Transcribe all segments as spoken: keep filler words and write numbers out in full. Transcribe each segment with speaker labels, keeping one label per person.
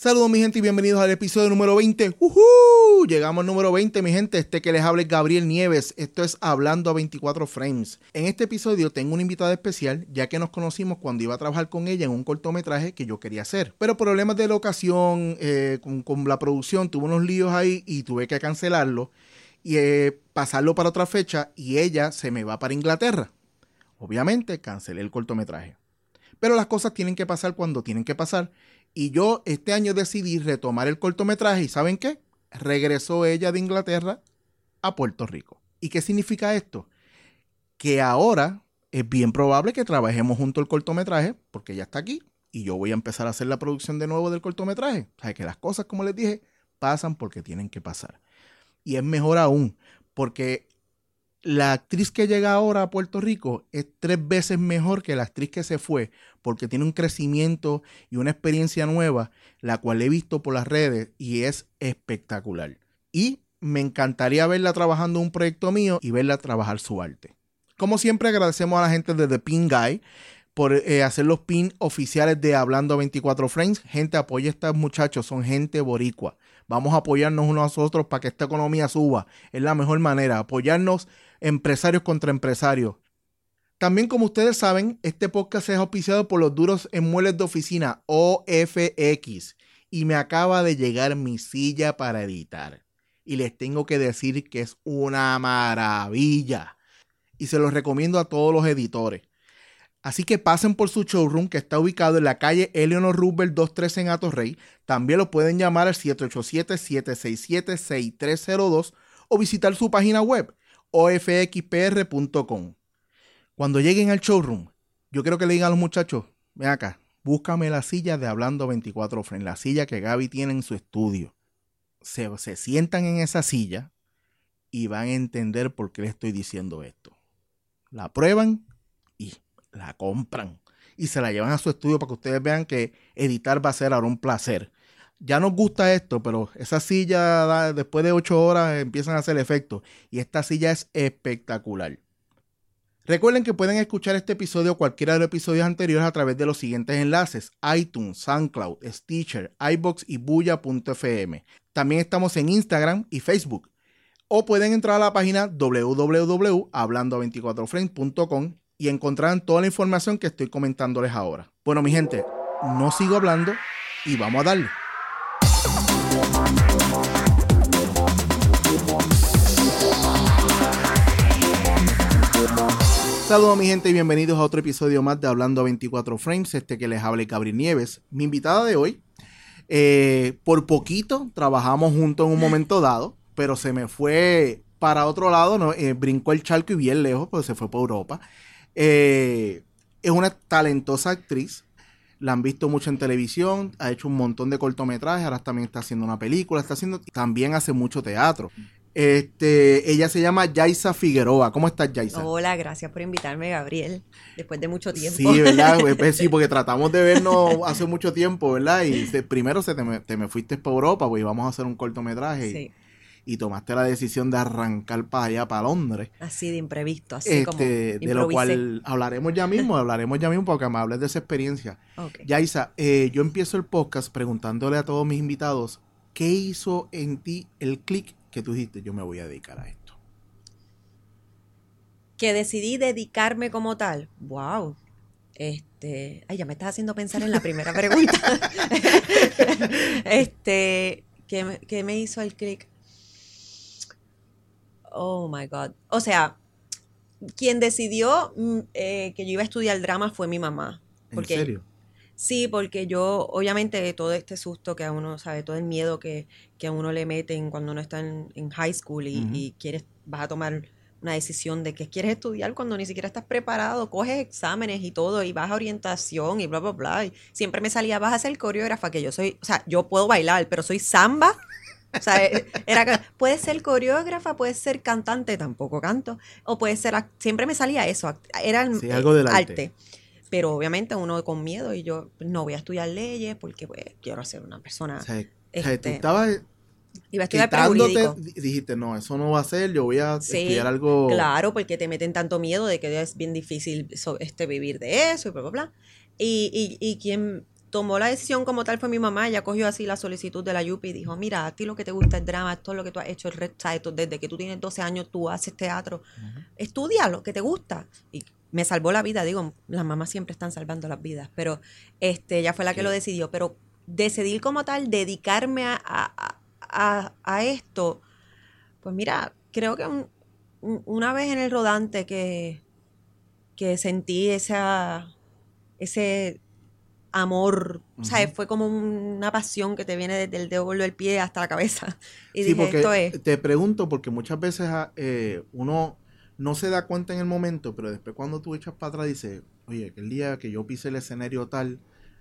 Speaker 1: Saludos mi gente y bienvenidos al episodio número veinte. ¡Uhú! Llegamos al número veinte, mi gente. Este que les habla es Gabriel Nieves. Esto es Hablando a veinticuatro Frames. En este episodio tengo una invitada especial, ya que nos conocimos cuando iba a trabajar con ella en un cortometraje que yo quería hacer. Pero problemas de locación, eh, con, con la producción, tuve unos líos ahí y tuve que cancelarlo y eh, pasarlo para otra fecha, y ella se me va para Inglaterra. Obviamente cancelé el cortometraje. Pero las cosas tienen que pasar cuando tienen que pasar. Y yo este año decidí retomar el cortometraje. ¿Y saben qué? Regresó ella de Inglaterra a Puerto Rico. ¿Y qué significa esto? Que ahora es bien probable que trabajemos junto al cortometraje, porque ella está aquí y yo voy a empezar a hacer la producción de nuevo del cortometraje. O sea, que las cosas, como les dije, pasan porque tienen que pasar. Y es mejor aún, porque la actriz que llega ahora a Puerto Rico es tres veces mejor que la actriz que se fue, porque tiene un crecimiento y una experiencia nueva, la cual he visto por las redes y es espectacular. Y me encantaría verla trabajando en un proyecto mío y verla trabajar su arte. Como siempre, agradecemos a la gente de The Pin Guy por eh, hacer los pins oficiales de Hablando a veinticuatro Frames. Gente, apoya a estos muchachos, son gente boricua. Vamos a apoyarnos unos a otros para que esta economía suba. Es la mejor manera, apoyarnos empresarios contra empresarios. También, como ustedes saben, este podcast es auspiciado por los duros en muebles de oficina, O F X. Y me acaba de llegar mi silla para editar. Y les tengo que decir que es una maravilla. Y se los recomiendo a todos los editores. Así que pasen por su showroom, que está ubicado en la calle Eleanor Roosevelt doscientos trece en Atorrey. También lo pueden llamar al siete ocho siete, siete seis siete, seis tres cero dos o visitar su página web o f x p r punto com. Cuando lleguen al showroom, yo quiero que le digan a los muchachos: ven acá, búscame la silla de Hablando veinticuatro Frames, la silla que Gaby tiene en su estudio. Se, se sientan en esa silla y van a entender por qué les estoy diciendo esto. La prueban y la compran y se la llevan a su estudio para que ustedes vean que editar va a ser ahora un placer. Ya nos gusta esto, pero esa silla después de ocho horas empiezan a hacer efecto, y esta silla es espectacular. Recuerden que pueden escuchar este episodio o cualquiera de los episodios anteriores a través de los siguientes enlaces: iTunes, SoundCloud, Stitcher, iVoox y Buya punto f m. También estamos en Instagram y Facebook. O pueden entrar a la página w w w punto hablando a veinticuatro frames punto com y encontrarán toda la información que estoy comentándoles ahora. Bueno, mi gente, no sigo hablando y vamos a darle. Saludos mi gente y bienvenidos a otro episodio más de Hablando a veinticuatro Frames. Este que les habla Gabriel Nieves. Mi invitada de hoy, eh, por poquito trabajamos juntos en un momento dado, pero se me fue para otro lado, ¿no? Eh, brincó el charco y bien lejos, pues se fue para Europa. Eh, es una talentosa actriz, la han visto mucho en televisión, ha hecho un montón de cortometrajes, ahora también está haciendo una película, está haciendo, también hace mucho teatro. Este, ella se llama Yaisa Figueroa. ¿Cómo estás, Yaisa?
Speaker 2: Hola, gracias por invitarme, Gabriel, después de mucho tiempo.
Speaker 1: Sí, ¿verdad? Pues sí, porque tratamos de vernos hace mucho tiempo, ¿verdad? Y se, primero se te, me, te me fuiste para Europa, pues íbamos a hacer un cortometraje. Sí. Y, y tomaste la decisión de arrancar para allá, para Londres.
Speaker 2: Así de imprevisto, así
Speaker 1: este,
Speaker 2: como
Speaker 1: de
Speaker 2: improvisé.
Speaker 1: Lo cual hablaremos ya mismo, hablaremos ya mismo porque me hables de esa experiencia.
Speaker 2: Okay.
Speaker 1: Yaisa, eh, yo empiezo el podcast preguntándole a todos mis invitados: ¿qué hizo en ti el click que tú dijiste, yo me voy a dedicar a esto?
Speaker 2: Que decidí dedicarme como tal. Wow. Este, ay, ya me estás haciendo pensar en la primera pregunta. este, ¿qué me, qué me hizo el click? Oh my God. O sea, quien decidió eh, que yo iba a estudiar drama fue mi mamá. Porque,
Speaker 1: ¿En serio?
Speaker 2: Sí, porque yo, obviamente, todo este susto que a uno, sabe, todo el miedo que, que a uno le meten cuando uno está en, en high school y, uh-huh. y quieres, vas a tomar una decisión de que quieres estudiar cuando ni siquiera estás preparado, coges exámenes y todo, y vas a orientación y bla, bla, bla. Y siempre me salía, vas a ser coreógrafa, que yo soy, o sea, yo puedo bailar, pero soy samba. O sea, era, puede ser coreógrafa, puede ser cantante, tampoco canto, o puede ser, siempre me salía eso, era
Speaker 1: sí, eh, algo del arte.
Speaker 2: arte. Pero obviamente uno con miedo, y yo no voy a estudiar leyes porque pues quiero ser una persona.
Speaker 1: O sea,
Speaker 2: este,
Speaker 1: o sea, tú estabas
Speaker 2: iba a estudiar prejurídico.
Speaker 1: Dijiste, no, eso no va a ser, yo voy a
Speaker 2: sí,
Speaker 1: estudiar algo.
Speaker 2: Claro, porque te meten tanto miedo de que es bien difícil so, este, vivir de eso y bla, bla, bla. Y, y, y quien, tomó la decisión como tal fue mi mamá. Ella cogió así la solicitud de la U P y dijo, mira, a ti lo que te gusta es drama, esto es lo que tú has hecho el resto, desde que tú tienes doce años tú haces teatro, uh-huh. Estudia lo que te gusta. Y me salvó la vida, digo, las mamás siempre están salvando las vidas, pero este, ella fue la que sí. Lo decidió, pero decidir como tal, dedicarme a, a, a, a esto, pues mira, creo que un, un, una vez en el rodante que, que sentí esa, ese amor, uh-huh. ¿Sabes? Fue como una pasión que te viene desde el dedo gordo del pie hasta la cabeza. Y
Speaker 1: sí,
Speaker 2: dije,
Speaker 1: porque
Speaker 2: esto es.
Speaker 1: Te pregunto, porque muchas veces eh, uno no se da cuenta en el momento, pero después cuando tú echas para atrás dices, oye, aquel día que yo pisé el escenario tal,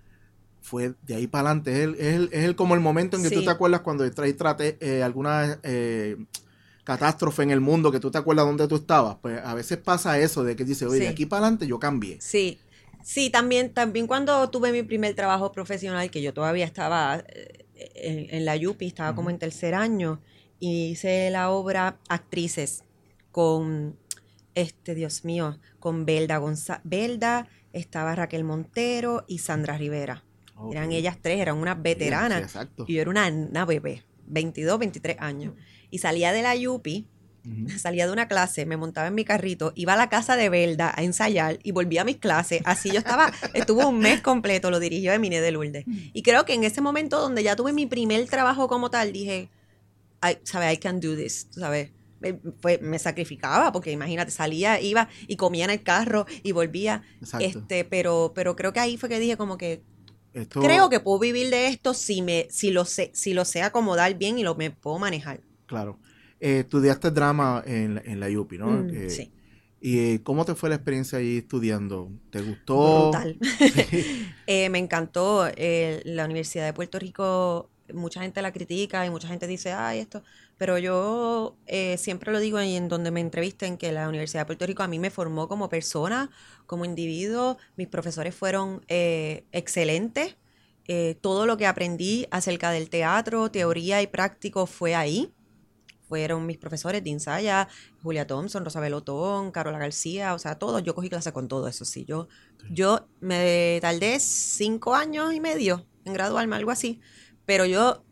Speaker 1: fue de ahí para adelante. Es, el, es, el, es el, como el momento en que sí. Tú te acuerdas cuando traes trate eh, alguna eh, catástrofe en el mundo, que tú te acuerdas dónde tú estabas. Pues a veces pasa eso, de que dices, oye, sí. De aquí para adelante yo cambié.
Speaker 2: Sí. Sí, también, también cuando tuve mi primer trabajo profesional, que yo todavía estaba en, en la U P I, estaba uh-huh. como en tercer año, y hice la obra Actrices con, este, Dios mío, con Belda González. Belda, estaba Raquel Montero y Sandra Rivera. Okay. Eran ellas tres, eran unas veteranas. Sí, sí, y yo era una, una bebé, veintidós, veintitrés años. Y salía de la U P I, Uh-huh. salía de una clase, me montaba en mi carrito, iba a la casa de Belda a ensayar y volvía a mis clases. Así yo estaba, estuvo un mes completo, lo dirigió Eminé de Lourdes. Y creo que en ese momento donde ya tuve mi primer trabajo como tal, dije, I, ¿sabes? I can do this, ¿sabes? Me, fue, me sacrificaba, porque imagínate, salía, iba y comía en el carro y volvía. este pero pero creo que ahí fue que dije como que esto... creo que puedo vivir de esto si, me, si, lo sé, si lo sé acomodar bien y lo me puedo manejar.
Speaker 1: Claro. Eh, estudiaste drama en, en la U P I, ¿no?
Speaker 2: Mm,
Speaker 1: eh,
Speaker 2: sí.
Speaker 1: ¿Y eh, cómo te fue la experiencia ahí estudiando? ¿Te gustó?
Speaker 2: Brutal. Sí. eh, me encantó. Eh, la Universidad de Puerto Rico, mucha gente la critica y mucha gente dice, ay, esto... Pero yo eh, siempre lo digo y en donde me entrevisten, que la Universidad de Puerto Rico a mí me formó como persona, como individuo. Mis profesores fueron eh, excelentes. Eh, todo lo que aprendí acerca del teatro, teoría y práctico fue ahí. Fueron mis profesores, Dean Saya, Julia Thompson, Rosabel Otón, Carola García, o sea, todos. Yo cogí clase con todo eso, sí. Yo, sí. yo me tardé cinco años y medio en graduarme, algo así. Pero yo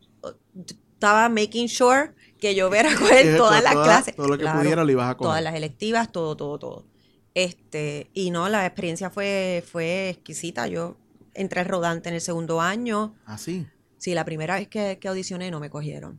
Speaker 2: estaba making sure que yo hubiera coger todas las
Speaker 1: toda,
Speaker 2: clases.
Speaker 1: Todo lo que
Speaker 2: claro,
Speaker 1: pudiera lo ibas a coger.
Speaker 2: Todas las electivas, todo, todo, todo. Este, y no, la experiencia fue, fue exquisita. Yo entré rodante en el segundo año.
Speaker 1: ¿Ah, sí?
Speaker 2: Sí, la primera vez que, que audicioné no me cogieron.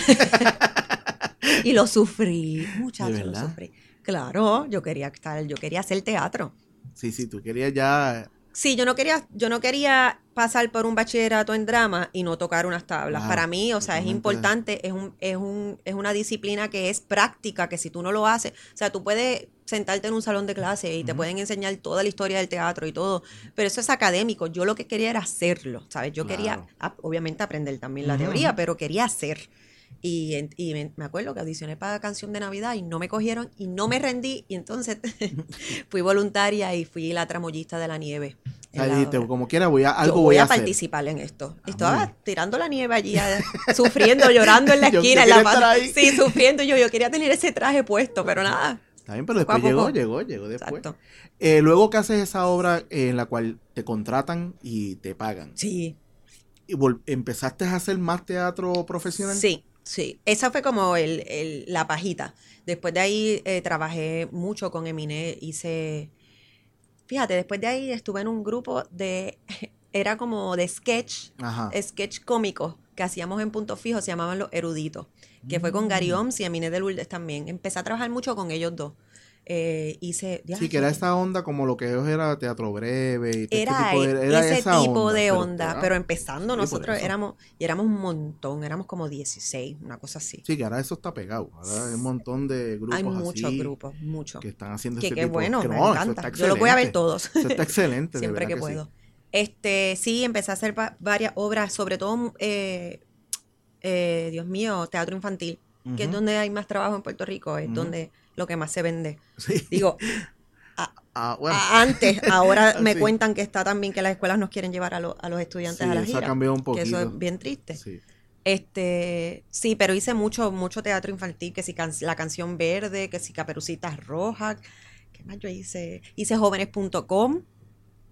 Speaker 2: Y lo sufrí, muchachos, lo sufrí. Claro, yo quería estar, yo quería hacer teatro.
Speaker 1: Sí, sí, tú querías ya...
Speaker 2: Sí, yo no quería, yo no quería pasar por un bachillerato en drama y no tocar unas tablas. Wow, para mí, o sea, es importante, es un, es un, es una disciplina que es práctica, que si tú no lo haces, o sea, tú puedes sentarte en un salón de clase y uh-huh. te pueden enseñar toda la historia del teatro y todo, pero eso es académico. Yo lo que quería era hacerlo, ¿sabes? Yo claro. quería, obviamente, aprender también la uh-huh. teoría, pero quería hacer. Y, y me acuerdo que audicioné para Canción de Navidad y no me cogieron y no me rendí. Y entonces fui voluntaria y fui la tramoyista de la nieve.
Speaker 1: Ahí dijiste, como quiera, voy a, algo
Speaker 2: Yo
Speaker 1: voy
Speaker 2: a,
Speaker 1: a
Speaker 2: participar en esto. Ah, Estaba tirando la nieve allí, sufriendo, llorando en la esquina. En la sí, sufriendo. Yo, yo quería tener ese traje puesto, pero nada.
Speaker 1: Está bien, pero después llegó, llegó, llegó después. Exacto. Eh, luego que haces esa obra eh, en la cual te contratan y te pagan.
Speaker 2: Sí.
Speaker 1: ¿Y vol- empezaste a hacer más teatro profesional?
Speaker 2: Sí. Sí, esa fue como el, el, la pajita. Después de ahí eh, trabajé mucho con Eminé, hice, fíjate, después de ahí estuve en un grupo de, era como de sketch, Ajá. sketch cómicos que hacíamos en Punto Fijo, se llamaban Los Eruditos, que mm. fue con Gary Oms y Eminé de Lourdes también. Empecé a trabajar mucho con ellos dos. Eh, hice,
Speaker 1: sí, que era esa onda como lo que ellos era teatro breve y
Speaker 2: era,
Speaker 1: este tipo de, era
Speaker 2: ese
Speaker 1: esa
Speaker 2: tipo
Speaker 1: onda,
Speaker 2: de
Speaker 1: pero,
Speaker 2: onda pero, pero empezando sí, nosotros éramos y éramos un montón, éramos como dieciséis, una cosa así.
Speaker 1: Sí, que ahora eso está pegado, ahora hay un montón de grupos
Speaker 2: hay muchos
Speaker 1: así
Speaker 2: grupos, muchos
Speaker 1: que están haciendo
Speaker 2: que
Speaker 1: ese
Speaker 2: qué
Speaker 1: tipo
Speaker 2: bueno,
Speaker 1: que
Speaker 2: me
Speaker 1: no,
Speaker 2: encanta, yo los voy a ver todos.
Speaker 1: Eso está excelente.
Speaker 2: Siempre que,
Speaker 1: que
Speaker 2: puedo
Speaker 1: sí.
Speaker 2: este sí, empecé a hacer va- varias obras, sobre todo eh, eh, Dios mío, teatro infantil, uh-huh. que es donde hay más trabajo en Puerto Rico, es uh-huh. donde lo que más se vende. Sí. Digo, a, ah, bueno. a, antes, ahora me sí. cuentan que está también que las escuelas nos quieren llevar a, lo, a los estudiantes
Speaker 1: sí,
Speaker 2: a la
Speaker 1: eso
Speaker 2: gira.
Speaker 1: Ha cambiado un poquito.
Speaker 2: Que eso es bien triste.
Speaker 1: Sí.
Speaker 2: Este, sí, pero hice mucho, mucho teatro infantil, que si can, la canción verde, que si Caperucitas Rojas, ¿qué más yo hice? Hice jóvenes punto com,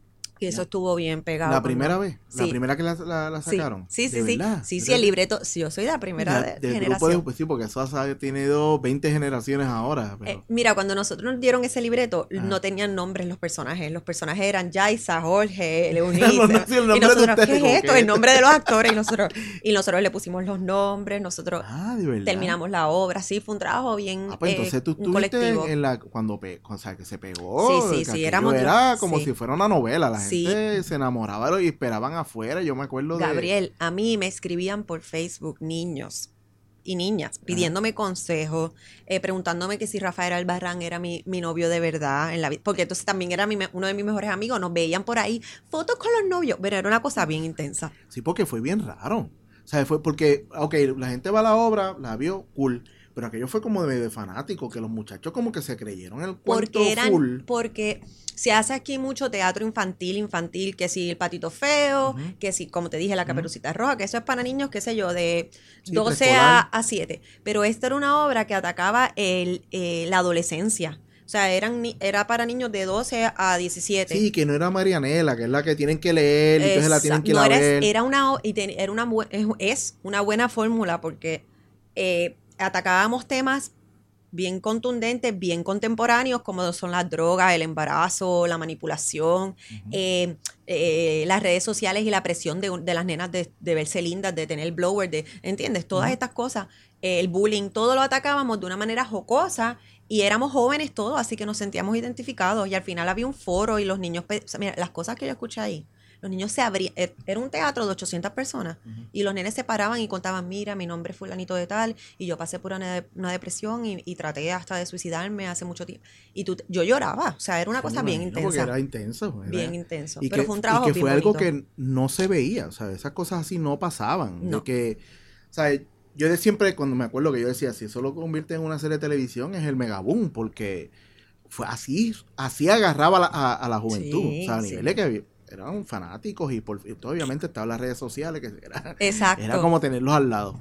Speaker 2: Y eso estuvo bien pegado.
Speaker 1: ¿La primera
Speaker 2: cuando...
Speaker 1: vez? ¿La
Speaker 2: sí.
Speaker 1: primera que la, la, la sacaron?
Speaker 2: Sí, sí,
Speaker 1: ¿De
Speaker 2: sí.
Speaker 1: verdad?
Speaker 2: Sí, sí, el libreto. Sí, yo soy de la primera
Speaker 1: de,
Speaker 2: de,
Speaker 1: de
Speaker 2: generación.
Speaker 1: Grupo de, sí, porque eso ha tenido veinte generaciones ahora. Pero...
Speaker 2: Eh, mira, cuando nosotros nos dieron ese libreto, ah. no tenían nombres los personajes. Los personajes eran Yaisa, Jorge, Leonice.
Speaker 1: no, no, sí, el nombre
Speaker 2: y nosotros,
Speaker 1: de
Speaker 2: ¿qué es esto?
Speaker 1: ¿qué?
Speaker 2: El nombre de los actores. Y nosotros, y nosotros le pusimos los nombres. Nosotros
Speaker 1: ah, ¿de verdad?
Speaker 2: terminamos la obra. Sí, fue un trabajo bien
Speaker 1: ah, pues entonces
Speaker 2: eh,
Speaker 1: tú estuviste en la, cuando pe, o sea, que se pegó.
Speaker 2: Sí, sí, sí.
Speaker 1: Éramos era como
Speaker 2: sí.
Speaker 1: si fuera una novela. La
Speaker 2: sí.
Speaker 1: gente se enamoraba y esperaban afuera. Yo me acuerdo
Speaker 2: Gabriel,
Speaker 1: de...
Speaker 2: Gabriel, a mí me escribían por Facebook niños y niñas pidiéndome ah. consejos, eh, preguntándome que si Rafael Albarrán era mi, mi novio de verdad en la vida, porque entonces también era mi, uno de mis mejores amigos, nos veían por ahí, fotos con los novios, pero era una cosa bien intensa.
Speaker 1: Sí, porque fue bien raro, o sea, fue porque, ok, la gente va a la obra, la vio, cool, pero aquello fue como de, de fanático, que los muchachos como que se creyeron el cuento
Speaker 2: porque eran,
Speaker 1: full.
Speaker 2: Porque se hace aquí mucho teatro infantil, infantil, que si el Patito Feo, uh-huh. que si, como te dije, la Caperucita uh-huh. Roja, que eso es para niños, qué sé yo, de sí, doce a siete. Pero esta era una obra que atacaba el, eh, la adolescencia. O sea, eran, era para niños de doce a diecisiete.
Speaker 1: Sí, que no era Marianela, que es la que tienen que leer y entonces la tienen que
Speaker 2: no
Speaker 1: ir a
Speaker 2: era,
Speaker 1: ver.
Speaker 2: Era una, era una, es una buena fórmula porque eh, atacábamos temas bien contundentes, bien contemporáneos, como son las drogas, el embarazo, la manipulación, uh-huh. eh, eh, las redes sociales y la presión de, de las nenas de, de verse lindas, de tener blower, de, ¿entiendes? Todas uh-huh. estas cosas, eh, el bullying, todo lo atacábamos de una manera jocosa y éramos jóvenes todos, así que nos sentíamos identificados y al final había un foro y los niños, o sea, mira, las cosas que yo escuché ahí, los niños se abrían, era un teatro de ochocientas personas uh-huh. y los nenes se paraban y contaban, mira, mi nombre es fulanito de tal y yo pasé por una, una depresión y, y traté hasta de suicidarme hace mucho tiempo. Y tú, yo lloraba, o sea, era una sí, cosa bien intensa.
Speaker 1: Porque era intenso. Era,
Speaker 2: bien intenso,
Speaker 1: y
Speaker 2: pero
Speaker 1: que,
Speaker 2: fue un trabajo
Speaker 1: y que fue
Speaker 2: bien
Speaker 1: algo
Speaker 2: bonito.
Speaker 1: que no se veía, o sea, esas cosas así no pasaban.
Speaker 2: No.
Speaker 1: De que, o sea, yo de siempre, cuando me acuerdo que yo decía, si eso lo convierte en una serie de televisión, es el megaboom, porque fue así, así agarraba a la, a, a la juventud, sí, o sea, a nivel de sí. que eran fanáticos y, por, y obviamente estaban las redes sociales, que era, era como tenerlos al lado.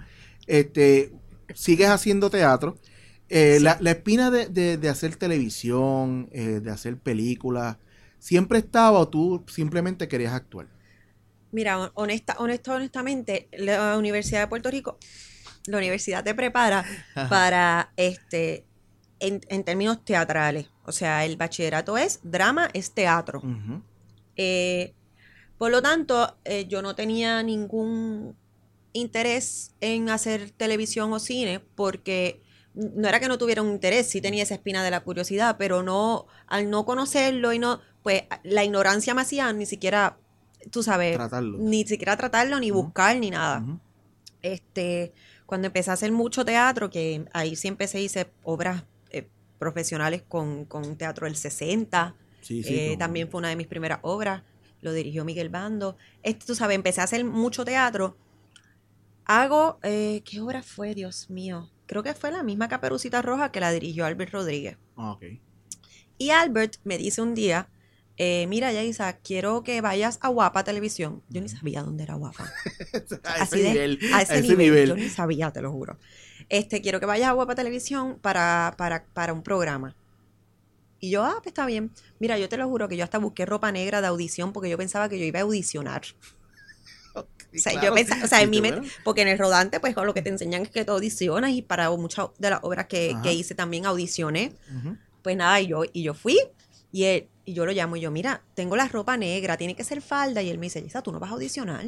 Speaker 1: Este, sigues haciendo teatro. Eh, sí. la, la espina de, de, de hacer televisión, eh, de hacer películas, ¿siempre estaba o tú simplemente querías actuar?
Speaker 2: Mira, honesta, honesta, honestamente, la Universidad de Puerto Rico, la universidad te prepara para, este, en, en términos teatrales. O sea, el bachillerato es drama, es teatro. Uh-huh. Eh, por lo tanto, eh, yo no tenía ningún interés en hacer televisión o cine porque no era que no tuviera un interés, sí tenía esa espina de la curiosidad, pero no, al no conocerlo y no, pues la ignorancia me hacía ni siquiera, tú sabes,
Speaker 1: tratarlo.
Speaker 2: ni siquiera tratarlo, ni uh-huh. buscar, ni nada. Uh-huh. Este, cuando empecé a hacer mucho teatro, que ahí sí empecé, hice obras eh, profesionales con, con teatro del sesenta. Sí, sí, eh, también fue una de mis primeras obras, lo dirigió Miguel Bando. Este, tú sabes, empecé a hacer mucho teatro. Hago, eh, ¿qué obra fue, Dios mío? Creo que fue la misma Caperucita Roja que la dirigió Albert Rodríguez.
Speaker 1: Ah, ok.
Speaker 2: Y Albert me dice un día, eh, mira, Yaisa, quiero que vayas a Guapa Televisión. Yo ni sabía dónde era Guapa.
Speaker 1: a
Speaker 2: Así
Speaker 1: ese
Speaker 2: de,
Speaker 1: nivel.
Speaker 2: A ese,
Speaker 1: a ese
Speaker 2: nivel,
Speaker 1: nivel.
Speaker 2: Yo ni sabía, te lo juro. Este, quiero que vayas a Guapa Televisión para, para, para un programa. Y yo, ah, pues está bien. Mira, yo te lo juro que yo hasta busqué ropa negra de audición porque yo pensaba que yo iba a audicionar. Sí, o sea, claro, yo pensaba, o sea, en mi mente, porque en el rodante, pues, con lo que te enseñan es que tú audicionas y para muchas de las obras que, que hice también audicioné. Uh-huh. Pues nada, y yo, y yo fui y, él, y yo lo llamo y yo, mira, tengo la ropa negra, tiene que ser falda. Y él me dice, Yaisa, tú no vas a audicionar.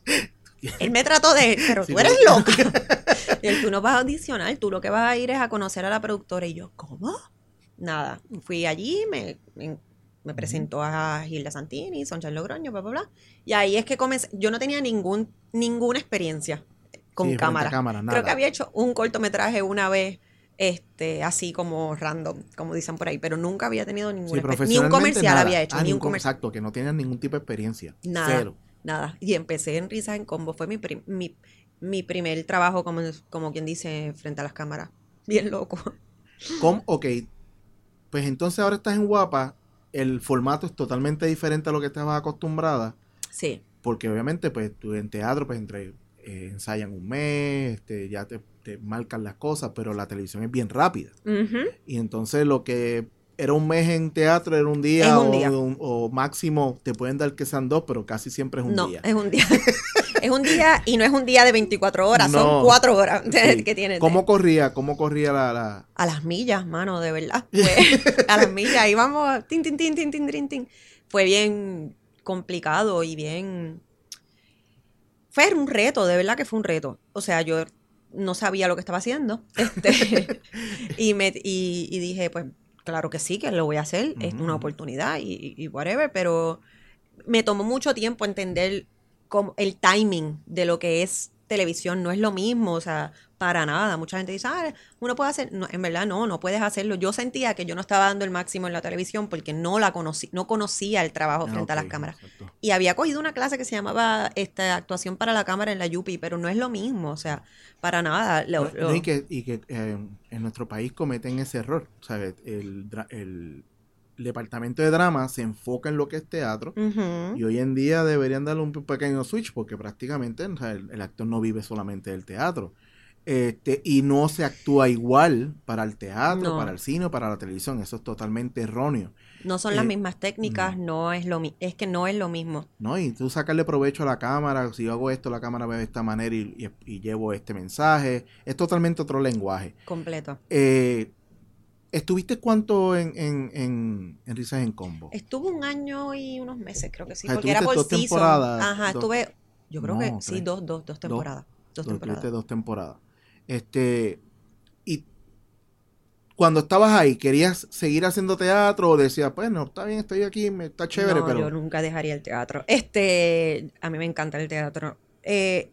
Speaker 2: Él me trató de, pero sí, tú eres no. loca. Y él, tú no vas a audicionar, tú lo que vas a ir es a conocer a la productora. Y yo, ¿cómo? Nada, fui allí, me, me, me presentó a Gilda Santini, Soncha Logroño, bla, bla, bla. Y ahí es que comencé. Yo no tenía ningún, ninguna experiencia con
Speaker 1: sí,
Speaker 2: cámara.
Speaker 1: cámara
Speaker 2: Creo que había hecho un cortometraje una vez, este, así como random, como dicen por ahí, pero nunca había tenido ninguna
Speaker 1: sí,
Speaker 2: experiencia. Ni un comercial
Speaker 1: nada.
Speaker 2: había hecho,
Speaker 1: ah,
Speaker 2: ni un
Speaker 1: comercial.
Speaker 2: comercial.
Speaker 1: Exacto, que no tenían ningún tipo de experiencia.
Speaker 2: Nada,
Speaker 1: Cero.
Speaker 2: nada. Y empecé en Risas en Combo. Fue mi, prim, mi, mi primer trabajo, como, como quien dice, frente a las cámaras. Bien loco.
Speaker 1: ¿Cómo? Ok. Pues entonces ahora estás en Guapa, el formato es totalmente diferente a lo que estabas acostumbrada.
Speaker 2: Sí.
Speaker 1: Porque obviamente, pues tú en teatro, pues entre eh, ensayan un mes, este, ya te, te marcan las cosas, pero la televisión es bien rápida.
Speaker 2: Uh-huh.
Speaker 1: Y entonces lo que era un mes en teatro, era un día,
Speaker 2: es un
Speaker 1: o,
Speaker 2: día.
Speaker 1: O, o máximo te pueden dar que sean dos, pero casi siempre es un
Speaker 2: no,
Speaker 1: día.
Speaker 2: No, es un día. Es un día y no es un día de veinticuatro horas,
Speaker 1: no.
Speaker 2: son cuatro horas
Speaker 1: sí.
Speaker 2: que tienes.
Speaker 1: ¿Cómo corría? ¿Cómo corría la...? la...
Speaker 2: A las millas, mano, de verdad. Pues, a las millas, ahí vamos, tin, tin, tin, tin, tin, tin, tin. Fue bien complicado y bien... Fue un reto, de verdad que fue un reto. O sea, yo no sabía lo que estaba haciendo. Este, y, me, y, y dije, pues, claro que sí, que lo voy a hacer. Uh-huh. Es una oportunidad y, y whatever, pero me tomó mucho tiempo entender como el timing de lo que es televisión. No es lo mismo, o sea, para nada. Mucha gente dice, ah, uno puede hacer... No, en verdad no, no puedes hacerlo. Yo sentía que yo no estaba dando el máximo en la televisión porque no la conocí, no conocía el trabajo ah, frente okay, a las cámaras. Exacto. Y había cogido una clase que se llamaba esta, actuación para la cámara en la U P I, pero no es lo mismo, o sea, para nada. Lo,
Speaker 1: lo... Y que, y que eh, en nuestro país cometen ese error, ¿sabes? El... el... El departamento de drama se enfoca en lo que es teatro uh-huh. y hoy en día deberían darle un pequeño switch porque prácticamente o sea, el, el actor no vive solamente del teatro este, y no se actúa igual para el teatro, no. para el cine o para la televisión. Eso es totalmente erróneo.
Speaker 2: No son eh, las mismas técnicas, no. no es lo mi- es que no es lo mismo.
Speaker 1: No, y tú sacarle provecho a la cámara, si yo hago esto, la cámara ve de esta manera y, y, y llevo este mensaje. Es totalmente otro lenguaje.
Speaker 2: Completo.
Speaker 1: Eh, ¿Estuviste cuánto en, en, en, en Risas en Combo?
Speaker 2: Estuve un año y unos meses, creo que sí,
Speaker 1: o sea,
Speaker 2: porque era por
Speaker 1: dos
Speaker 2: season.
Speaker 1: Temporadas,
Speaker 2: Ajá,
Speaker 1: dos,
Speaker 2: estuve, yo creo
Speaker 1: no,
Speaker 2: que
Speaker 1: tres,
Speaker 2: sí, dos, dos, dos temporadas. Dos, dos temporadas.
Speaker 1: Tuviste dos temporadas. Este, y cuando estabas ahí, ¿querías seguir haciendo teatro o decías, pues no, está bien, estoy aquí, me, está chévere,
Speaker 2: no,
Speaker 1: pero...
Speaker 2: yo nunca dejaría el teatro. Este, a mí me encanta el teatro. Eh,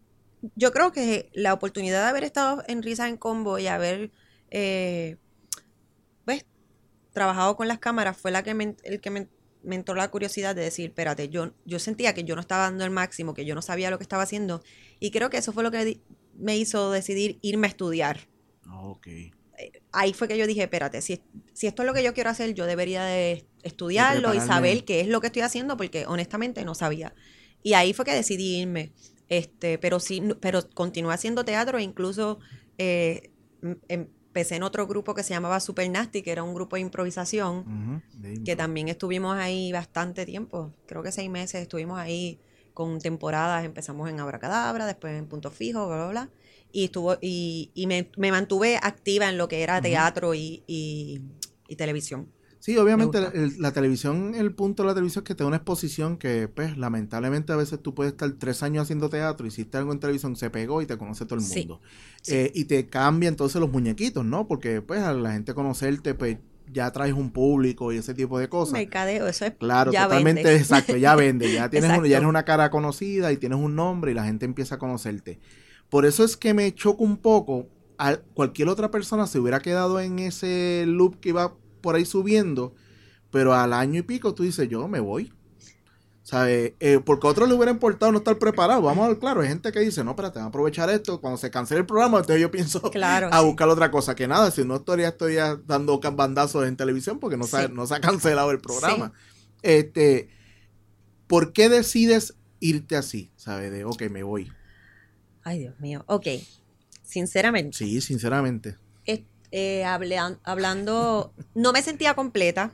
Speaker 2: yo creo que la oportunidad de haber estado en Risas en Combo y haber... Eh, ¿ves? Trabajado con las cámaras fue la que me, el que me, me entró la curiosidad de decir, espérate, yo, yo sentía que yo no estaba dando el máximo, que yo no sabía lo que estaba haciendo, y creo que eso fue lo que di, me hizo decidir irme a estudiar.
Speaker 1: Ok.
Speaker 2: Ahí fue que yo dije, espérate, si, si esto es lo que yo quiero hacer, yo debería de estudiarlo de y saber qué es lo que estoy haciendo, porque honestamente no sabía. Y ahí fue que decidí irme, este, pero sí, pero continué haciendo teatro e incluso eh, en, empecé en otro grupo que se llamaba Super Nasty, que era un grupo de improvisación, uh-huh, que también estuvimos ahí bastante tiempo, creo que seis meses estuvimos ahí con temporadas, empezamos en Abracadabra, después en Punto Fijo, bla, bla, bla, y estuvo, y, y me, me mantuve activa en lo que era teatro uh-huh. y, y, y televisión.
Speaker 1: Sí, obviamente la, la televisión, el punto de la televisión es que te da una exposición que, pues, lamentablemente a veces tú puedes estar tres años haciendo teatro, hiciste algo en televisión, se pegó y te conoce todo el mundo. Sí, sí. Eh, y te cambia entonces los muñequitos, ¿no? Porque, pues, a la gente conocerte, pues, ya traes un público y ese tipo de cosas.
Speaker 2: Mercadeo, eso es.
Speaker 1: Claro,
Speaker 2: ya
Speaker 1: totalmente,
Speaker 2: vende.
Speaker 1: exacto, ya vende, ya tienes un, ya eres una cara conocida y tienes un nombre y la gente empieza a conocerte. Por eso es que me choca un poco, a cualquier otra persona se hubiera quedado en ese loop que iba por ahí subiendo, pero al año y pico tú dices, yo me voy, ¿sabes? Eh, porque a otros le hubiera importado no estar preparado. Vamos a ver, claro, hay gente que dice, no, espérate, vamos a aprovechar esto, cuando se cancele el programa, entonces yo pienso
Speaker 2: claro,
Speaker 1: a
Speaker 2: sí.
Speaker 1: buscar otra cosa, que nada, si no estaría, estoy dando bandazos en televisión porque no, sí. se, no se ha cancelado el programa. Sí. Este, ¿por qué decides irte así? ¿Sabes? De, ok, me voy.
Speaker 2: Ay, Dios mío, ok, sinceramente.
Speaker 1: Sí, sinceramente.
Speaker 2: Eh, eh, hablé, hablando, no me sentía completa.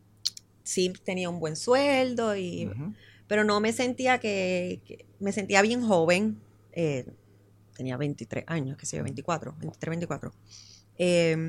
Speaker 2: Sí, tenía un buen sueldo, y, uh-huh. pero no me sentía que, que me sentía bien joven. Eh, tenía veintitrés años, qué sé yo, veinticuatro, veintitrés, veinticuatro. Eh,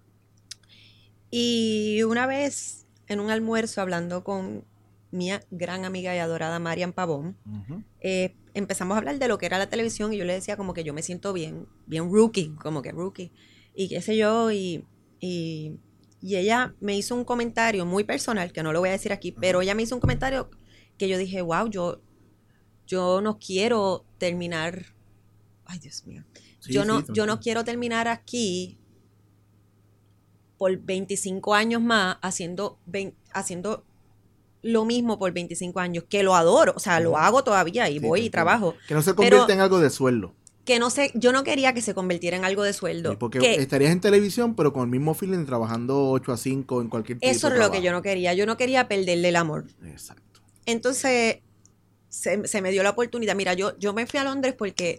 Speaker 2: y una vez en un almuerzo hablando con mi gran amiga y adorada Marian Pavón, uh-huh. eh, empezamos a hablar de lo que era la televisión y yo le decía como que yo me siento bien, bien rookie, como que rookie, y qué sé yo, y... y Y ella me hizo un comentario muy personal, que no lo voy a decir aquí, pero ella me hizo un comentario que yo dije, wow, yo, yo no quiero terminar, ay Dios mío, sí, yo, no, sí, yo no quiero terminar aquí por veinticinco años más haciendo, veinte, haciendo lo mismo por veinticinco años, que lo adoro, o sea, uh-huh. lo hago todavía y sí, voy y trabajo.
Speaker 1: Que no se convierte en algo de sueldo.
Speaker 2: Que no sé, yo no quería que se convirtiera en algo de sueldo.
Speaker 1: Sí, porque
Speaker 2: que,
Speaker 1: estarías en televisión, pero con el mismo feeling, trabajando ocho a cinco en cualquier tipo de
Speaker 2: Eso es lo que yo no quería. Yo no quería perderle el amor.
Speaker 1: Exacto.
Speaker 2: Entonces, se, se me dio la oportunidad. Mira, yo, yo me fui a Londres porque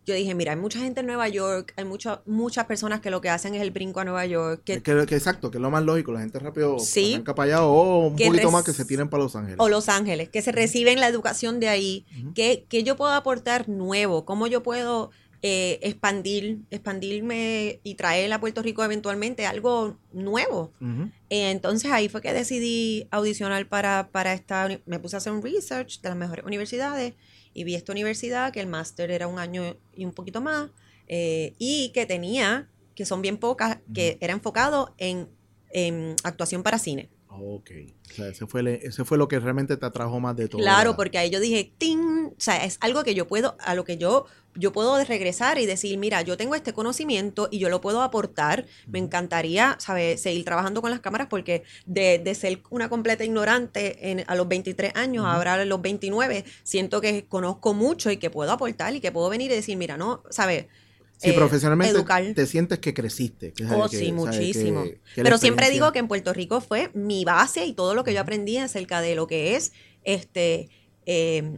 Speaker 2: yo dije, mira, hay mucha gente en Nueva York, hay mucha, muchas personas que lo que hacen es el brinco a Nueva York. Que,
Speaker 1: que, que exacto, que es lo más lógico, la gente rápido
Speaker 2: sí,
Speaker 1: arranca para allá o un poquito
Speaker 2: res,
Speaker 1: más que se tiren para Los Ángeles.
Speaker 2: O Los Ángeles, que se reciben la educación de ahí. Uh-huh. ¿Qué, qué yo puedo aportar nuevo? ¿Cómo yo puedo eh, expandir, expandirme y traer a Puerto Rico eventualmente algo nuevo? Uh-huh. Eh, entonces ahí fue que decidí audicionar para, para esta, me puse a hacer un research de las mejores universidades y vi esta universidad que el máster era un año y un poquito más eh, y que tenía, que son bien pocas, uh-huh. que era enfocado en, en actuación para cine.
Speaker 1: Ok, o sea, ese fue, le, ese fue lo que realmente te atrajo más de todo.
Speaker 2: Claro,
Speaker 1: la...
Speaker 2: porque ahí yo dije, ¡ting! O sea, es algo que yo puedo, a lo que yo, yo puedo regresar y decir, mira, yo tengo este conocimiento y yo lo puedo aportar. Me encantaría, ¿sabes? Seguir trabajando con las cámaras porque de, de ser una completa ignorante en, a los veintitrés años, uh-huh. ahora a los veintinueve, siento que conozco mucho y que puedo aportar y que puedo venir y decir, mira, no, ¿sabes?
Speaker 1: Sí, eh, profesionalmente educar. Te sientes que creciste. Que
Speaker 2: oh,
Speaker 1: que,
Speaker 2: sí, muchísimo.
Speaker 1: Que, que
Speaker 2: Pero siempre digo que en Puerto Rico fue mi base y todo lo que yo aprendí acerca de lo que es este eh,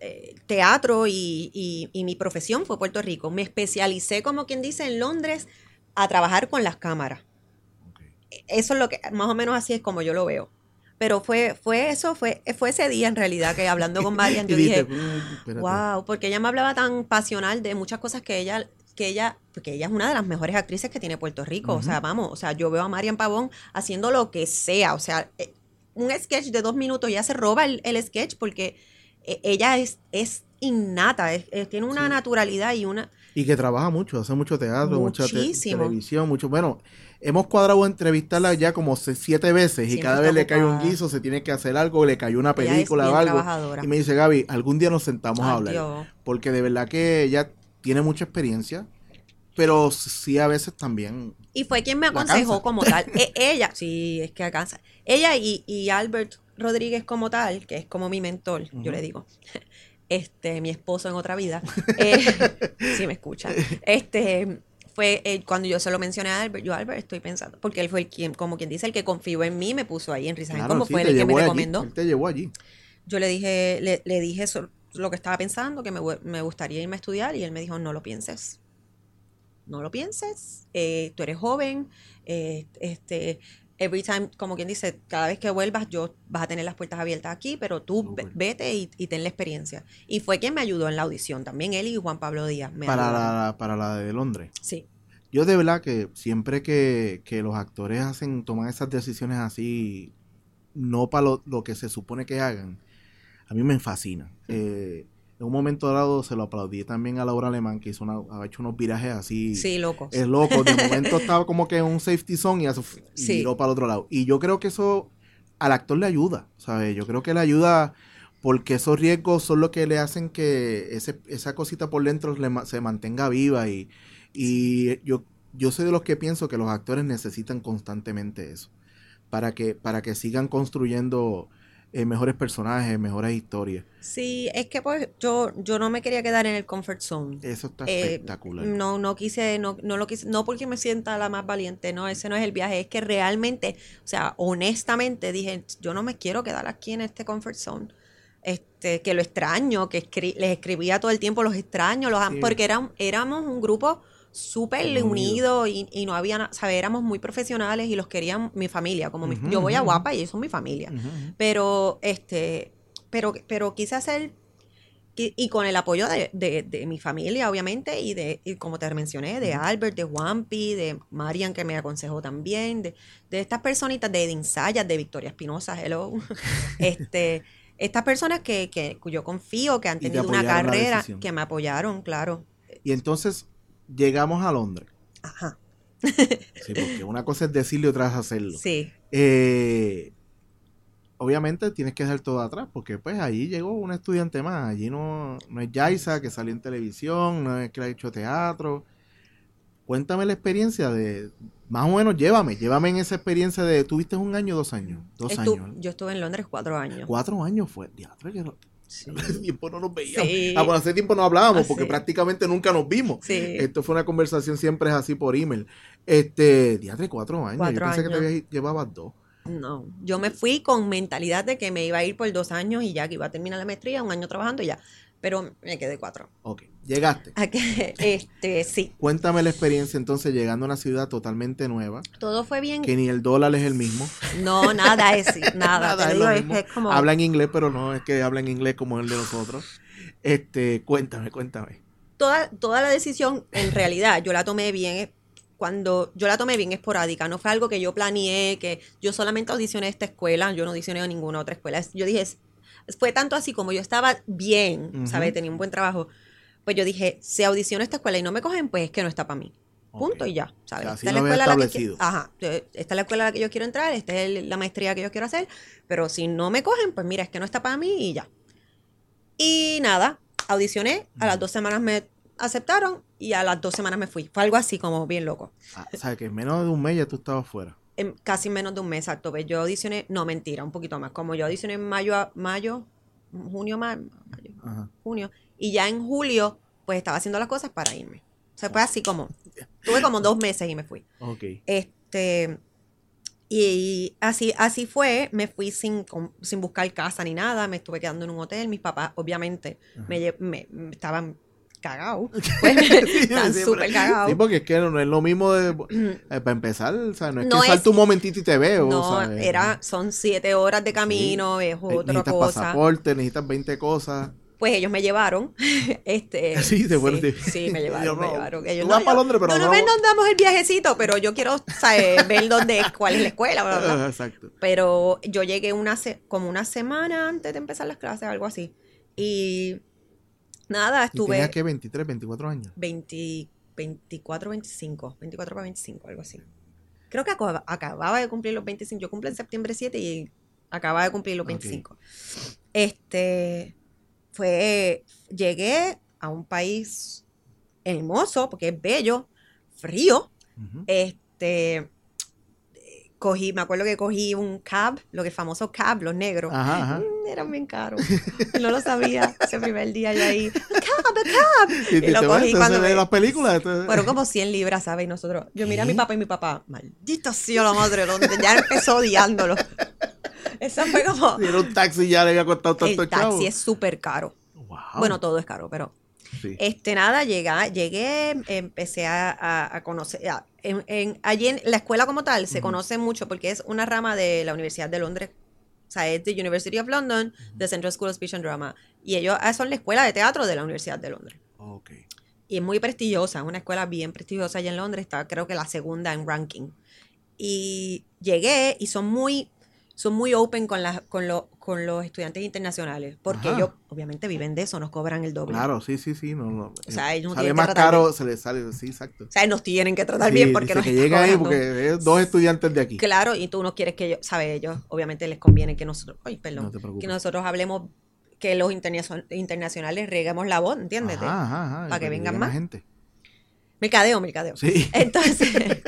Speaker 2: teatro y, y, y mi profesión fue Puerto Rico. Me especialicé, como quien dice, en Londres a trabajar con las cámaras. Okay. Eso es lo que, más o menos así es como yo lo veo. Pero fue, fue eso, fue, fue ese día en realidad que hablando con Marian yo dije, mm, wow, porque ella me hablaba tan pasional de muchas cosas que ella... que ella, porque ella es una de las mejores actrices que tiene Puerto Rico, uh-huh. o sea, vamos, o sea, yo veo a Marian Pavón haciendo lo que sea, o sea, un sketch de dos minutos, ella se roba el, el sketch porque ella es, es innata, es, es, tiene una sí. naturalidad y una...
Speaker 1: Y que trabaja mucho, hace mucho teatro,
Speaker 2: Muchísimo.
Speaker 1: mucha te- televisión, mucho, bueno, hemos cuadrado entrevistarla ya como siete veces Siempre y cada vez le cae un guiso, se tiene que hacer algo, le cayó una película o algo, y me dice, Gaby, algún día nos sentamos Ay, a hablar, Dios. Porque de verdad que ella... tiene mucha experiencia, pero sí a veces también.
Speaker 2: Y fue quien me aconsejó como tal. E- ella, sí, es que alcanza. Ella y, y Albert Rodríguez como tal, que es como mi mentor, uh-huh. yo le digo, este, mi esposo en otra vida, eh, si me escucha, este, fue eh, cuando yo se lo mencioné a Albert, yo Albert estoy pensando, porque él fue el quien, como quien dice, el que confió en mí, me puso ahí en Rizaje,
Speaker 1: claro,
Speaker 2: como
Speaker 1: sí,
Speaker 2: fue el que me
Speaker 1: allí,
Speaker 2: recomendó.
Speaker 1: Él te llevó allí.
Speaker 2: Yo le dije, le, le dije eso, lo que estaba pensando, que me, me gustaría irme a estudiar, y él me dijo, no lo pienses, no lo pienses, eh, tú eres joven, eh, este, every time, como quien dice, cada vez que vuelvas, yo vas a tener las puertas abiertas aquí, pero tú v- vete y, y ten la experiencia. Y fue quien me ayudó en la audición, también él y Juan Pablo Díaz. Me
Speaker 1: para, la, para la de Londres.
Speaker 2: Sí.
Speaker 1: Yo de verdad que siempre que, que los actores hacen, toman esas decisiones así, no para lo, lo que se supone que hagan, a mí me fascina. Eh, en un momento dado se lo aplaudí también a Laura Alemán, que hizo una, ha hecho unos virajes así.
Speaker 2: Sí, locos.
Speaker 1: Es loco. De momento estaba como que en un safety zone y, hace, y
Speaker 2: sí.
Speaker 1: miró para el otro lado. Y yo creo que eso al actor le ayuda, ¿sabes? Yo creo que le ayuda porque esos riesgos son lo que le hacen que ese, esa cosita por dentro le, se mantenga viva. Y, y yo, yo soy de los que pienso que los actores necesitan constantemente eso. Para que, para que sigan construyendo... Eh, mejores personajes, mejores historias.
Speaker 2: Sí, es que pues yo yo no me quería quedar en el comfort zone.
Speaker 1: Eso está
Speaker 2: eh,
Speaker 1: espectacular.
Speaker 2: No, no quise, no, no lo quise, no porque me sienta la más valiente, no, ese no es el viaje, es que realmente, o sea, honestamente dije, yo no me quiero quedar aquí en este comfort zone. Este, que lo extraño, que escri- les escribía todo el tiempo, los extraño, los sí. porque eran, éramos un grupo súper unido y, y no había nada, ¿sabes? Éramos muy profesionales y los querían mi familia, como uh-huh, mi, yo voy a Guapa y eso es mi familia, uh-huh. pero este, pero, pero quise hacer y, y con el apoyo de, de, de mi familia obviamente y de, y como te mencioné, de uh-huh. Albert, de Juanpi, de Marian que me aconsejó también, de, de estas personitas, de Edin Sayas, de Victoria Espinosa, hello, este, estas personas que, que yo confío que han tenido una carrera, que me apoyaron, claro.
Speaker 1: Y entonces llegamos a Londres.
Speaker 2: Ajá.
Speaker 1: Sí, porque una cosa es decirlo y otra es hacerlo.
Speaker 2: Sí.
Speaker 1: Eh, obviamente tienes que dejar todo atrás, porque pues allí llegó un estudiante más. Allí no, no es Yaisa que salió en televisión, no es que ha hecho teatro. Cuéntame la experiencia de, más o menos, llévame, llévame en esa experiencia de, ¿tuviste un año o dos años? Dos
Speaker 2: Estu-
Speaker 1: años.
Speaker 2: Yo estuve en Londres cuatro años.
Speaker 1: Cuatro años fue, teatro que no... Sí. Hace tiempo no nos veíamos.
Speaker 2: Sí.
Speaker 1: Ah, bueno, hace tiempo no hablábamos
Speaker 2: ah,
Speaker 1: porque
Speaker 2: sí.
Speaker 1: prácticamente nunca nos vimos.
Speaker 2: Sí.
Speaker 1: Esto fue una conversación, siempre es así por email. Este, diatre, cuatro años.
Speaker 2: Cuatro
Speaker 1: yo pensé
Speaker 2: años.
Speaker 1: que te habías, llevabas dos.
Speaker 2: No, yo me fui con mentalidad de que me iba a ir por dos años y ya que iba a terminar la maestría, un año trabajando y ya. pero me quedé cuatro.
Speaker 1: Ok, llegaste.
Speaker 2: ¿A qué? Este, sí.
Speaker 1: Cuéntame la experiencia entonces llegando a una ciudad totalmente nueva.
Speaker 2: Todo fue bien.
Speaker 1: Que ni el dólar es el mismo.
Speaker 2: No, nada es, nada.
Speaker 1: Nada
Speaker 2: Te
Speaker 1: es
Speaker 2: digo,
Speaker 1: lo
Speaker 2: es,
Speaker 1: mismo.
Speaker 2: es como...
Speaker 1: Hablan inglés, pero no es que hablan inglés como el de nosotros. Este, cuéntame, cuéntame.
Speaker 2: Toda, toda la decisión, en realidad, yo la tomé bien, cuando yo la tomé bien esporádica, no fue algo que yo planeé, que yo solamente audicioné a esta escuela, yo no audicioné a ninguna otra escuela. Yo dije, fue tanto así como yo estaba bien, uh-huh. ¿sabes? Tenía un buen trabajo. Pues yo dije, si audiciono a esta escuela y no me cogen, pues es que no está para mí. Punto okay. Y ya, ¿sabes?
Speaker 1: O sea,
Speaker 2: esta,
Speaker 1: es
Speaker 2: la
Speaker 1: escuela
Speaker 2: a la que, ajá, esta es la escuela a la que yo quiero entrar, esta es la maestría que yo quiero hacer, pero si no me cogen, pues mira, es que no está para mí y ya. Y nada, audicioné, a las dos semanas me aceptaron y a las dos semanas me fui. Fue algo así como bien loco.
Speaker 1: Ah, o sea, que en menos de un mes ya tú estabas fuera.
Speaker 2: En casi menos de un mes, exacto. Yo audicioné, no, mentira, un poquito más. Como yo audicioné en mayo, a, mayo, junio, mayo, Ajá. junio, y ya en julio, pues estaba haciendo las cosas para irme. O sea, fue así como, tuve como dos meses y me fui.
Speaker 1: Ok.
Speaker 2: Este, y así, así fue, me fui sin, sin buscar casa ni nada, me estuve quedando en un hotel, mis papás obviamente me, me, me estaban cagados, pues, sí, están súper cagados.
Speaker 1: Sí, porque es que no es lo mismo de, eh, para empezar, o sea, no es no que salte un momentito y te veo.
Speaker 2: No,
Speaker 1: ¿sabes?
Speaker 2: Era, son siete horas de camino, sí. Es otra
Speaker 1: necesitas
Speaker 2: cosa.
Speaker 1: Necesitas pasaporte, necesitas veinte cosas.
Speaker 2: Pues ellos me llevaron. este,
Speaker 1: sí, de bueno,
Speaker 2: sí, sí, me llevaron,
Speaker 1: no,
Speaker 2: me llevaron. Ellos,
Speaker 1: tú vas
Speaker 2: no,
Speaker 1: para
Speaker 2: yo,
Speaker 1: Londres, pero
Speaker 2: no, no,
Speaker 1: no.
Speaker 2: me no damos el viajecito, pero yo quiero saber, ver dónde es, cuál es la escuela, bla, bla, bla.
Speaker 1: Exacto.
Speaker 2: Pero yo llegué una se como una semana antes de empezar las clases, algo así. Y nada, estuve...
Speaker 1: ¿Y tenías que veintitrés, veinticuatro años?
Speaker 2: veinte, veinticuatro, veinticinco. veinticuatro para veinticinco, algo así. Creo que acababa, acababa de cumplir los veinticinco. Yo cumplo en septiembre siete y acababa de cumplir los veinticinco. Okay. Este... Fue, llegué a un país hermoso, porque es bello, frío. Uh-huh. Este, cogí, me acuerdo que cogí un cab, lo que es famoso cab, los negros.
Speaker 1: Ajá, ajá.
Speaker 2: Mm, eran bien caros. No lo sabía. Ese primer día yo ahí, a cab, a cab.
Speaker 1: Y,
Speaker 2: y lo cogí cuando
Speaker 1: me...
Speaker 2: me...
Speaker 1: las películas. Entonces...
Speaker 2: Fueron como cien libras, ¿sabes? Y nosotros, yo miré a mi papá y mi papá, maldita sea la madre, donde ya empezó odiándolo. Eso fue como...
Speaker 1: Si era un taxi ya le había costado tanto
Speaker 2: El taxi
Speaker 1: chavo.
Speaker 2: es súper caro.
Speaker 1: Wow.
Speaker 2: Bueno, todo es caro, pero... Sí. Este, nada, llegué, llegué empecé a, a, a conocer... A, en, en, allí en la escuela como tal se uh-huh. conoce mucho porque es una rama de la Universidad de Londres. O sea, es de University of London, uh-huh. The Central School of Speech and Drama. Y ellos son la escuela de teatro de la Universidad de Londres.
Speaker 1: Okay.
Speaker 2: Y es muy prestigiosa, es una escuela bien prestigiosa allá en Londres. Está creo que la segunda en ranking. Y llegué y son muy... son muy open con, la, con, lo, con los estudiantes internacionales, porque Ajá. ellos obviamente viven de eso, nos cobran el doble.
Speaker 1: Claro, sí, sí, sí. No, no.
Speaker 2: O sea, ellos no
Speaker 1: sale más caro, bien. Se les sale, sí, exacto.
Speaker 2: O sea, nos tienen que tratar
Speaker 1: sí,
Speaker 2: bien porque nos
Speaker 1: que llegan ahí porque es dos estudiantes de aquí.
Speaker 2: Claro, y tú no quieres que ellos, ¿sabes? Ellos obviamente les conviene que nosotros, ay, perdón, no que nosotros hablemos, que los interna- internacionales reguemos la voz, ¿entiendes?
Speaker 1: Ajá, ajá, ajá,
Speaker 2: para que vengan más.
Speaker 1: Gente.
Speaker 2: Mercadeo, mercadeo.
Speaker 1: Sí.
Speaker 2: Entonces,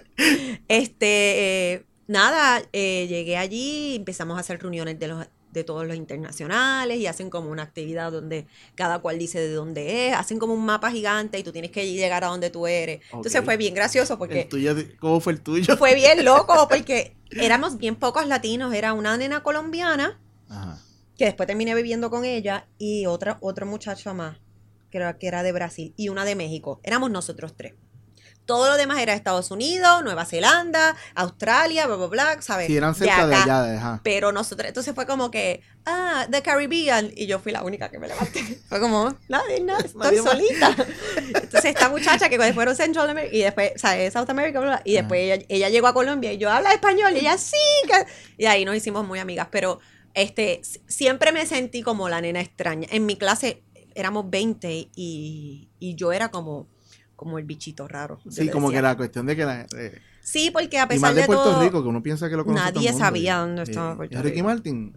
Speaker 2: este... Eh, Nada, eh, llegué allí, empezamos a hacer reuniones de los de todos los internacionales y hacen como una actividad donde cada cual dice de dónde es, hacen como un mapa gigante y tú tienes que llegar a donde tú eres. Okay. Entonces fue bien gracioso porque...
Speaker 1: ¿El tuyo, ¿Cómo fue el tuyo?
Speaker 2: Fue bien loco porque éramos bien pocos latinos, era una nena colombiana, Ajá. que después terminé viviendo con ella, y otra, otro muchacho más, que era, que era de Brasil, y una de México. Éramos nosotros tres. Todo lo demás era Estados Unidos, Nueva Zelanda, Australia, bla, bla, bla, ¿sabes?
Speaker 1: Sí, eran cerca de, de allá. De, ajá.
Speaker 2: Pero nosotros, entonces fue como que, ah, The Caribbean, y yo fui la única que me levanté. Fue como, nada, nada, estoy solita. Entonces esta muchacha que fueron Central America, y después, o sea, South America, bla, bla, y después ella, ella llegó a Colombia, y yo, habla español, y ella, sí, que... y ahí nos hicimos muy amigas, pero este, siempre me sentí como la nena extraña. En mi clase éramos veinte, y, y yo era como... como el bichito raro.
Speaker 1: Sí, como que la cuestión de que la... Eh,
Speaker 2: sí, porque a pesar
Speaker 1: y más de,
Speaker 2: de
Speaker 1: Puerto
Speaker 2: todo...
Speaker 1: Rico, que uno piensa que lo conoce
Speaker 2: nadie
Speaker 1: todo el mundo,
Speaker 2: sabía
Speaker 1: y,
Speaker 2: dónde estaba
Speaker 1: eh,
Speaker 2: Puerto
Speaker 1: Ricky
Speaker 2: Rico.
Speaker 1: Martin.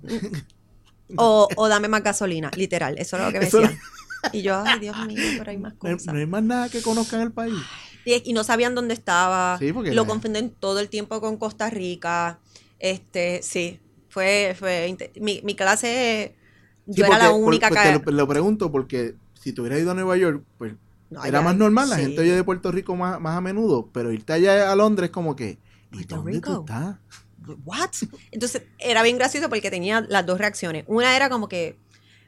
Speaker 2: O, o dame más gasolina, literal. Eso era lo que me decían. Y yo, ay, Dios mío, pero hay más cosas.
Speaker 1: No hay, no hay más nada que conozcan el país.
Speaker 2: Y, y no sabían dónde estaba.
Speaker 1: Sí, porque...
Speaker 2: Lo confunden todo el tiempo con Costa Rica. Este, sí. Fue... fue mi, mi clase...
Speaker 1: Sí,
Speaker 2: yo
Speaker 1: porque,
Speaker 2: era la única
Speaker 1: por,
Speaker 2: que...
Speaker 1: Te lo, lo pregunto porque si tú hubieras ido a Nueva York, pues...
Speaker 2: No,
Speaker 1: era
Speaker 2: allá,
Speaker 1: más normal, la
Speaker 2: sí.
Speaker 1: gente oye de Puerto Rico más, más a menudo, pero irte allá a Londres como que, ¿y dónde Rico? tú estás?
Speaker 2: ¿What? Entonces era bien gracioso porque tenía las dos reacciones. Una era como que,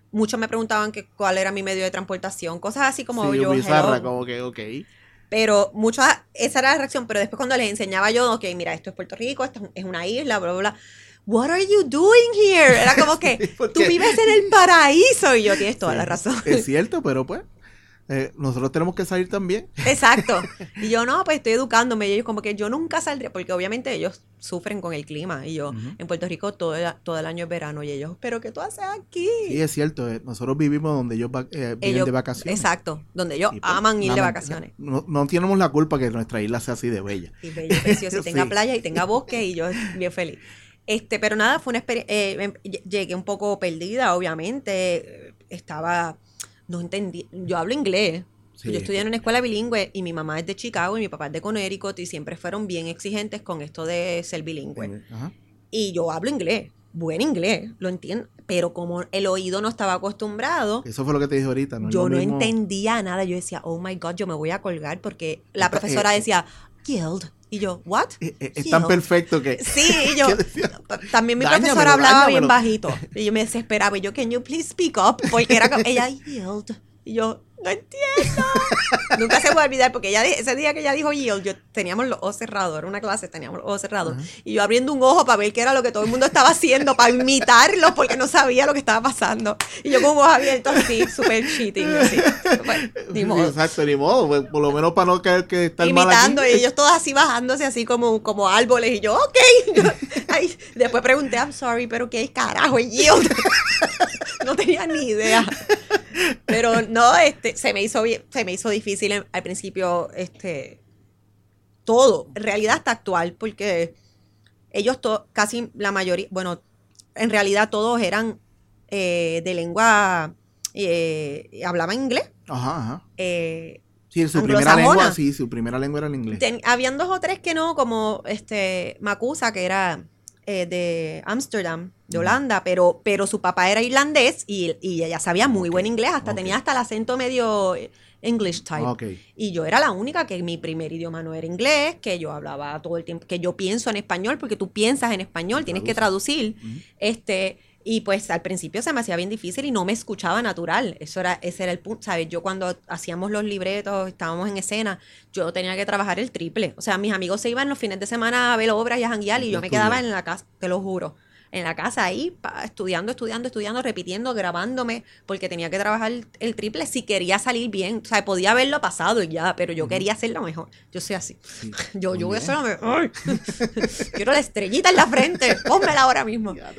Speaker 2: muchos me preguntaban que cuál era mi medio de transportación, cosas así como
Speaker 1: sí,
Speaker 2: yo.
Speaker 1: bizarra,
Speaker 2: hello.
Speaker 1: como que, ok.
Speaker 2: Pero mucho, esa era la reacción, pero después cuando les enseñaba yo, ok, mira, esto es Puerto Rico, esto es una isla, bla, bla, bla. What are you doing here? Era como que, sí, tú vives en el paraíso. Y yo, tienes toda sí, la razón.
Speaker 1: Es cierto, pero pues, eh, nosotros tenemos que salir también.
Speaker 2: Exacto. Y yo, no, pues estoy educándome. Y ellos como que yo nunca saldré, porque obviamente ellos sufren con el clima. Y yo, uh-huh. en Puerto Rico todo el, todo el año es verano. Y ellos, ¿pero qué tú haces aquí?
Speaker 1: Sí, es cierto. Eh, nosotros vivimos donde ellos eh, viven ellos, de vacaciones.
Speaker 2: Exacto. Donde ellos pues, aman ir de vacaciones.
Speaker 1: No, no tenemos la culpa que nuestra isla sea así de bella.
Speaker 2: Y bella y preciosa. Y tenga sí. playa y tenga bosque. Y yo bien feliz. Este, pero nada, fue una experiencia. Eh, llegué un poco perdida, obviamente. Estaba. No entendí. Yo hablo inglés. Sí, yo estudié en una escuela bilingüe y mi mamá es de Chicago y mi papá es de Connecticut y siempre fueron bien exigentes con esto de ser bilingüe. Ajá. Y yo hablo inglés, buen inglés, lo entiendo, pero como el oído no estaba acostumbrado.
Speaker 1: Eso fue lo que te dije ahorita, ¿no?
Speaker 2: Yo no
Speaker 1: mismo...
Speaker 2: entendía nada. Yo decía, oh my God, yo me voy a colgar porque la profesora eh, decía, Guild. Y yo, ¿what?
Speaker 1: Es, es tan perfecto que...
Speaker 2: Sí, y yo... También mi dáñamelo, profesora hablaba dáñamelo. bien bajito. Y yo me desesperaba. Y yo, can you please speak up? Porque era como... Ella, yield. Y yo, no entiendo. Nunca se me va a olvidar porque ella, ese día que ella dijo yield, yo teníamos los ojos cerrados. Era una clase, teníamos los ojos cerrados. Uh-huh. Y yo abriendo un ojo para ver qué era lo que todo el mundo estaba haciendo, para imitarlo, porque no sabía lo que estaba pasando. Y yo con un ojo abierto así, súper cheating. Así. Bueno, ni modo.
Speaker 1: Sí, exacto, ni modo. Pues, por lo menos para no caer que está
Speaker 2: imitando,
Speaker 1: mal aquí.
Speaker 2: Y ellos todos así bajándose, así como, como árboles. Y yo, ok. Yo, ay, después pregunté, I'm sorry, pero ¿qué carajo es yield? No tenía ni idea. Pero no, este, se me hizo se me hizo difícil en, al principio, este, todo, en realidad hasta actual, porque ellos to, casi la mayoría, bueno, en realidad todos eran eh, de lengua, eh, hablaban inglés.
Speaker 1: Ajá, ajá.
Speaker 2: Eh,
Speaker 1: sí, su primera lengua, sí, su primera lengua era el inglés.
Speaker 2: Ten, habían dos o tres que no, como este Macusa, que era eh, de Ámsterdam, de Holanda, pero, pero su papá era irlandés y, y ella sabía muy okay. buen inglés, hasta okay. tenía hasta el acento medio English type. Okay. Y yo era la única que mi primer idioma no era inglés, que yo hablaba todo el tiempo, que yo pienso en español, porque tú piensas en español, tienes que traducir. Uh-huh. Este, y pues al principio se me hacía bien difícil y no me escuchaba natural. Eso era, ese era el punto, ¿sabes? Yo cuando hacíamos los libretos, estábamos en escena, yo tenía que trabajar el triple. O sea, mis amigos se iban los fines de semana a ver obras y a janguear y yo me quedaba en la casa, te lo juro. En la casa ahí, pa, estudiando, estudiando, estudiando, repitiendo, grabándome, porque tenía que trabajar el, el triple si quería salir bien. O sea, podía haberlo pasado y ya, pero yo uh-huh. quería hacerlo mejor. Yo soy así. Sí. Yo, yo voy a hacerlo mejor. Quiero la estrellita en la frente. Pónmela ahora mismo. Ya,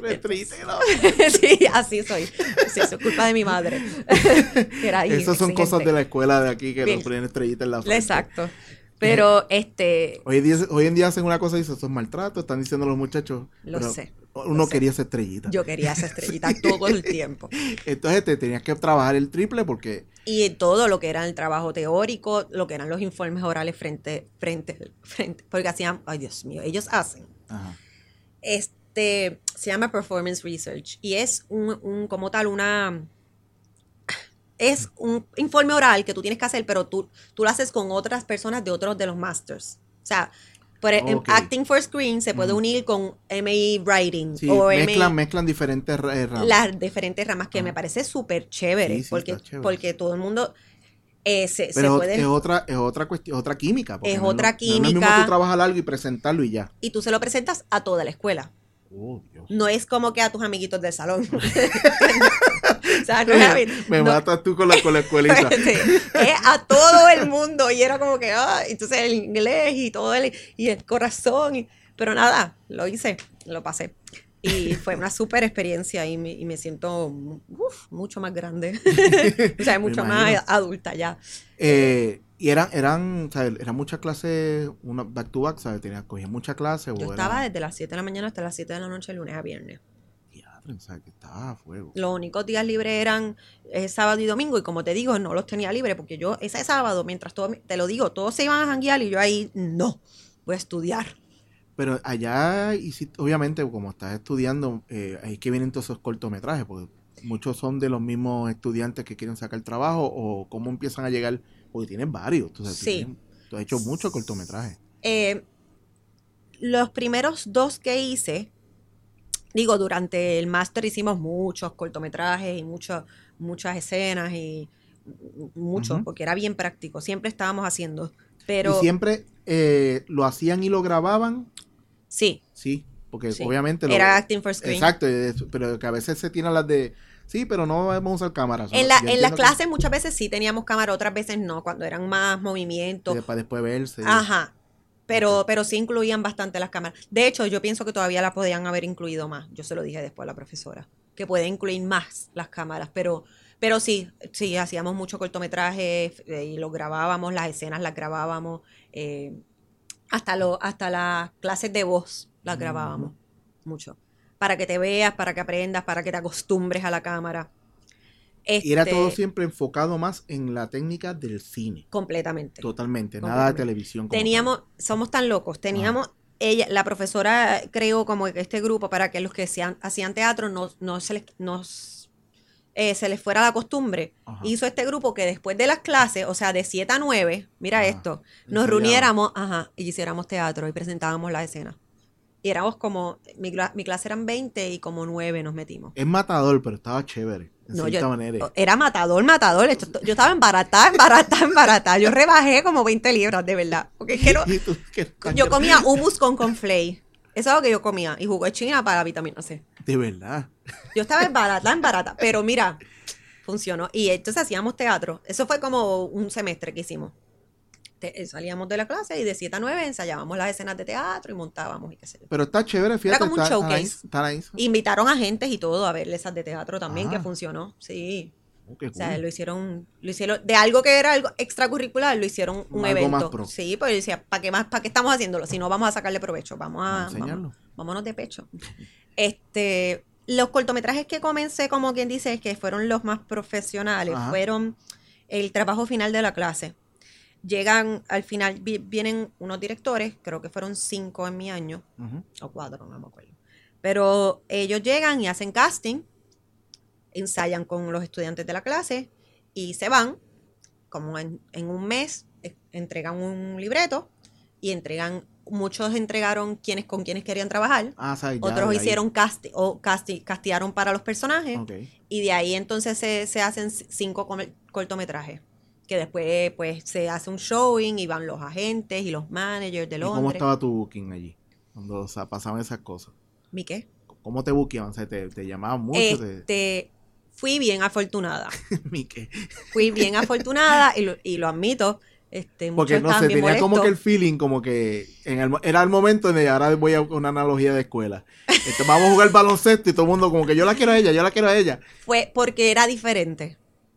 Speaker 2: sí, así soy. Sí, eso es culpa de mi madre.
Speaker 1: Era ahí, esas son exigente. Cosas de la escuela de aquí que bien. Nos ponen estrellita en la frente.
Speaker 2: Exacto. Pero, este...
Speaker 1: Hoy en, día, hoy en día hacen una cosa y dicen, eso es maltrato, están diciendo los muchachos.
Speaker 2: Lo sé.
Speaker 1: Uno
Speaker 2: lo
Speaker 1: quería
Speaker 2: sé.
Speaker 1: esa estrellita.
Speaker 2: Yo quería esa estrellita todo el tiempo.
Speaker 1: Entonces te tenías que trabajar el triple porque...
Speaker 2: Y todo lo que era el trabajo teórico, lo que eran los informes orales frente, frente, frente, porque hacían, ay Dios mío, ellos hacen. Ajá. Este, se llama Performance Research y es un, un como tal una... Es un informe oral que tú tienes que hacer, pero tú, tú lo haces con otras personas de otros de los masters. O sea, por okay. Acting for Screen se puede mm. unir con M A Writing.
Speaker 1: Sí,
Speaker 2: o
Speaker 1: mezclan,
Speaker 2: M A,
Speaker 1: mezclan diferentes ramas.
Speaker 2: Las diferentes ramas, que ah. me parece súper chévere,
Speaker 1: sí, sí,
Speaker 2: porque,
Speaker 1: chévere.
Speaker 2: porque todo el mundo eh, se,
Speaker 1: pero
Speaker 2: se puede...
Speaker 1: es otra, es otra cuestión, otra química.
Speaker 2: Es otra
Speaker 1: no,
Speaker 2: química.
Speaker 1: No es lo mismo tú trabajar algo y presentarlo y ya.
Speaker 2: Y tú se lo presentas a toda la escuela.
Speaker 1: Oh, Dios.
Speaker 2: No es como que a tus amiguitos del salón. O sea, no es,
Speaker 1: me
Speaker 2: no,
Speaker 1: matas tú con la, con la escuelita.
Speaker 2: Sí, es a todo el mundo. Y era como que, ah, entonces el inglés y todo el, y el corazón. Y, pero nada, lo hice, lo pasé. Y fue una súper experiencia y me, y me siento uf, mucho más grande. O sea, mucho más adulta ya.
Speaker 1: Eh, y eran, eran, o sea, eran muchas clases, una back to back, ¿sabes? Tenía, cogía muchas clases.
Speaker 2: Yo
Speaker 1: o
Speaker 2: estaba
Speaker 1: era...
Speaker 2: desde las siete de la mañana hasta las siete de la noche, lunes a viernes.
Speaker 1: O sea, que estaba a fuego.
Speaker 2: Los únicos días libres eran eh, sábado y domingo, y como te digo, no los tenía libres, porque yo ese sábado, mientras todo, te lo digo, todos se iban a janguear y yo ahí, no, voy a estudiar.
Speaker 1: Pero allá, y si, obviamente, como estás estudiando, eh, ahí es que vienen todos esos cortometrajes, porque muchos son de los mismos estudiantes que quieren sacar trabajo, o cómo empiezan a llegar, porque tienen varios, tú, sabes,
Speaker 2: sí.
Speaker 1: tienen, tú has hecho muchos cortometrajes.
Speaker 2: Eh, los primeros dos que hice, Digo, durante el máster hicimos muchos cortometrajes y muchos, muchas escenas y muchos,
Speaker 1: Ujú.
Speaker 2: porque era bien práctico. Siempre estábamos haciendo.
Speaker 1: ¿Y
Speaker 2: Pero
Speaker 1: siempre eh, lo hacían y lo grababan?
Speaker 2: sí,
Speaker 1: Sí, porque
Speaker 2: sí.
Speaker 1: obviamente lo...
Speaker 2: Era acting for screen.
Speaker 1: Exacto, es- pero que a veces se tiran las de... Sí, pero no vamos a usar cámaras.
Speaker 2: En,
Speaker 1: ¿no?
Speaker 2: la,
Speaker 1: Yo
Speaker 2: en las
Speaker 1: entiendo
Speaker 2: clases muchas veces sí teníamos cámara, otras veces no, cuando eran más movimientos.
Speaker 1: que para después verse. y-
Speaker 2: Ajá. Pero,
Speaker 1: Ok.
Speaker 2: pero sí incluían bastante las cámaras. De hecho, yo pienso que todavía la podían haber incluido más. Yo se lo dije después a la profesora, que puede incluir más las cámaras. Pero, pero sí, sí, hacíamos mucho cortometraje eh, y lo grabábamos, las escenas las grabábamos, eh, hasta, lo, hasta las clases de voz las grabábamos
Speaker 1: Ujú.
Speaker 2: mucho. Para que te veas, para que aprendas, para que te acostumbres a la cámara.
Speaker 1: Y era todo
Speaker 2: Este,
Speaker 1: siempre enfocado más en la técnica del cine.
Speaker 2: completamente.
Speaker 1: Totalmente, nada de
Speaker 2: Completamente.
Speaker 1: televisión como
Speaker 2: Teníamos, somos tan locos,
Speaker 1: tal. Ajá.
Speaker 2: teníamos, ella, la profesora creó como que este grupo para que los que hacían, hacían teatro no, no se les, nos, eh, se les fuera la costumbre.
Speaker 1: Ajá.
Speaker 2: Hizo este grupo que después de las clases, o sea, de siete a nueve, mira
Speaker 1: Ajá.
Speaker 2: esto, nos
Speaker 1: Ensayaban.
Speaker 2: reuniéramos, ajá, y hiciéramos teatro y presentábamos la escena. Y éramos como, mi, cla- mi clase eran veinte y como nueve nos metimos.
Speaker 1: Es matador, pero estaba chévere. En
Speaker 2: No,
Speaker 1: cierta
Speaker 2: yo
Speaker 1: manera.
Speaker 2: era matador, matador. Esto- yo estaba embaratada, embaratada, embaratada. Yo rebajé como veinte libras, de verdad. Porque es que no-
Speaker 1: ¿Y tú qué tan
Speaker 2: yo
Speaker 1: gra-
Speaker 2: comía hummus con conflay. Eso es lo que yo comía. Y jugo de China para la vitamina C.
Speaker 1: De verdad.
Speaker 2: Yo estaba embaratada, embarata. Pero mira, funcionó. Y entonces hacíamos teatro. Eso fue como un semestre que hicimos. Te- salíamos de la clase y de siete a nueve ensayábamos las escenas de teatro y montábamos y qué sé yo.
Speaker 1: Pero está chévere,
Speaker 2: Era
Speaker 1: fíjate.
Speaker 2: como un
Speaker 1: Está, está
Speaker 2: showcase.
Speaker 1: nice, está nice.
Speaker 2: Invitaron a gentes y todo a ver esas de teatro también,
Speaker 1: Ah.
Speaker 2: que funcionó. Sí.
Speaker 1: Oh, qué
Speaker 2: O sea,
Speaker 1: cool.
Speaker 2: lo hicieron, lo hicieron, de algo que era algo extracurricular, lo hicieron un
Speaker 1: Algo
Speaker 2: evento.
Speaker 1: más pro.
Speaker 2: Sí, pues yo decía, ¿para qué más, para qué estamos haciéndolo? Si no vamos a sacarle provecho, vamos
Speaker 1: Vamos a
Speaker 2: a,
Speaker 1: enseñarlo.
Speaker 2: vamos, vámonos de pecho. Este, los cortometrajes que comencé, como quien dice, que fueron los más profesionales,
Speaker 1: Ajá.
Speaker 2: fueron el trabajo final de la clase. Llegan, al final vi- vienen unos directores, creo que fueron cinco en mi año,
Speaker 1: Ujú.
Speaker 2: o cuatro, no me acuerdo. Pero ellos llegan y hacen casting, ensayan con los estudiantes de la clase y se van, como en, en un mes, eh, entregan un libreto y entregan, muchos entregaron quienes con quienes querían trabajar,
Speaker 1: Ah, sabes, ya,
Speaker 2: otros
Speaker 1: de ahí.
Speaker 2: hicieron casting o casti, castearon para los personajes
Speaker 1: Ok.
Speaker 2: y de ahí entonces se, se hacen c- cinco com- cortometrajes que después pues se hace un showing y van los agentes y los managers de
Speaker 1: ¿Y cómo
Speaker 2: Londres.
Speaker 1: estaba tu booking allí? Cuando o sea, pasaban esas cosas.
Speaker 2: ¿Mi qué?
Speaker 1: ¿Cómo te buqueaban? O sea, ¿te, te llamaban mucho? Te...
Speaker 2: Este, fui bien afortunada.
Speaker 1: ¿Mi qué?
Speaker 2: Fui bien afortunada y lo, y lo admito. Este, muchos
Speaker 1: Porque no
Speaker 2: estaban
Speaker 1: sé,
Speaker 2: bien
Speaker 1: tenía
Speaker 2: molestos.
Speaker 1: como que el feeling, como que en el, mo- era el momento de ahora voy a una analogía de escuela. Este, vamos a jugar baloncesto y todo el mundo como que yo la quiero a ella, yo la quiero a ella.
Speaker 2: Fue porque era diferente.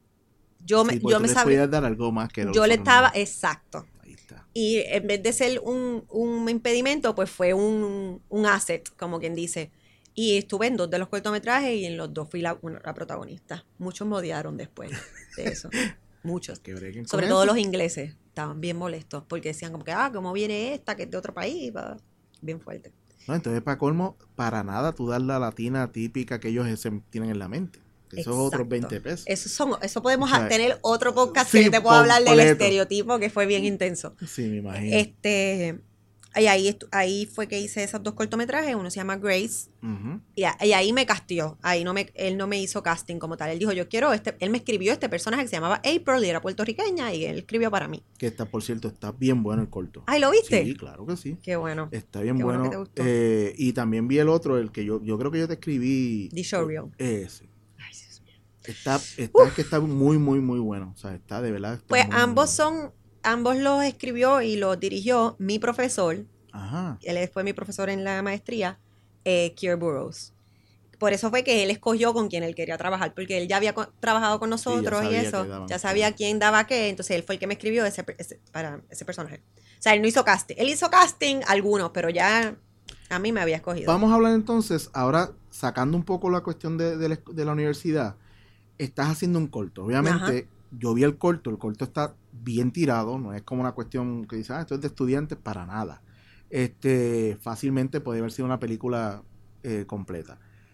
Speaker 2: Yo me,
Speaker 1: Sí, porque
Speaker 2: yo
Speaker 1: tú
Speaker 2: me
Speaker 1: le
Speaker 2: sabía.
Speaker 1: podías dar algo más que
Speaker 2: Yo le
Speaker 1: otro,
Speaker 2: estaba,
Speaker 1: ¿no?
Speaker 2: exacto.
Speaker 1: Ahí está.
Speaker 2: Y en vez de ser un, un impedimento, pues fue un, un asset, como quien dice. Y estuve en dos de los cortometrajes y en los dos fui la, una- la protagonista. Muchos me odiaron después de eso. Muchos.
Speaker 1: Que breguen con
Speaker 2: Sobre todo
Speaker 1: eso.
Speaker 2: los ingleses. Estaban bien molestos porque decían como que, ah, ¿cómo viene esta que es de otro país? Va. Bien fuerte.
Speaker 1: No, entonces para colmo, para nada tú dar la latina típica que ellos se tienen en la mente. Esos otros
Speaker 2: Exacto.
Speaker 1: veinte pesos.
Speaker 2: Eso, son, eso podemos
Speaker 1: O sea,
Speaker 2: tener otro podcast
Speaker 1: sí,
Speaker 2: que te puedo hablar del
Speaker 1: completo.
Speaker 2: estereotipo que fue bien intenso.
Speaker 1: Sí, me imagino.
Speaker 2: Este, y ahí, estu- ahí fue que hice esos dos cortometrajes. Uno se llama Grace.
Speaker 1: Ujú.
Speaker 2: Y, a- y ahí me casteó. Ahí no me, él no me hizo casting como tal. Él dijo, yo quiero este. Él me escribió este personaje que se llamaba April y era puertorriqueña y él escribió para mí.
Speaker 1: Que está, por cierto, está bien bueno el corto.
Speaker 2: Ay, ¿lo viste?
Speaker 1: Sí, claro que sí.
Speaker 2: Qué bueno.
Speaker 1: Está bien
Speaker 2: Qué bueno
Speaker 1: bueno.
Speaker 2: que te gustó.
Speaker 1: Eh, y también vi el otro, el que yo, yo creo que yo te escribí.
Speaker 2: The Showreel.
Speaker 1: Ese.
Speaker 2: Ay, Dios mío.
Speaker 1: Está, está, es que está muy, muy, muy bueno. O sea, está de verdad. está
Speaker 2: Pues
Speaker 1: muy, muy
Speaker 2: ambos
Speaker 1: bueno.
Speaker 2: son, ambos los escribió y los dirigió mi profesor.
Speaker 1: Ajá.
Speaker 2: Él fue mi profesor en la maestría, eh, Kier Burroughs. Por eso fue que él escogió con quien él quería trabajar, porque él ya había co- trabajado con nosotros y
Speaker 1: sabía
Speaker 2: eso,
Speaker 1: que daban
Speaker 2: ya sabía
Speaker 1: todo.
Speaker 2: quién daba qué, entonces él fue el que me escribió ese, per- ese- para ese personaje. O sea, él no hizo casting, él hizo casting algunos, pero ya a mí me había escogido.
Speaker 1: Vamos a hablar entonces, ahora sacando un poco la cuestión de, de la, de la universidad, estás haciendo un corto. Obviamente, yo vi el corto, el corto está bien tirado, no es como una cuestión que dice, ah, esto es de estudiantes, para nada. Este, fácilmente puede haber sido una película eh, completa.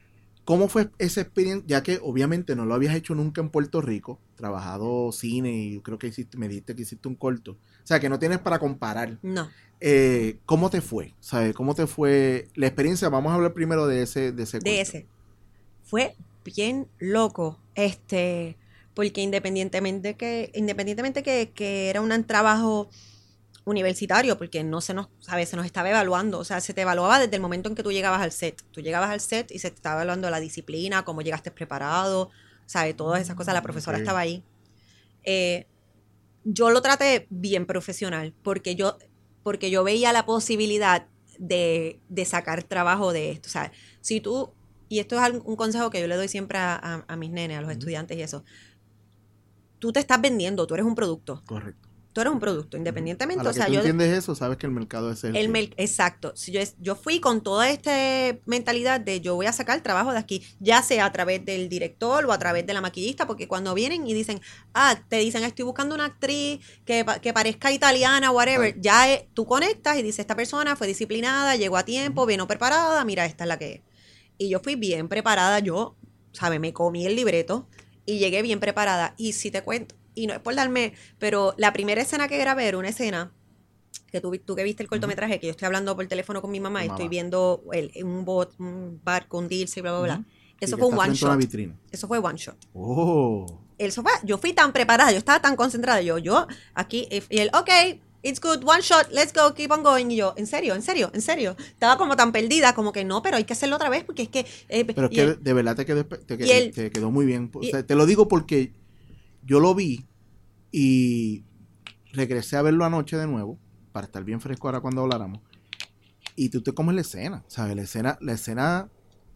Speaker 1: ¿Cómo fue esa experiencia? Ya que obviamente no lo habías hecho nunca en Puerto Rico, trabajado cine y creo que hiciste, me dijiste que hiciste un corto. O sea, que no tienes para comparar.
Speaker 2: No.
Speaker 1: Eh, ¿Cómo te fue? ¿Sabes? ¿Cómo te fue la experiencia? Vamos a hablar primero de ese de ese corto.
Speaker 2: De ese. Fue bien loco, este, porque independientemente que, independientemente que, que era un trabajo universitario, porque no se nos, ¿sabes? Se nos estaba evaluando, o sea, se te evaluaba desde el momento en que tú llegabas al set. Tú llegabas al set y se te estaba evaluando la disciplina, cómo llegaste preparado, ¿sabes? Todas esas cosas, la profesora okay. estaba ahí. Eh, yo lo traté bien profesional, porque yo, porque yo veía la posibilidad de, de sacar trabajo de esto. O sea, si tú, y esto es un consejo que yo le doy siempre a, a, a mis nenes, a los uh-huh. estudiantes y eso, tú te estás vendiendo, tú eres un producto.
Speaker 1: Correcto.
Speaker 2: Tú eres un producto, independientemente.
Speaker 1: A la
Speaker 2: o sea,
Speaker 1: que tú
Speaker 2: yo
Speaker 1: entiendes eso, sabes que el mercado es el,
Speaker 2: el
Speaker 1: que...
Speaker 2: mer- Exacto. Si yo, yo fui con toda esta mentalidad de yo voy a sacar trabajo de aquí, ya sea a través del director o a través de la maquillista, porque cuando vienen y dicen, ah, te dicen, estoy buscando una actriz que, que parezca italiana, whatever, Ay. ya es, tú conectas y dices, esta persona fue disciplinada, llegó a tiempo, vino preparada, mira, esta es la que es. Y yo fui bien preparada, yo, ¿sabes? Me comí el libreto y llegué bien preparada. Y si te cuento, y no es por darme, pero la primera escena que grabé era una escena que tú, tú que viste el cortometraje, uh-huh. que yo estoy hablando por teléfono con mi mamá, y mamá. estoy viendo el, un bot, un barco, hundirse y bla, bla, bla. Uh-huh. Eso sí, fue un one shot. Eso fue one shot.
Speaker 1: Oh.
Speaker 2: Eso fue, yo fui tan preparada, yo estaba tan concentrada, yo, yo, aquí, y él, ok, it's good, one shot, let's go, keep on going. Y yo, ¿en serio? ¿En serio? ¿En serio? Estaba como tan perdida, como que no, pero hay que hacerlo otra vez, porque es que... Eh,
Speaker 1: pero es que él, de verdad te quedó, te,
Speaker 2: él,
Speaker 1: te quedó muy bien. O sea,
Speaker 2: y,
Speaker 1: te lo digo porque yo lo vi y regresé a verlo anoche de nuevo, para estar bien fresco ahora cuando habláramos, y tú te comes la escena, ¿sabes? La escena, la escena,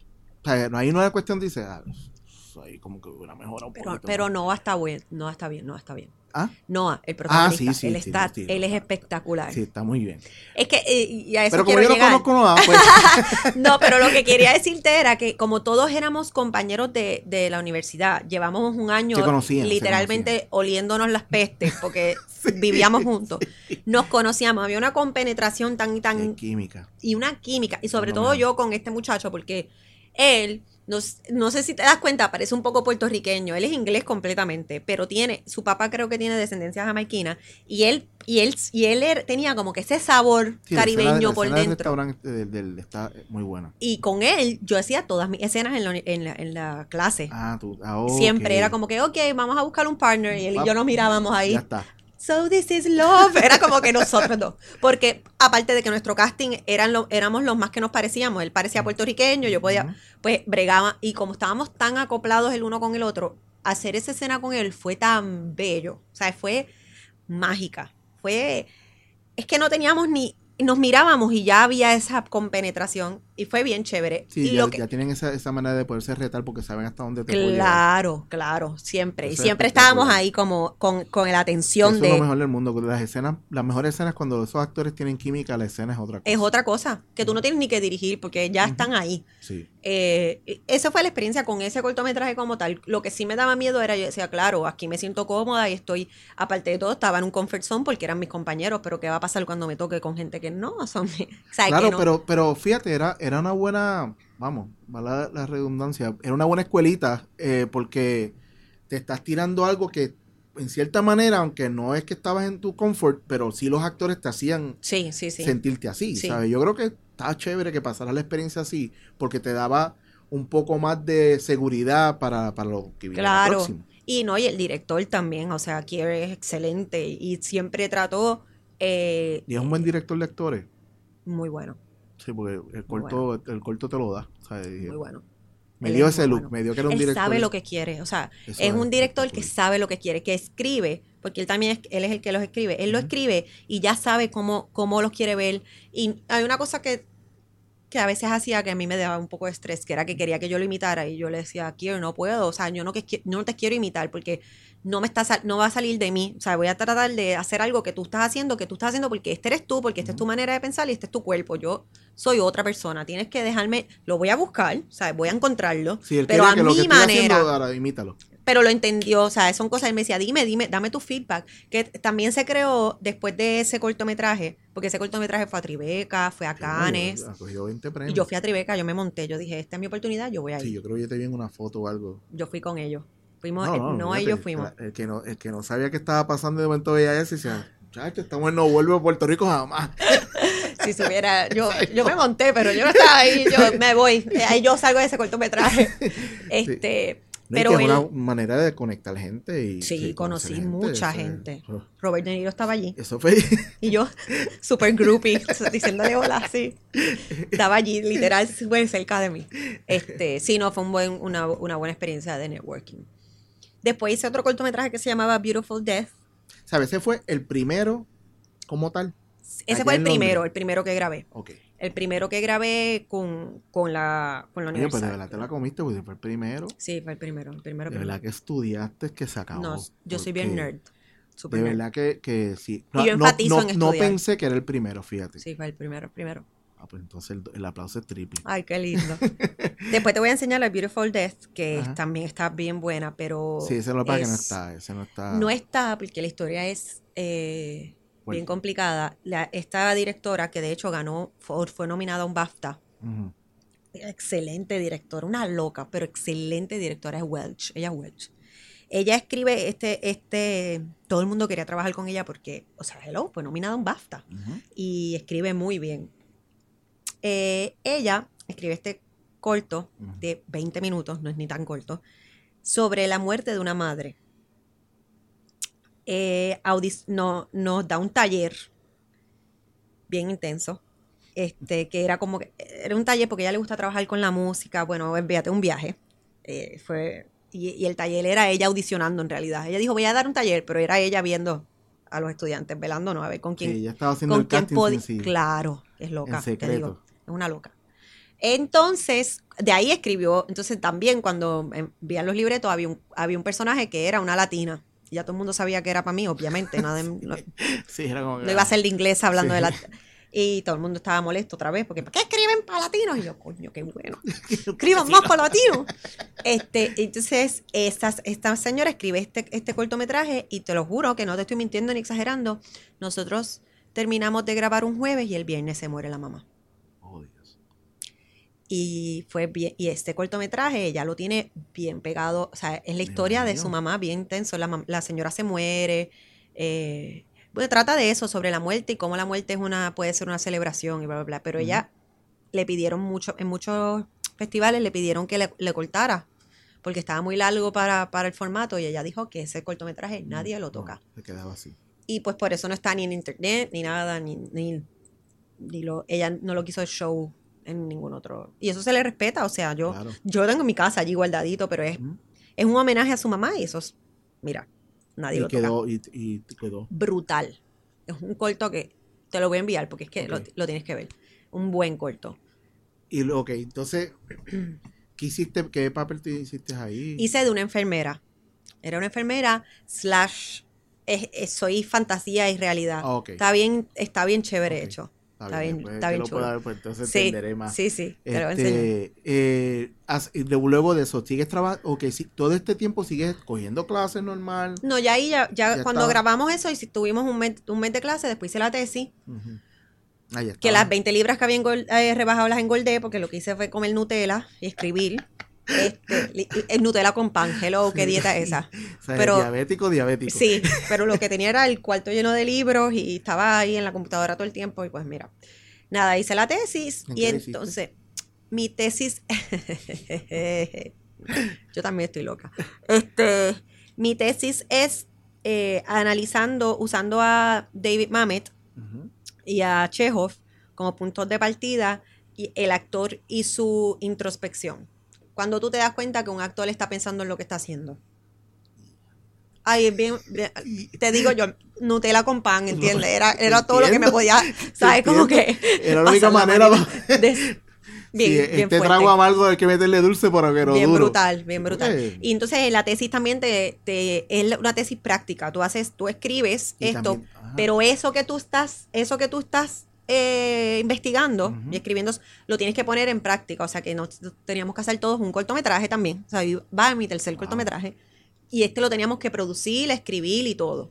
Speaker 1: o sea, no hay una cuestión de dice, ah, ahí como que una mejora un
Speaker 2: pero,
Speaker 1: poquito.
Speaker 2: Pero no está bien, no está bien, no está bien.
Speaker 1: ¿Ah?
Speaker 2: Noah, el protagonista,
Speaker 1: ah, sí, sí,
Speaker 2: él,
Speaker 1: sí,
Speaker 2: está,
Speaker 1: sí, sí,
Speaker 2: él
Speaker 1: sí,
Speaker 2: es espectacular.
Speaker 1: Sí, está muy bien.
Speaker 2: Es que, eh, y a eso
Speaker 1: pero como
Speaker 2: quiero
Speaker 1: yo
Speaker 2: llegar.
Speaker 1: no conozco Noah, pues...
Speaker 2: No, pero lo que quería decirte era que como todos éramos compañeros de, de la universidad, llevamos un año
Speaker 1: se conocían,
Speaker 2: literalmente
Speaker 1: se conocían.
Speaker 2: oliéndonos las pestes, porque
Speaker 1: sí,
Speaker 2: vivíamos juntos.
Speaker 1: Sí.
Speaker 2: Nos conocíamos, había una compenetración tan... tan
Speaker 1: y química.
Speaker 2: Y una química, y sobre
Speaker 1: no,
Speaker 2: todo
Speaker 1: no.
Speaker 2: yo con este muchacho, porque él... No, no sé si te das cuenta, parece un poco puertorriqueño. Él es inglés completamente, pero tiene, su papá creo que tiene descendencia jamaiquina, y él, y él, y él er, tenía como que ese sabor sí, caribeño la por
Speaker 1: la
Speaker 2: dentro.
Speaker 1: El restaurante del, del, está muy bueno.
Speaker 2: Y con él, yo hacía todas mis escenas en la, en la, en la clase.
Speaker 1: Ah, tú, ah, okay.
Speaker 2: Siempre era como que, ok, vamos a buscar un partner, y él y yo nos mirábamos ahí.
Speaker 1: Ya está.
Speaker 2: So this is love. Era como que nosotros dos. Porque aparte de que nuestro casting eran lo, éramos los más que nos parecíamos. Él parecía puertorriqueño, yo podía, uh-huh. pues bregaba. Y como estábamos tan acoplados el uno con el otro, hacer esa escena con él fue tan bello. O sea, fue mágica. Fue, es que no teníamos ni, nos mirábamos y ya había esa compenetración. Y fue bien chévere.
Speaker 1: Sí,
Speaker 2: y
Speaker 1: ya,
Speaker 2: lo que,
Speaker 1: ya tienen esa, esa manera de poderse retar porque saben hasta dónde te
Speaker 2: Claro, claro, siempre. Eso y siempre estábamos ahí como con, con la atención
Speaker 1: eso
Speaker 2: de...
Speaker 1: Eso es lo mejor del mundo. Las escenas, las mejores escenas cuando esos actores tienen química, la escena es otra cosa.
Speaker 2: Es otra cosa, que tú no tienes ni que dirigir porque ya uh-huh. están ahí.
Speaker 1: Sí.
Speaker 2: Eh, esa fue la experiencia con ese cortometraje como tal. Lo que sí me daba miedo era, yo decía, claro, aquí me siento cómoda y estoy, aparte de todo, estaba en un comfort zone porque eran mis compañeros, pero ¿qué va a pasar cuando me toque con gente que no son mis... O sea,
Speaker 1: claro,
Speaker 2: que no.
Speaker 1: pero, pero fíjate, era, era una buena... Vamos, va la, la redundancia. Era una buena escuelita eh, porque te estás tirando algo que, en cierta manera, aunque no es que estabas en tu comfort, pero sí los actores te hacían
Speaker 2: sí, sí, sí.
Speaker 1: sentirte así,
Speaker 2: sí.
Speaker 1: ¿sabes? Yo creo que estaba chévere que pasara la experiencia así porque te daba un poco más de seguridad para, para lo que viene
Speaker 2: claro.
Speaker 1: próximo.
Speaker 2: Y no, y el director también, o sea, Kier es excelente y siempre trató... Eh,
Speaker 1: y es un buen director de actores.
Speaker 2: Muy bueno.
Speaker 1: Sí, porque el corto, bueno. el corto te lo da. ¿Sabes?
Speaker 2: Muy bueno.
Speaker 1: Me dio ese look, bueno. me dio que era un
Speaker 2: él
Speaker 1: director.
Speaker 2: Él sabe lo que quiere, o sea, Eso es un director que sabe lo que quiere, que escribe, porque él también es, él es el que los escribe, él uh-huh. lo escribe y ya sabe cómo, cómo los quiere ver. Y hay una cosa que, que a veces hacía que a mí me daba un poco de estrés, que era que quería que yo lo imitara y yo le decía, Kier, no puedo, o sea, yo no, que, no te quiero imitar porque no me está no va a salir de mí, o sea, voy a tratar de hacer algo que tú estás haciendo, que tú estás haciendo porque este eres tú, porque esta uh-huh. es tu manera de pensar y este es tu cuerpo, yo soy otra persona, tienes que dejarme, lo voy a buscar, o sea, voy a encontrarlo,
Speaker 1: sí,
Speaker 2: pero a
Speaker 1: que
Speaker 2: mi
Speaker 1: lo que
Speaker 2: manera,
Speaker 1: ahora, imítalo.
Speaker 2: pero lo entendió, o sea, son cosas, él me decía, dime, dime, dame tu feedback, que también se creó después de ese cortometraje, porque ese cortometraje fue a Tribeca, fue a Cannes,
Speaker 1: sí, ha cogido veinte premios.
Speaker 2: Y yo fui a Tribeca, yo me monté, yo dije, esta es mi oportunidad, yo voy a ir.
Speaker 1: Sí, yo creo que yo te vi en una foto o algo.
Speaker 2: Yo fui con ellos, fuimos,
Speaker 1: no,
Speaker 2: no,
Speaker 1: no,
Speaker 2: no
Speaker 1: fíjate,
Speaker 2: ellos fuimos.
Speaker 1: El que no, el que no sabía qué estaba pasando de momento veía eso y decía, muchacho, esta mujer no vuelve a Puerto Rico jamás.
Speaker 2: Si supiera, yo, yo me monté, pero yo no estaba ahí, yo me voy, ahí yo salgo de ese cortometraje. Este...
Speaker 1: Sí. No,
Speaker 2: pero
Speaker 1: que es
Speaker 2: él,
Speaker 1: una manera de conectar gente. Y,
Speaker 2: sí,
Speaker 1: sí,
Speaker 2: conocí
Speaker 1: gente,
Speaker 2: mucha
Speaker 1: eso,
Speaker 2: gente.
Speaker 1: Eso,
Speaker 2: Robert De Niro estaba allí.
Speaker 1: Eso fue.
Speaker 2: Y yo, super groupie, diciéndole hola, así. Estaba allí, literal, súper cerca de mí. Este, sí, no, fue un buen, una, una buena experiencia de networking. Después hice otro cortometraje que se llamaba Beautiful Death.
Speaker 1: ¿Sabes? Ese fue el primero como tal.
Speaker 2: Ese fue el primero, el primero que grabé.
Speaker 1: Ok.
Speaker 2: El primero que grabé con, con la, con la
Speaker 1: Oye,
Speaker 2: universidad.
Speaker 1: pues de verdad te la comiste, porque fue el primero.
Speaker 2: Sí, fue el primero. El primero
Speaker 1: de
Speaker 2: primero.
Speaker 1: verdad que estudiaste que se acabó.
Speaker 2: No, yo soy bien nerd. Super
Speaker 1: de
Speaker 2: nerd.
Speaker 1: verdad que, que sí. No,
Speaker 2: y yo enfatizo
Speaker 1: no,
Speaker 2: en
Speaker 1: no,
Speaker 2: estudiar.
Speaker 1: no pensé que era el primero, fíjate.
Speaker 2: Sí, fue el primero, el primero.
Speaker 1: Ah, pues entonces el, el aplauso es triple.
Speaker 2: Ay, qué lindo. Después te voy a enseñar la Beautiful Death, que
Speaker 1: Ajá.
Speaker 2: también está bien buena, pero...
Speaker 1: Sí, ese lo para
Speaker 2: es,
Speaker 1: que no está, ese no está...
Speaker 2: No está, porque la historia es eh,
Speaker 1: bueno.
Speaker 2: bien complicada. La, esta directora, que de hecho ganó, fue, fue nominada a un BAFTA. Uh-huh. Excelente directora, una loca, pero excelente directora, es Welch, ella es Welch. Ella escribe este, este, todo el mundo quería trabajar con ella porque, o sea, hello, fue nominada a un BAFTA. Uh-huh. Y escribe muy bien. Eh, ella escribe este corto de veinte minutos, no es ni tan corto, sobre la muerte de una madre. Eh, audis- no, nos da un taller bien intenso, este, que era como que, era un taller porque a ella le gusta trabajar con la música, bueno, envíate un viaje, eh, fue, y, y el taller era ella audicionando en realidad. Ella dijo, voy a dar un taller, pero era ella viendo a los estudiantes, velando, ¿no? A ver con quién.
Speaker 1: Sí, ella estaba haciendo
Speaker 2: con
Speaker 1: el
Speaker 2: quién
Speaker 1: casting
Speaker 2: podi-
Speaker 1: sin sí.
Speaker 2: Claro, es loca,
Speaker 1: En secreto.
Speaker 2: te digo, es una loca. Entonces, de ahí escribió, entonces también cuando envían los libretos había un, había un personaje que era una latina. Y ya todo el mundo sabía que era para mí, obviamente. Nada de, no,
Speaker 1: sí, era como que,
Speaker 2: no iba a ser de inglés hablando
Speaker 1: sí.
Speaker 2: de la... Y todo el mundo estaba molesto otra vez, porque ¿para qué escriben para latinos? Y yo, coño, qué bueno. Escriban más para latinos. Este, entonces, esta, esta señora escribe este, este cortometraje y te lo juro que no te estoy mintiendo ni exagerando. Nosotros terminamos de grabar un jueves y el viernes se muere la mamá.
Speaker 1: Oh, Dios.
Speaker 2: Y fue bien, y este cortometraje ella lo tiene bien pegado, o sea, es la historia de su mamá bien intenso, la, la señora se muere, eh, bueno, trata de eso, sobre la muerte y cómo la muerte es una, puede ser una celebración y bla, bla, bla, pero uh-huh. ella le pidieron mucho, en muchos festivales le pidieron que le, le cortara, porque estaba muy largo para, para el formato y ella dijo que ese cortometraje nadie lo toca.
Speaker 1: No, se quedaba así.
Speaker 2: Y pues por eso no está ni en internet, ni nada, ni, ni, ni lo, ella no lo quiso el show en ningún otro. Y eso se le respeta, o sea, yo, claro. yo lo tengo en mi casa allí guardadito, pero es, ¿Mm? es un homenaje a su mamá y eso es, mira, nadie
Speaker 1: y
Speaker 2: lo
Speaker 1: quedó,
Speaker 2: toca.
Speaker 1: Y, y quedó.
Speaker 2: Brutal. Es un corto que te lo voy a enviar porque es que okay. lo, lo tienes que ver. Un buen corto.
Speaker 1: Y ok, entonces, ¿qué hiciste? ¿Qué papel te hiciste ahí?
Speaker 2: Hice de una enfermera. Era una enfermera slash, es, es, soy fantasía y realidad.
Speaker 1: Oh, okay.
Speaker 2: Está bien, está bien chévere okay. hecho.
Speaker 1: Está bien,
Speaker 2: bien, está bien chulo.
Speaker 1: Dar, pues entonces
Speaker 2: sí,
Speaker 1: entenderé más.
Speaker 2: Sí, sí, te lo
Speaker 1: este,
Speaker 2: enseño.
Speaker 1: Eh, luego de eso, ¿sigues trabajando? Ok, sí, todo este tiempo sigues cogiendo clases normal.
Speaker 2: No, ya ahí, ya, ya, ya cuando
Speaker 1: estaba.
Speaker 2: grabamos eso, y si tuvimos un mes, un mes de clase, después hice la tesis.
Speaker 1: Uh-huh. Ah, ya
Speaker 2: que las veinte libras que había engord, eh, rebajado las engordé, porque lo que hice fue comer Nutella y escribir. Este, el Nutella con pan, hello, ¿qué dieta es esa?
Speaker 1: O sea,
Speaker 2: pero,
Speaker 1: diabético, diabético.
Speaker 2: Sí, pero lo que tenía era el cuarto lleno de libros y estaba ahí en la computadora todo el tiempo y pues mira, nada, hice la tesis y entonces hiciste? mi tesis, yo también estoy loca, este, mi tesis es eh, analizando, usando a David Mamet uh-huh. y a Chekhov como puntos de partida y el actor y su introspección. Cuando tú te das cuenta que un actor está pensando en lo que está haciendo. Ay, es bien, bien, te digo yo, Nutella con pan, ¿entiendes? Era, era todo lo que me podía, ¿sabes? Como que...
Speaker 1: Era la única manera...
Speaker 2: manera de, bien,
Speaker 1: sí,
Speaker 2: bien
Speaker 1: este
Speaker 2: fuerte.
Speaker 1: trago amargo hay que meterle dulce para que no
Speaker 2: Bien
Speaker 1: duro.
Speaker 2: brutal, bien brutal.
Speaker 1: Okay.
Speaker 2: Y entonces en la tesis también te, te, es una tesis práctica. Tú haces, tú escribes y esto, también, pero eso que tú estás, eso que tú estás... Eh, investigando uh-huh. y escribiendo, lo tienes que poner en práctica, o sea que no teníamos que hacer todos un cortometraje también, o sea, va en mi tercer wow. cortometraje y este lo teníamos que producir, escribir y todo.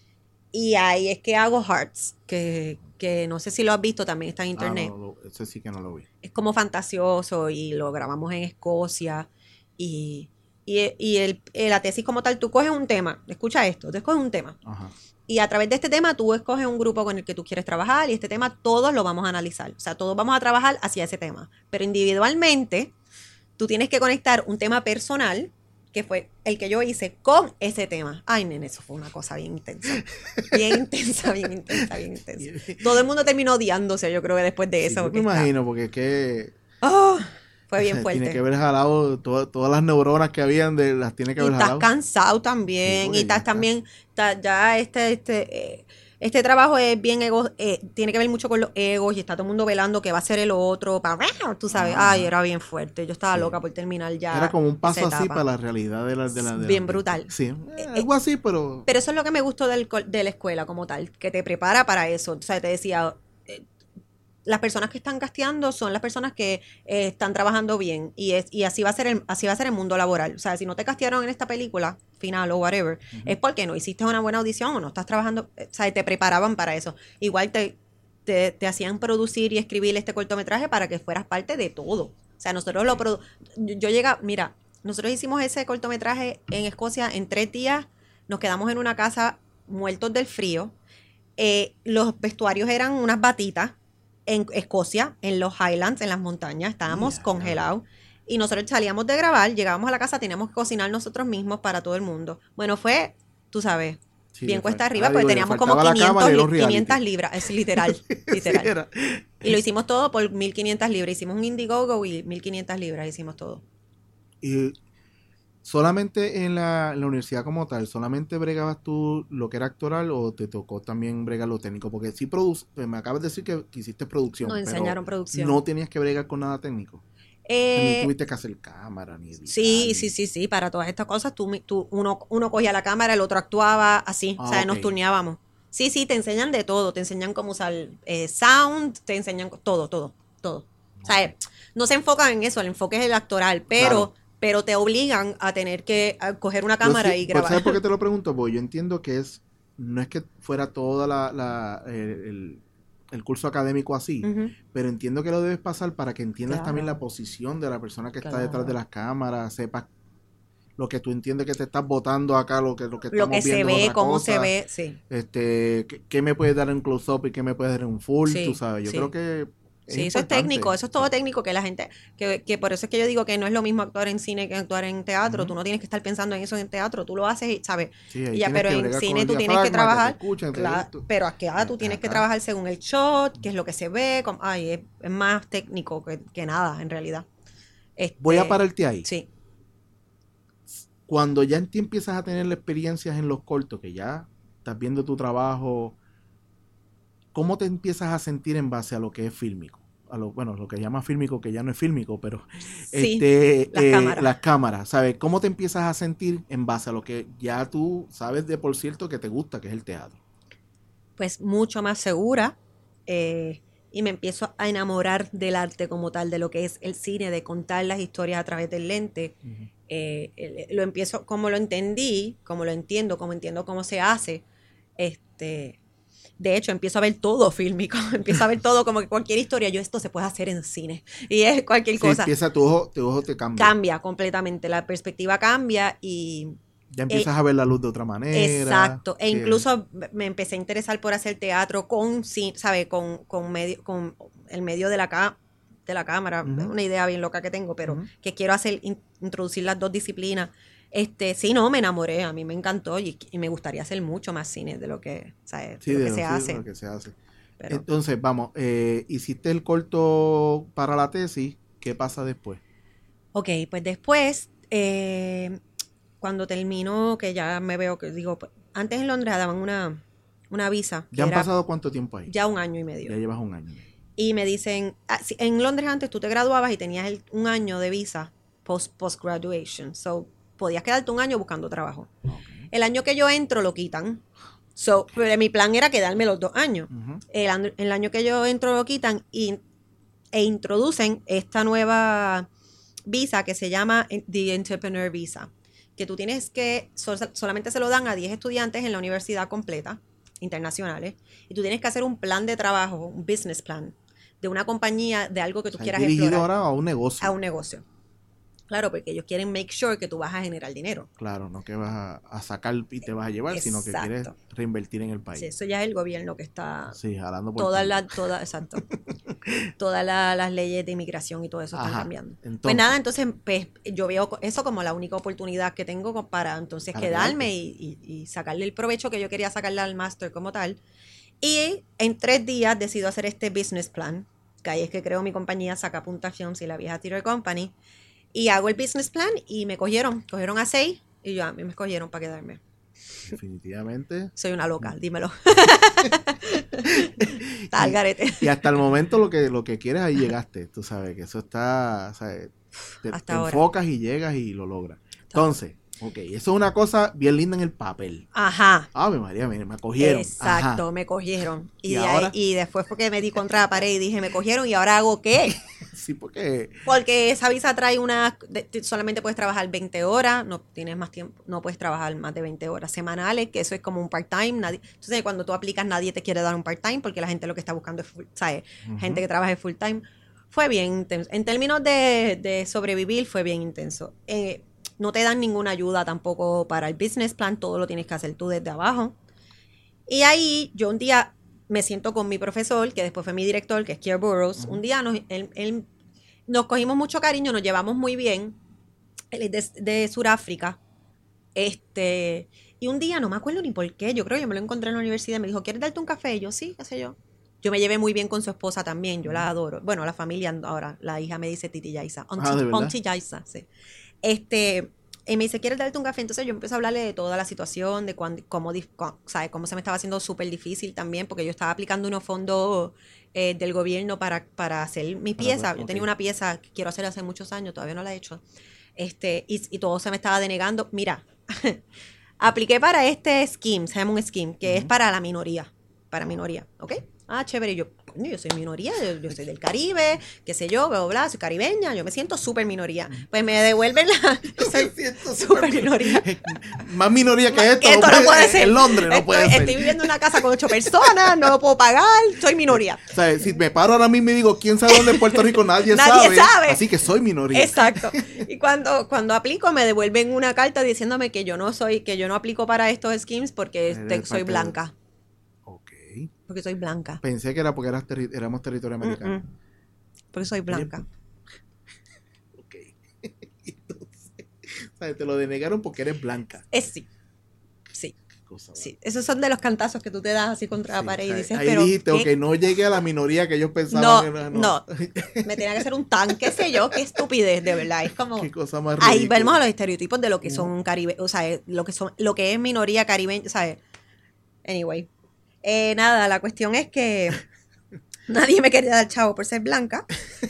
Speaker 2: Y ahí es que hago Hearts, que, que no sé si lo has visto, también está en internet.
Speaker 1: Ah, no, no, ese sí que no lo vi.
Speaker 2: Es como fantasioso y lo grabamos en Escocia. Y, y, y el, la tesis como tal, tú coges un tema, escucha esto, tú escoges un tema.
Speaker 1: Ajá.
Speaker 2: Y a través de este tema tú escoges un grupo con el que tú quieres trabajar y este tema todos lo vamos a analizar. O sea, todos vamos a trabajar hacia ese tema. Pero individualmente tú tienes que conectar un tema personal, que fue el que yo hice, con ese tema. Ay, nene, eso fue una cosa bien intensa. Bien intensa, bien intensa, bien intensa. Todo el mundo terminó odiándose, yo creo que después de
Speaker 1: Sí,
Speaker 2: eso.
Speaker 1: yo me imagino, porque es que...
Speaker 2: Oh, fue bien fuerte.
Speaker 1: Tiene que haber jalado todo, todas las neuronas que habían, de las tiene que haber
Speaker 2: y estás
Speaker 1: jalado.
Speaker 2: cansado también. Sí, y estás también, está, ya este, este, eh, este trabajo es bien ego, eh, tiene que ver mucho con los egos y está todo el mundo velando que va a ser el otro. Para, tú sabes, ah, ay, era bien fuerte. Yo estaba sí. loca por terminar ya.
Speaker 1: Era como un paso así para la realidad de la... De la de
Speaker 2: bien
Speaker 1: la,
Speaker 2: brutal.
Speaker 1: De, sí, eh, algo así, pero...
Speaker 2: Pero eso es lo que me gustó del, de la escuela como tal, que te prepara para eso. O sea, te decía... Eh, las personas que están casteando son las personas que eh, están trabajando bien y es y así va a ser el así va a ser el mundo laboral. O sea, si no te castearon en esta película final o whatever, uh-huh. es porque no hiciste una buena audición o no estás trabajando, o sea, te preparaban para eso. Igual te, te, te hacían producir y escribir este cortometraje para que fueras parte de todo. O sea, nosotros lo produ- yo llega, mira, nosotros hicimos ese cortometraje en Escocia en tres días, nos quedamos en una casa muertos del frío. Eh, los vestuarios eran unas batitas. En Escocia, en los Highlands, en las montañas, estábamos yeah, congelados. Yeah. Y nosotros salíamos de grabar, llegábamos a la casa, teníamos que cocinar nosotros mismos para todo el mundo. Bueno, fue, tú sabes, sí, bien cuesta arriba, ah, porque digo, teníamos como quinientas, quinientas libras, es literal, literal. Sí, y lo hicimos todo por mil quinientas libras. Hicimos un Indiegogo y mil quinientas libras, hicimos todo.
Speaker 1: Y solamente en la, en la universidad como tal, ¿solamente bregabas tú lo que era actoral o te tocó también bregar lo técnico? Porque sí produce, me acabas de decir que, que hiciste producción.
Speaker 2: Nos enseñaron
Speaker 1: pero
Speaker 2: producción.
Speaker 1: No tenías que bregar con nada técnico. Eh, ni tuviste que hacer cámara, ni editar,
Speaker 2: Sí,
Speaker 1: ni...
Speaker 2: sí, sí, sí, para todas estas cosas, tú, tú, uno, uno cogía la cámara, el otro actuaba, así, ah, o sea, okay. nos turneábamos. Sí, sí, te enseñan de todo, te enseñan cómo usar eh, sound, te enseñan todo, todo, todo. Okay. O sea, no se enfocan en eso, el enfoque es el actoral, pero... Claro. Pero te obligan a tener que a coger una cámara sí, y grabar.
Speaker 1: ¿Sabes por qué te lo pregunto? Porque yo entiendo que es no es que fuera toda la, la el, el curso académico así, uh-huh. pero entiendo que lo debes pasar para que entiendas claro. también la posición de la persona que claro. está detrás de las cámaras, sepas lo que tú entiendes que te estás botando acá, lo que lo que,
Speaker 2: lo que se ve, cómo
Speaker 1: cosa,
Speaker 2: se ve, sí.
Speaker 1: Este, ¿qué, qué me puedes dar en close-up y qué me puedes dar en full? Sí, tú sabes, yo sí. creo que Es
Speaker 2: sí, eso es técnico, eso es todo técnico que la gente, que, que por eso es que yo digo que no es lo mismo actuar en cine que actuar en teatro, uh-huh. tú no tienes que estar pensando en eso en teatro, tú lo haces, ¿sabes? Sí, y ya, pero en cine tú tienes que trabajar, que escuchen, claro, pero aquí ah, tú tienes acá. que trabajar según el shot, qué es lo que se ve, como, ay, es, es más técnico que, que nada en realidad.
Speaker 1: Este, Voy a pararte ahí.
Speaker 2: Sí.
Speaker 1: Cuando ya empiezas a tener experiencias en los cortos, que ya estás viendo tu trabajo, ¿cómo te empiezas a sentir en base a lo que es fílmico? A lo, bueno, lo que llama fílmico, que ya no es fílmico, pero
Speaker 2: sí,
Speaker 1: este,
Speaker 2: las,
Speaker 1: eh,
Speaker 2: cámaras.
Speaker 1: las cámaras, ¿sabes? ¿Cómo te empiezas a sentir en base a lo que ya tú sabes de por cierto que te gusta, que es el teatro?
Speaker 2: Pues mucho más segura eh, y me empiezo a enamorar del arte como tal, de lo que es el cine, de contar las historias a través del lente. Uh-huh. eh, lo empiezo, como lo entendí, como lo entiendo, como entiendo cómo se hace, este... De hecho, empiezo a ver todo fílmico, empiezo a ver todo como que cualquier historia, yo esto se puede hacer en cine y es cualquier
Speaker 1: sí,
Speaker 2: cosa.
Speaker 1: Empieza tu ojo, tu ojo te cambia.
Speaker 2: Cambia completamente, la perspectiva cambia y...
Speaker 1: Ya empiezas eh, a ver la luz de otra manera.
Speaker 2: Exacto, e
Speaker 1: que...
Speaker 2: incluso me empecé a interesar por hacer teatro con, ¿sabes? Con, con, medio, con el medio de la, ca- de la cámara, uh-huh. una idea bien loca que tengo, pero uh-huh. que quiero hacer, in, introducir las dos disciplinas. Este, sí, no, me enamoré, a mí me encantó y, y me gustaría hacer mucho más cine de lo que, ¿sabes?
Speaker 1: Sí,
Speaker 2: de lo
Speaker 1: de
Speaker 2: que, se
Speaker 1: sí,
Speaker 2: hace.
Speaker 1: De lo que se hace.
Speaker 2: Pero,
Speaker 1: entonces, vamos, eh, hiciste el corto para la tesis, ¿qué pasa después?
Speaker 2: Ok, pues después, eh, cuando termino, que ya me veo, que digo, antes en Londres daban una, una visa.
Speaker 1: ¿Ya han pasado cuánto tiempo ahí?
Speaker 2: Ya un año y medio.
Speaker 1: Ya llevas un año.
Speaker 2: Y me dicen, en Londres antes tú te graduabas y tenías el, un año de visa post, post-graduation, so podías quedarte un año buscando trabajo. Okay. El año que yo entro lo quitan. So, pero mi plan era quedarme los dos años. Uh-huh. El, el año que yo entro lo quitan y, e introducen esta nueva visa que se llama The Entrepreneur Visa, que tú tienes que, sol, solamente se lo dan a diez estudiantes en la universidad completa, internacionales, y tú tienes que hacer un plan de trabajo, un business plan, de una compañía, de algo que tú o sea, quieras
Speaker 1: dirigido
Speaker 2: explorar.
Speaker 1: Ahora a un negocio.
Speaker 2: A un negocio. Claro, porque ellos quieren make sure que tú vas a generar dinero.
Speaker 1: Claro, no que vas a, a sacar y te vas a llevar, exacto, sino que quieres reinvertir en el país.
Speaker 2: Sí, eso ya es el gobierno que está...
Speaker 1: Sí, jalando por
Speaker 2: todas las, toda, exacto. Todas la, las leyes de inmigración y todo eso están Ajá, cambiando. Entonces, pues nada, entonces pues, yo veo eso como la única oportunidad que tengo para entonces para quedarme y, y, y sacarle el provecho que yo quería sacarle al máster como tal. Y en tres días decido hacer este business plan, que ahí es que creo mi compañía Sacapunta Films y la vieja Theater Company. Y hago el business plan y me cogieron, cogieron a seis y yo a mí me escogieron para quedarme.
Speaker 1: Definitivamente.
Speaker 2: Soy una loca, dímelo. Está al garete.
Speaker 1: Y hasta el momento lo que, lo que quieres ahí llegaste, tú sabes que eso está, ¿sabes? Te,
Speaker 2: hasta
Speaker 1: te
Speaker 2: ahora.
Speaker 1: enfocas y llegas y lo logras. Entonces, ok, eso es una cosa bien linda en el papel.
Speaker 2: Ajá.
Speaker 1: Ave María, me, me cogieron.
Speaker 2: Exacto,
Speaker 1: Ajá.
Speaker 2: me cogieron. Y,
Speaker 1: ¿Y,
Speaker 2: de
Speaker 1: ahora?
Speaker 2: Ahí, y después porque me di contra la pared y dije, me cogieron y ahora hago qué.
Speaker 1: Sí, porque...
Speaker 2: Porque esa visa trae una... De, solamente puedes trabajar veinte horas, no tienes más tiempo, no puedes trabajar más de veinte horas semanales, que eso es como un part-time. Nadie, entonces, cuando tú aplicas, nadie te quiere dar un part-time porque la gente lo que está buscando es, full, ¿sabes? Uh-huh. Gente que trabaja full-time. Fue bien intenso. En términos de, de sobrevivir, fue bien intenso. Eh, no te dan ninguna ayuda tampoco para el business plan, todo lo tienes que hacer tú desde abajo. Y ahí, yo un día me siento con mi profesor, que después fue mi director, que es Kier Burroughs. Uh-huh. Un día nos, él, él, nos cogimos mucho cariño, nos llevamos muy bien. Él es de, de Sudáfrica. Este, y un día, no me acuerdo ni por qué, yo creo que yo me lo encontré en la universidad, me dijo, ¿quieres darte un café? Y yo, sí, qué sé yo. Yo me llevé muy bien con su esposa también, yo la adoro. Bueno, la familia ahora, la hija me dice Titi Yaisa. Auntie Yaisa, sí. Este, y me dice, ¿quieres darte un café? Entonces yo empecé a hablarle de toda la situación, de cuando, cómo, ¿sabes? Cómo se me estaba haciendo súper difícil también, porque yo estaba aplicando unos fondos eh, del gobierno para, para hacer mi pieza. Okay. Yo tenía una pieza que quiero hacer hace muchos años, todavía no la he hecho. Este, y, y todo se me estaba denegando. Mira, apliqué para este scheme, se llama un scheme, que uh-huh. es para la minoría, para minoría, ¿ok? Ah, chévere, y yo, coño, yo soy minoría, yo, yo soy del Caribe, qué sé yo, bla, bla, soy caribeña, yo me siento súper minoría. Pues me devuelven la... Yo soy súper minoría.
Speaker 1: Más minoría que esto,
Speaker 2: que esto no puede, no puede ser.
Speaker 1: En Londres no
Speaker 2: estoy,
Speaker 1: puede ser.
Speaker 2: Estoy viviendo en una casa con ocho personas, no lo puedo pagar, soy minoría.
Speaker 1: O sea, si me paro ahora mismo y digo, ¿quién sabe dónde es Puerto Rico? Nadie,
Speaker 2: Nadie
Speaker 1: sabe,
Speaker 2: sabe.
Speaker 1: Así que soy minoría.
Speaker 2: Exacto. Y cuando, cuando aplico me devuelven una carta diciéndome que yo no soy, que yo no aplico para estos schemes porque este, soy blanca. Porque soy blanca.
Speaker 1: Pensé que era porque eras terri- éramos territorio americano.
Speaker 2: Mm-mm. Porque soy blanca.
Speaker 1: Ok. Entonces, ¿sabes? Te lo denegaron porque eres blanca.
Speaker 2: Es sí. Sí. Cosa, sí. Esos son de los cantazos que tú te das así contra sí, la pared y dices,
Speaker 1: ahí
Speaker 2: pero...
Speaker 1: dijiste,
Speaker 2: ¿qué?
Speaker 1: ok, no llegué a la minoría que ellos pensaban.
Speaker 2: No,
Speaker 1: que era,
Speaker 2: no. no. Me tenía que hacer un tan, qué sé yo, qué estupidez, de verdad. Es como...
Speaker 1: Qué cosa más ridícula.
Speaker 2: Ahí vemos a los estereotipos de lo que son caribe... O sea, lo que, son, lo que es minoría caribeña, ¿sabes? Anyway. Eh, nada, la cuestión es que nadie me quería dar chavo por ser blanca.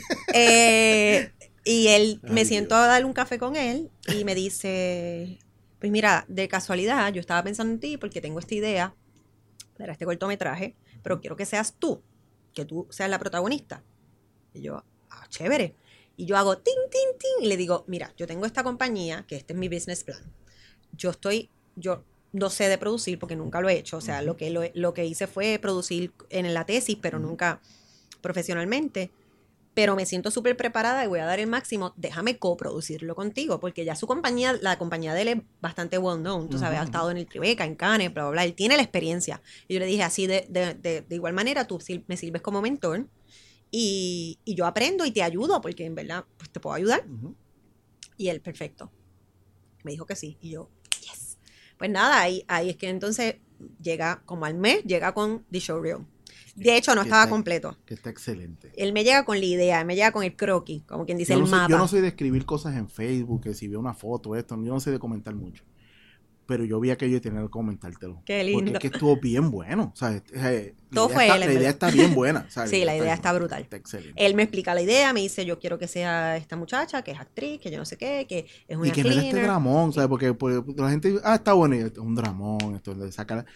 Speaker 2: Eh, y él, Ay, me siento Dios. a darle un café con él y me dice, pues mira, de casualidad, yo estaba pensando en ti porque tengo esta idea para este cortometraje, pero quiero que seas tú, que tú seas la protagonista. Y yo, ah, chévere. Y yo hago tin, tin, tin, y le digo, mira, yo tengo esta compañía, que este es mi business plan. Yo estoy, yo... no sé de producir porque nunca lo he hecho, o sea, uh-huh. lo que lo, lo que hice fue producir en la tesis, pero uh-huh. nunca profesionalmente, pero me siento súper preparada y voy a dar el máximo, déjame coproducirlo contigo, porque ya su compañía, la compañía de él es bastante well known, tú uh-huh. sabes, ha estado en el Tribeca, en Cannes, bla, bla, bla, él tiene la experiencia, y yo le dije así, de, de, de, de igual manera, tú me sirves como mentor, y, y yo aprendo y te ayudo, porque en verdad, pues te puedo ayudar, uh-huh. y él, perfecto, me dijo que sí, y yo, pues nada, ahí, ahí es que entonces llega, como al mes, llega con The Showreel. De hecho, no estaba
Speaker 1: está,
Speaker 2: completo.
Speaker 1: Que está excelente.
Speaker 2: Él me llega con la idea, él me llega con el croquis, como quien dice
Speaker 1: yo no
Speaker 2: el
Speaker 1: soy,
Speaker 2: mapa.
Speaker 1: Yo no soy de escribir cosas en Facebook, que si veo una foto, esto, yo no sé de comentar mucho. Pero yo vi aquello y tenía que comentártelo.
Speaker 2: Qué lindo.
Speaker 1: Porque es que estuvo bien bueno. O sea, eh,
Speaker 2: Todo fue
Speaker 1: está,
Speaker 2: él.
Speaker 1: La idea está bien buena. ¿Sabes?
Speaker 2: Sí, la idea
Speaker 1: está,
Speaker 2: está brutal.
Speaker 1: Está excelente.
Speaker 2: Él me explica la idea, me dice, yo quiero que sea esta muchacha, que es actriz, que yo no sé qué, que es una
Speaker 1: Y que
Speaker 2: cleaner.
Speaker 1: no era este dramón, ¿sabes? Porque pues, la gente, ah, está bueno, es un dramón, esto le saca...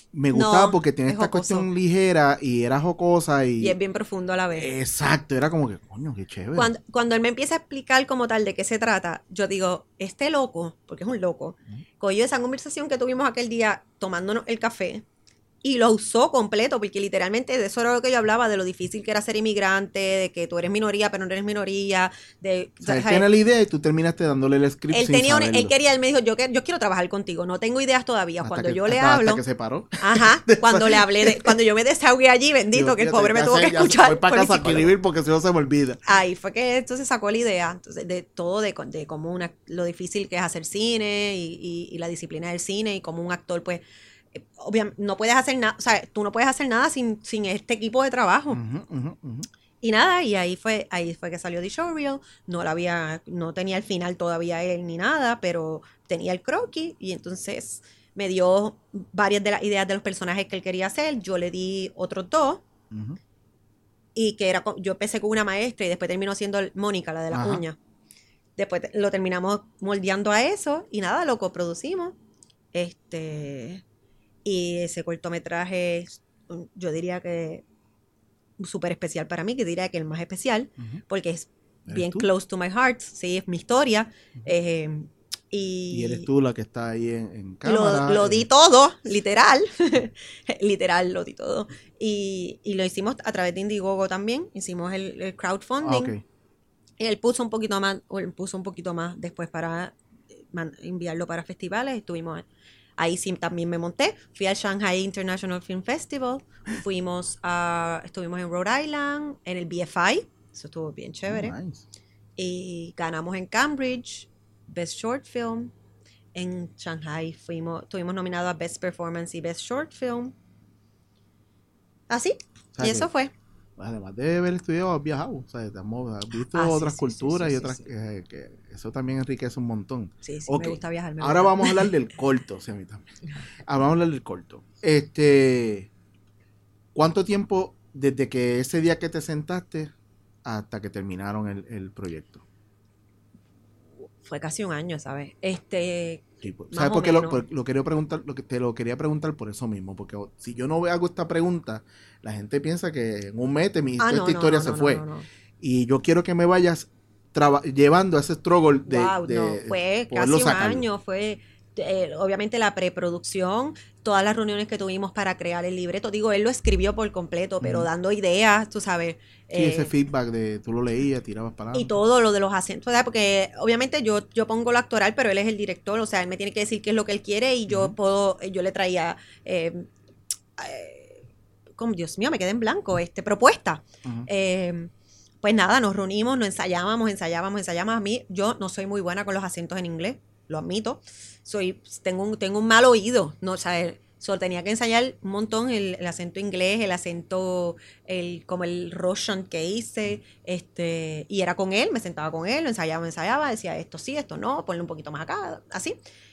Speaker 1: me gustaba
Speaker 2: No,
Speaker 1: porque tiene
Speaker 2: es
Speaker 1: esta
Speaker 2: jocoso.
Speaker 1: cuestión ligera y era jocosa y...
Speaker 2: Y es bien profundo a la vez.
Speaker 1: Exacto, era como que, coño, qué chévere.
Speaker 2: Cuando, cuando él me empieza a explicar como tal de qué se trata, yo digo, este loco, porque es un loco, cogió esa conversación que tuvimos aquel día tomándonos el café y lo usó completo, porque literalmente de eso era lo que yo hablaba, de lo difícil que era ser inmigrante, de que tú eres minoría pero no eres minoría, de...
Speaker 1: O sea, él
Speaker 2: ¿sabes?
Speaker 1: tiene la idea y tú terminaste dándole el script
Speaker 2: Él
Speaker 1: sin
Speaker 2: tenía un-
Speaker 1: saberlo.
Speaker 2: él quería, él me dijo, yo, que- yo quiero trabajar contigo, no tengo ideas todavía.
Speaker 1: Hasta
Speaker 2: Cuando
Speaker 1: que-
Speaker 2: yo le
Speaker 1: hasta-
Speaker 2: hablo,
Speaker 1: Hasta que se paró.
Speaker 2: ajá, cuando le hablé, de, cuando yo me desahogué allí, bendito,
Speaker 1: Digo,
Speaker 2: que el
Speaker 1: fíjate,
Speaker 2: pobre me
Speaker 1: ya
Speaker 2: tuvo
Speaker 1: sé,
Speaker 2: que
Speaker 1: ya sé,
Speaker 2: escuchar.
Speaker 1: voy para
Speaker 2: por mi
Speaker 1: casa a
Speaker 2: psicólogo.
Speaker 1: escribir porque si no se me olvida.
Speaker 2: Ahí fue que entonces sacó la idea, entonces, de todo, de, de cómo una, lo difícil que es hacer cine y, y, y la disciplina del cine y cómo un actor, pues, eh, obviamente, no puedes hacer nada, o sea, tú no puedes hacer nada sin, sin este equipo de trabajo.
Speaker 1: Ujú, ujú, ujú.
Speaker 2: Y nada, y ahí fue, ahí fue que salió The Showreel, no la había, no tenía el final todavía él ni nada, pero tenía el croquis, y entonces me dio varias de las ideas de los personajes que él quería hacer, yo le di otros dos,
Speaker 1: Ujú.
Speaker 2: y que era, co- yo empecé con una maestra y después terminó siendo Mónica, la de las
Speaker 1: Ajá.
Speaker 2: uñas. Después te- lo terminamos moldeando a eso, y nada, lo coproducimos. Este, y ese cortometraje, es, mm, yo diría que súper especial para mí, que diría que el más especial,
Speaker 1: Ujú.
Speaker 2: porque es
Speaker 1: ¿Eres
Speaker 2: bien
Speaker 1: tú?
Speaker 2: close to my heart, sí, es mi historia. eh, y
Speaker 1: Y eres tú la que está ahí en, en
Speaker 2: lo,
Speaker 1: cámara.
Speaker 2: lo
Speaker 1: eh,
Speaker 2: di todo, literal, literal lo di todo. Y, y lo hicimos a través de Indiegogo también, hicimos el, el
Speaker 1: ah,
Speaker 2: crowdfunding.
Speaker 1: ok.
Speaker 2: Y él puso un poquito más, o él puso un poquito más después para eh, man- enviarlo para festivales. Estuvimos ahí, sí también me monté. Fui al Shanghai International Film Festival. Fuimos a, estuvimos en Rhode Island, en el B F I. Eso estuvo bien chévere.
Speaker 1: Oh, nice.
Speaker 2: Y ganamos en Cambridge, Best Short Film. En Shanghai fuimos, estuvimos nominados a Best Performance y Best Short Film. Así.
Speaker 1: O sea
Speaker 2: Y
Speaker 1: que,
Speaker 2: eso fue.
Speaker 1: además de haber estudiado, has viajado. O sea, te hemos- has visto
Speaker 2: Ah, sí,
Speaker 1: otras
Speaker 2: sí, sí,
Speaker 1: culturas
Speaker 2: sí,
Speaker 1: y
Speaker 2: sí,
Speaker 1: otras.
Speaker 2: sí.
Speaker 1: eh, que eso también enriquece un montón.
Speaker 2: Sí, sí,
Speaker 1: Ok,
Speaker 2: me gusta viajar. me
Speaker 1: ahora
Speaker 2: gusta.
Speaker 1: vamos a hablar del corto. Sí, a mí también. Ah, vamos a hablar del corto. Este. ¿Cuánto tiempo desde que ese día que te sentaste hasta que terminaron el, el proyecto?
Speaker 2: Fue casi un año, ¿sabes? Este,
Speaker 1: Sí, pues,
Speaker 2: más
Speaker 1: ¿sabes
Speaker 2: o
Speaker 1: por qué lo,
Speaker 2: menos.
Speaker 1: por- lo quería preguntar? Lo que te lo quería preguntar por eso mismo, porque si yo no hago esta pregunta, la gente piensa que en un mes te- mi-
Speaker 2: Ah,
Speaker 1: esta
Speaker 2: no, no,
Speaker 1: historia
Speaker 2: no,
Speaker 1: se
Speaker 2: no,
Speaker 1: fue.
Speaker 2: no, no, no.
Speaker 1: Y yo quiero que me vayas traba- llevando a ese struggle de,
Speaker 2: Wow,
Speaker 1: de
Speaker 2: no, fue
Speaker 1: poderlo
Speaker 2: casi un
Speaker 1: sacarlo.
Speaker 2: año, fue eh, obviamente la preproducción, todas las reuniones que tuvimos para crear el libreto. Digo, él lo escribió por completo, pero
Speaker 1: Ujú.
Speaker 2: dando ideas, tú sabes.
Speaker 1: Sí, ese
Speaker 2: eh,
Speaker 1: feedback de tú lo leías, tirabas para
Speaker 2: y
Speaker 1: adelante.
Speaker 2: todo lo de los acentos, ¿sabes? Porque obviamente yo, yo pongo lo actoral, pero él es el director, o sea, él me tiene que decir qué es lo que él quiere y yo
Speaker 1: Ujú.
Speaker 2: puedo, yo le traía, eh, eh, como Dios mío, me quedé en blanco, este, propuesta.
Speaker 1: Ujú.
Speaker 2: Eh, pues nada, nos reunimos, nos ensayábamos, ensayábamos, ensayábamos. A mí, yo no soy muy buena con los acentos en inglés, lo admito. Soy, tengo un, tengo un mal oído, no, o sea, el- so, tenía que ensayar un montón el, el acento inglés, el acento, el, como el Russian que hice, este, y era con él, me sentaba con él, lo ensayaba, ensayaba, decía esto sí, esto no, ponle un poquito más acá, así.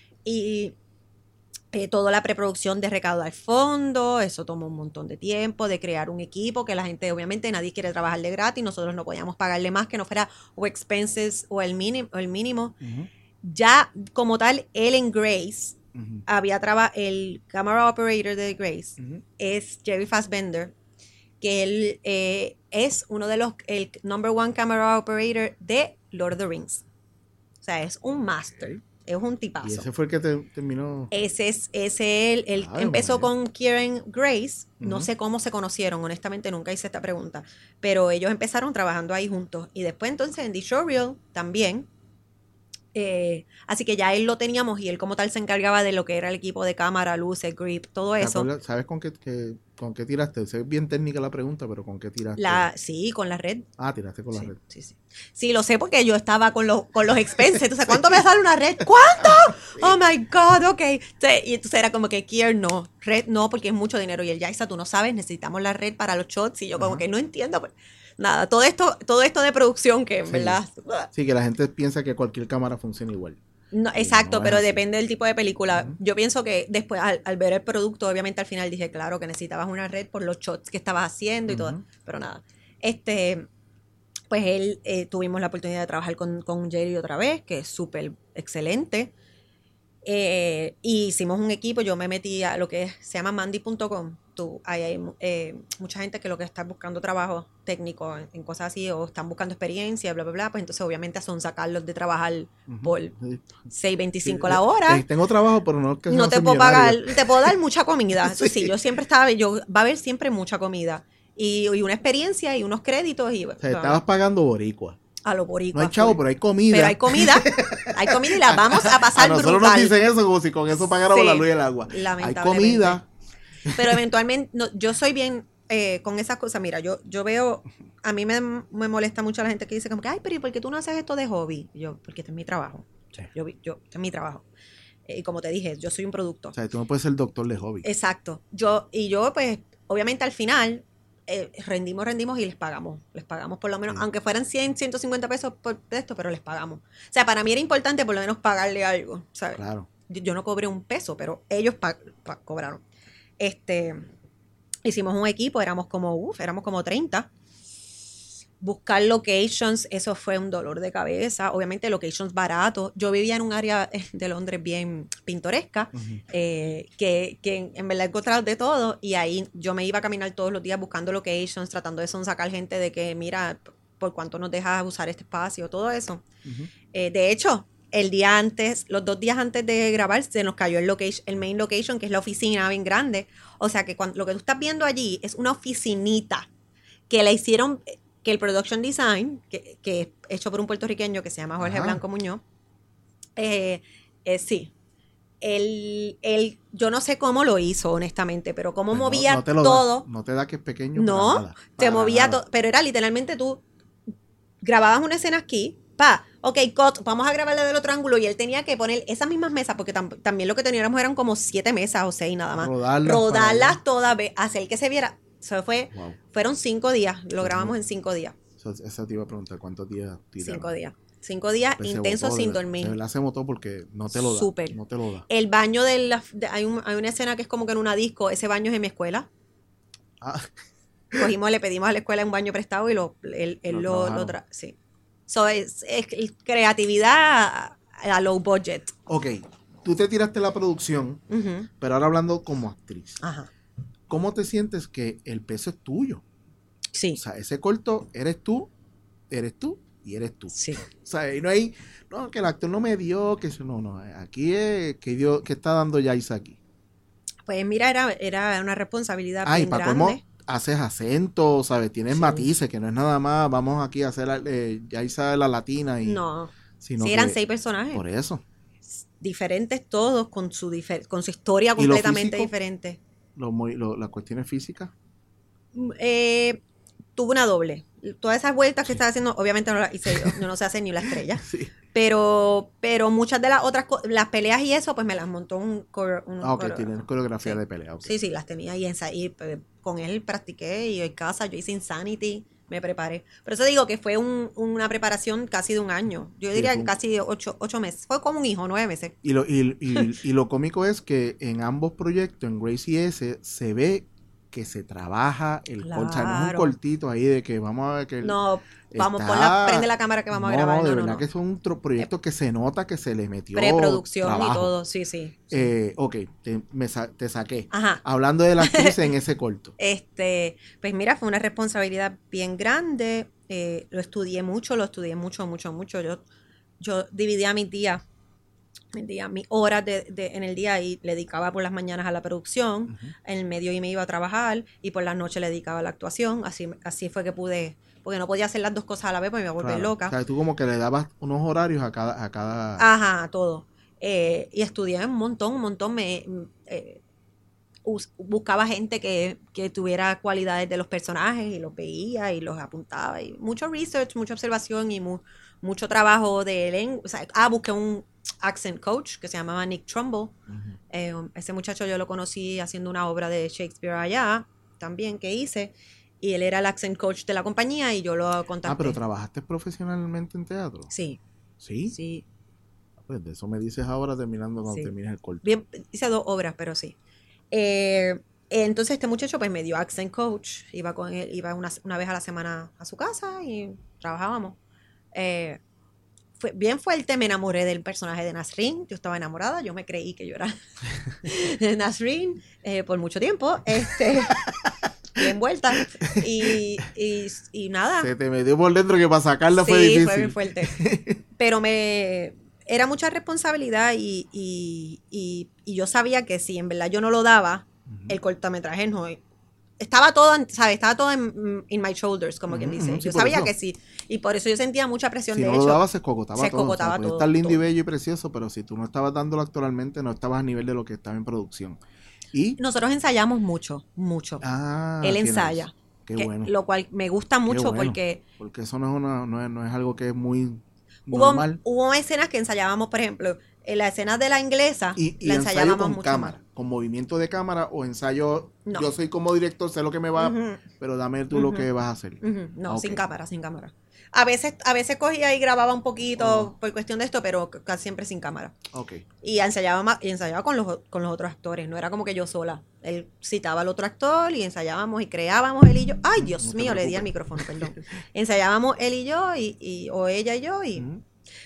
Speaker 2: Y eh, toda la preproducción de recaudar fondos, eso tomó un montón de tiempo, de crear un equipo, que la gente, obviamente, nadie quiere trabajar de gratis, nosotros no podíamos pagarle más que no fuera o expenses o el mínimo. O el mínimo.
Speaker 1: Ujú.
Speaker 2: Ya como tal, él en Grace,
Speaker 1: Ujú.
Speaker 2: había trabajado, el camera operator de Grace
Speaker 1: Ujú.
Speaker 2: es Jerry Fassbender, que él eh, es uno de los, el number one camera operator de Lord of the Rings. O sea, es un master, es un tipazo.
Speaker 1: Y ese fue el que te, terminó.
Speaker 2: Ese es ese él, él
Speaker 1: Ave
Speaker 2: empezó
Speaker 1: María.
Speaker 2: con Kieran Grace, no
Speaker 1: Ujú.
Speaker 2: sé cómo se conocieron, honestamente nunca hice esta pregunta, pero ellos empezaron trabajando ahí juntos y después entonces en The Showreel también. Eh, así que ya él lo teníamos y él como tal se encargaba de lo que era el equipo de cámara, luces, grip, todo
Speaker 1: ¿Te
Speaker 2: eso.
Speaker 1: acuerdas? ¿Sabes con qué, qué- con qué tiraste? Es bien técnica la pregunta, pero ¿con qué tiraste?
Speaker 2: La, sí, con la red.
Speaker 1: Ah, tiraste con
Speaker 2: Sí,
Speaker 1: la red.
Speaker 2: sí, sí. Sí, lo sé porque yo estaba con los, con los expenses. Entonces, ¿cuánto me sale una red? ¿Cuánto? Oh my God, ok. Entonces, y entonces era como que Kier no, red no, porque es mucho dinero. Y el Yaisa, tú no sabes, necesitamos la red para los shots. Y yo como
Speaker 1: Ajá.
Speaker 2: que no entiendo. Pues, nada, todo esto, todo esto de producción que en
Speaker 1: Sí.
Speaker 2: verdad.
Speaker 1: Sí, que la gente piensa que cualquier cámara funciona igual.
Speaker 2: No,
Speaker 1: Y
Speaker 2: exacto,
Speaker 1: no es
Speaker 2: pero
Speaker 1: así.
Speaker 2: depende del tipo de película.
Speaker 1: Ujú.
Speaker 2: Yo pienso que después, al, al ver el producto, obviamente al final dije, claro, que necesitabas una red por los shots que estabas haciendo y todo.
Speaker 1: Ujú.
Speaker 2: Pero nada. Este, pues él, eh, tuvimos la oportunidad de trabajar con, con Jerry otra vez, que es súper excelente. Eh, y hicimos un equipo, yo me metí a lo que se llama mandy punto com. Tú, ahí hay eh, mucha gente que lo que está buscando trabajo técnico en, en cosas así, o están buscando experiencia, bla, bla, bla, pues entonces obviamente son sacarlos de trabajar uh-huh. por sí. seis veinticinco sí. la hora.
Speaker 1: Eh, tengo trabajo, pero no es que
Speaker 2: no te puedo pagar, te puedo dar mucha comida. Eso sí. sí, yo siempre estaba, yo va a haber siempre mucha comida. Y, y una experiencia y unos créditos. Y,
Speaker 1: o sea, estabas pagando boricua.
Speaker 2: A lo boricua.
Speaker 1: No hay chavo, pero hay comida.
Speaker 2: Pero hay comida. Hay comida y la vamos a pasar
Speaker 1: a nosotros
Speaker 2: brutal.
Speaker 1: nos dicen eso como si con eso pagáramos sí, la luz y el agua. Hay comida.
Speaker 2: Pero eventualmente, no, yo soy bien eh, con esas cosas. Mira, yo, yo veo, a mí me, me molesta mucho la gente que dice como que, ay, pero ¿y por qué tú no haces esto de hobby? Y yo, porque este es mi trabajo. Sí. Yo, yo, este es mi trabajo. Y eh, como te dije, yo soy un producto.
Speaker 1: O sea, tú no puedes ser doctor de hobby.
Speaker 2: Exacto. Yo, y yo, pues, obviamente al final... Eh, rendimos, rendimos y les pagamos. Les pagamos por lo menos, sí. aunque fueran cien, ciento cincuenta pesos por esto, pero les pagamos. O sea, para mí era importante por lo menos pagarle algo, ¿sabes?
Speaker 1: Claro.
Speaker 2: Yo, yo no cobré un peso, pero ellos pa- pa- cobraron. Este, hicimos un equipo, éramos como, uff, éramos como treinta. Buscar locations, eso fue un dolor de cabeza. Obviamente locations baratos. Yo vivía en un área de Londres bien pintoresca, uh-huh. eh, que, que en verdad encontraba de todo, y ahí yo me iba a caminar todos los días buscando locations, tratando de sacar gente de que, mira, por cuánto nos dejas usar este espacio, todo eso. Uh-huh. Eh, de hecho, el día antes, los dos días antes de grabar, se nos cayó el location, el main location, que es la oficina bien grande. O sea que cuando, lo que tú estás viendo allí es una oficinita que la hicieron... que el production design, que, que es hecho por un puertorriqueño que se llama Jorge Ajá. Blanco Muñoz, eh, eh, sí, él, él, yo no sé cómo lo hizo, honestamente, pero cómo pues movía
Speaker 1: no, no te lo
Speaker 2: todo.
Speaker 1: Da, no te da que es pequeño.
Speaker 2: No,
Speaker 1: para nada, para
Speaker 2: te movía todo, pero era literalmente tú grababas una escena aquí, pa, ok, cut, vamos a grabarla del otro ángulo, y él tenía que poner esas mismas mesas, porque tam, también lo que teníamos eran como siete mesas o seis nada más.
Speaker 1: Rodarlas,
Speaker 2: Rodarlas todas, hacer que se viera. Eso fue,
Speaker 1: wow.
Speaker 2: Fueron cinco días, lo grabamos en cinco días.
Speaker 1: Eso, esa te iba a preguntar, ¿cuántos días tiraron?
Speaker 2: Cinco días. Cinco días pues intensos sin
Speaker 1: de,
Speaker 2: dormir.
Speaker 1: Se la se botó porque no te lo da.
Speaker 2: Súper.
Speaker 1: No te lo da.
Speaker 2: El baño de la... De, hay, un, hay una escena que es como que en una disco, ese baño es en mi escuela.
Speaker 1: Ah.
Speaker 2: Cogimos, le pedimos a la escuela un baño prestado y lo, él, él lo, lo, lo tra sí. So, es, es creatividad a, a low budget.
Speaker 1: Ok, tú te tiraste la producción, uh-huh. pero ahora hablando como actriz.
Speaker 2: Ajá.
Speaker 1: ¿Cómo te sientes que el peso es tuyo?
Speaker 2: Sí.
Speaker 1: O sea, ese corto eres tú, eres tú y eres tú.
Speaker 2: Sí.
Speaker 1: O sea, y no hay, no, que el actor no me dio, que eso, no, no, aquí es, que dio, que está dando Yaisa aquí.
Speaker 2: Pues mira, era, era una responsabilidad
Speaker 1: Ay,
Speaker 2: bien
Speaker 1: para
Speaker 2: grande.
Speaker 1: cómo haces acentos, ¿sabes? Tienes sí. matices, que no es nada más, vamos aquí a hacer eh, Yaisa la latina y...
Speaker 2: No,
Speaker 1: sino
Speaker 2: sí, eran
Speaker 1: que,
Speaker 2: seis personajes.
Speaker 1: Por eso.
Speaker 2: Diferentes todos, con su, difer con su historia completamente diferente.
Speaker 1: Lo, lo, ¿Las cuestiones físicas?
Speaker 2: Eh, tuve una doble. Todas esas vueltas que estaba haciendo, obviamente no las hice yo, yo no sé hacer ni la estrella.
Speaker 1: Sí.
Speaker 2: Pero, pero muchas de las otras, las peleas y eso, pues me las montó un... un
Speaker 1: ah, ok, tienen coreografía
Speaker 2: sí.
Speaker 1: de pelea. Okay.
Speaker 2: Sí, sí, las tenía ahí, y con él practiqué, y en casa yo hice Insanity, me preparé. Por eso digo que fue un, una preparación casi de un año. Yo diría sí, un... casi ocho, ocho meses. Fue como un hijo, nueve meses.
Speaker 1: Y lo, y, y, y lo cómico es que en ambos proyectos, en Grace y ese, se ve que se trabaja el
Speaker 2: claro.
Speaker 1: corte. No es un cortito ahí de que vamos a ver que...
Speaker 2: No, vamos,
Speaker 1: está...
Speaker 2: pon la, prende la cámara que vamos
Speaker 1: no,
Speaker 2: a grabar.
Speaker 1: No, de
Speaker 2: no,
Speaker 1: verdad
Speaker 2: no, no.
Speaker 1: que son proyectos que se nota que se le metió
Speaker 2: preproducción
Speaker 1: trabajo.
Speaker 2: Y todo, sí, sí. sí.
Speaker 1: Eh, ok, te, me sa te saqué.
Speaker 2: Ajá.
Speaker 1: Hablando de la actriz en ese corto.
Speaker 2: Este, pues mira, fue una responsabilidad bien grande. Eh, lo estudié mucho, lo estudié mucho, mucho, mucho. Yo, yo dividía mis días, mis días, mis horas de, de, en el día, y le dedicaba por las mañanas a la producción, uh-huh. en el medio y me iba a trabajar, y por las noches le dedicaba a la actuación. Así, así fue que pude, porque no podía hacer las dos cosas a la vez porque me iba a volver
Speaker 1: claro.
Speaker 2: loca.
Speaker 1: O sea, tú como que le dabas unos horarios a cada... A cada...
Speaker 2: Ajá, todo. Eh, y estudié un montón, un montón. Me... Eh, buscaba gente que, que tuviera cualidades de los personajes y los veía y los apuntaba, y mucho research, mucha observación y mu mucho trabajo de lengua. O sea, ah, busqué un accent coach que se llamaba Nick Trumbull. Uh-huh. eh, ese muchacho yo lo conocí haciendo una obra de Shakespeare allá también que hice, y él era el accent coach de la compañía y yo lo contacté.
Speaker 1: Ah, pero ¿trabajaste profesionalmente en teatro?
Speaker 2: Sí.
Speaker 1: ¿Sí?
Speaker 2: Sí.
Speaker 1: Pues de eso me dices ahora terminando cuando sí. termines el corto.
Speaker 2: Bien, hice dos obras, pero sí. Eh, entonces este muchacho pues me dio accent coach, iba con él, iba una, una vez a la semana a su casa y trabajábamos. Eh, fue bien fuerte, me enamoré del personaje de Nasrin, yo estaba enamorada, yo me creí que yo era Nasrin eh, por mucho tiempo, este, bien vuelta, y, y, y nada.
Speaker 1: Se te metió por dentro que para sacarla
Speaker 2: sí,
Speaker 1: fue difícil.
Speaker 2: Sí, fue bien fuerte, pero me, era mucha responsabilidad y, y, y, y yo sabía que si en verdad yo no lo daba, uh-huh. el cortometraje no... Estaba todo, ¿sabes? Estaba todo en in my shoulders, como uh-huh, quien dice. Uh-huh, sí, yo sabía eso. que sí. Y por eso yo sentía mucha presión.
Speaker 1: Si
Speaker 2: de
Speaker 1: no
Speaker 2: hecho,
Speaker 1: lo dabas, se escogotaba
Speaker 2: se
Speaker 1: todo.
Speaker 2: escogotaba
Speaker 1: o sea,
Speaker 2: todo.
Speaker 1: Puede estar lindo
Speaker 2: todo.
Speaker 1: y bello y precioso, pero si tú no estabas dándolo actualmente, no estabas a nivel de lo que estaba en producción. Y
Speaker 2: nosotros ensayamos mucho, mucho.
Speaker 1: Ah,
Speaker 2: Él ensaya.
Speaker 1: Qué
Speaker 2: que,
Speaker 1: bueno.
Speaker 2: Lo cual me gusta mucho
Speaker 1: bueno,
Speaker 2: porque...
Speaker 1: Porque eso no es, una, no es, no es algo que es muy
Speaker 2: hubo,
Speaker 1: normal.
Speaker 2: Hubo escenas que ensayábamos, por ejemplo, en la escena de la inglesa,
Speaker 1: y, y
Speaker 2: la ensayábamos
Speaker 1: con
Speaker 2: mucho
Speaker 1: cámara,
Speaker 2: más.
Speaker 1: con movimiento de cámara o ensayo.
Speaker 2: No.
Speaker 1: Yo soy como director, sé lo que me va, uh-huh. pero dame tú uh-huh. lo que vas a hacer.
Speaker 2: Uh-huh. No, okay. sin cámara, sin cámara. A veces, a veces cogía y grababa un poquito uh-huh. por cuestión de esto, pero casi siempre sin cámara.
Speaker 1: Okay.
Speaker 2: Y ensayaba más, y ensayaba con los, con los otros actores, no era como que yo sola. Él citaba al otro actor y ensayábamos y creábamos él y yo. Ay, Dios no mío, le di al micrófono, perdón. Ensayábamos él y yo, y, y, o ella y yo, y uh-huh.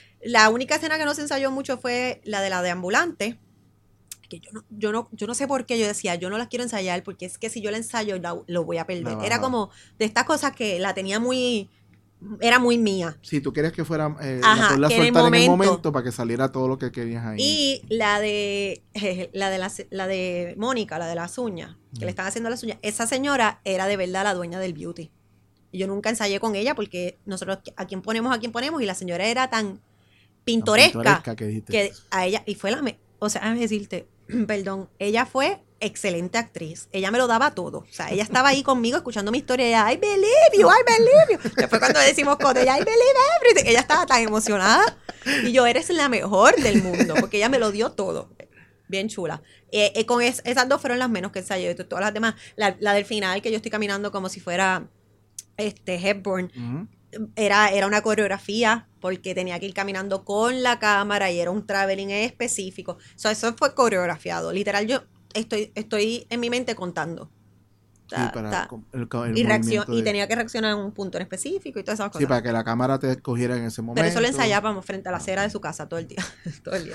Speaker 2: la única escena que no se ensayó mucho fue la de la de ambulante, que yo no, yo no, yo no sé por qué yo decía, yo no las quiero ensayar, porque es que si yo la ensayo la, lo voy a perder. No, era no. como de estas cosas que la tenía muy, era muy mía.
Speaker 1: Si tú querías que fuera, eh,
Speaker 2: Ajá,
Speaker 1: la, la
Speaker 2: que
Speaker 1: soltar
Speaker 2: en el, momento,
Speaker 1: en el momento para que saliera todo lo que querías ahí.
Speaker 2: Y la de, eh, la de, la, la de Mónica, la de las uñas, que mm. le están haciendo las uñas, esa señora era de verdad la dueña del beauty. Y yo nunca ensayé con ella porque nosotros a quién ponemos, a quién ponemos, y la señora era tan pintoresca, pintoresca que, que a ella, y fue la, me, o sea, déjame decirte, perdón, ella fue excelente actriz, ella me lo daba todo, o sea, ella estaba ahí conmigo escuchando mi historia, y ella, I believe you, I believe you, después cuando decimos con ella, I believe everything, ella estaba tan emocionada, y yo, eres la mejor del mundo, porque ella me lo dio todo, bien chula, eh, eh, con es, esas dos fueron las menos que ensayé, todas las demás, la, la del final, que yo estoy caminando como si fuera, este, Hepburn, uh-huh. Era, era una coreografía porque tenía que ir caminando con la cámara y era un traveling específico. So, eso fue coreografiado. Literal, yo estoy, estoy en mi mente contando.
Speaker 1: Sí, ta, para ta, el, el
Speaker 2: y, reaccion, de... y tenía que reaccionar en un punto en específico y todas esas cosas.
Speaker 1: Sí, para que la cámara te cogiera en ese momento.
Speaker 2: Pero eso lo ensayábamos frente a la acera de su casa todo el día. todo el día.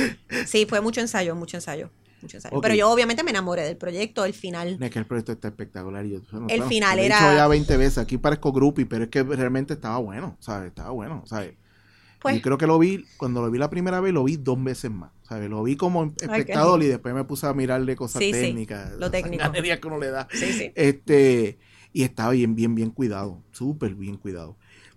Speaker 2: Sí, fue mucho ensayo, mucho ensayo. Mucho ensayo. Okay. Pero yo obviamente me enamoré del proyecto, el final.
Speaker 1: Es que el proyecto está espectacular. Yo, bueno,
Speaker 2: el
Speaker 1: bueno,
Speaker 2: final
Speaker 1: lo he
Speaker 2: era...
Speaker 1: dicho ya veinte veces, aquí parezco groupie, pero es que realmente estaba bueno, ¿sabes? Estaba bueno, ¿sabes? Pues, y creo que lo vi, cuando lo vi la primera vez, lo vi dos veces más, ¿sabes? Lo vi como espectador Ay, y después me puse a mirarle cosas sí, técnicas.
Speaker 2: Sí, lo técnico.
Speaker 1: Que uno le da.
Speaker 2: Sí, sí.
Speaker 1: Este, y estaba bien, bien, bien cuidado, súper bien cuidado.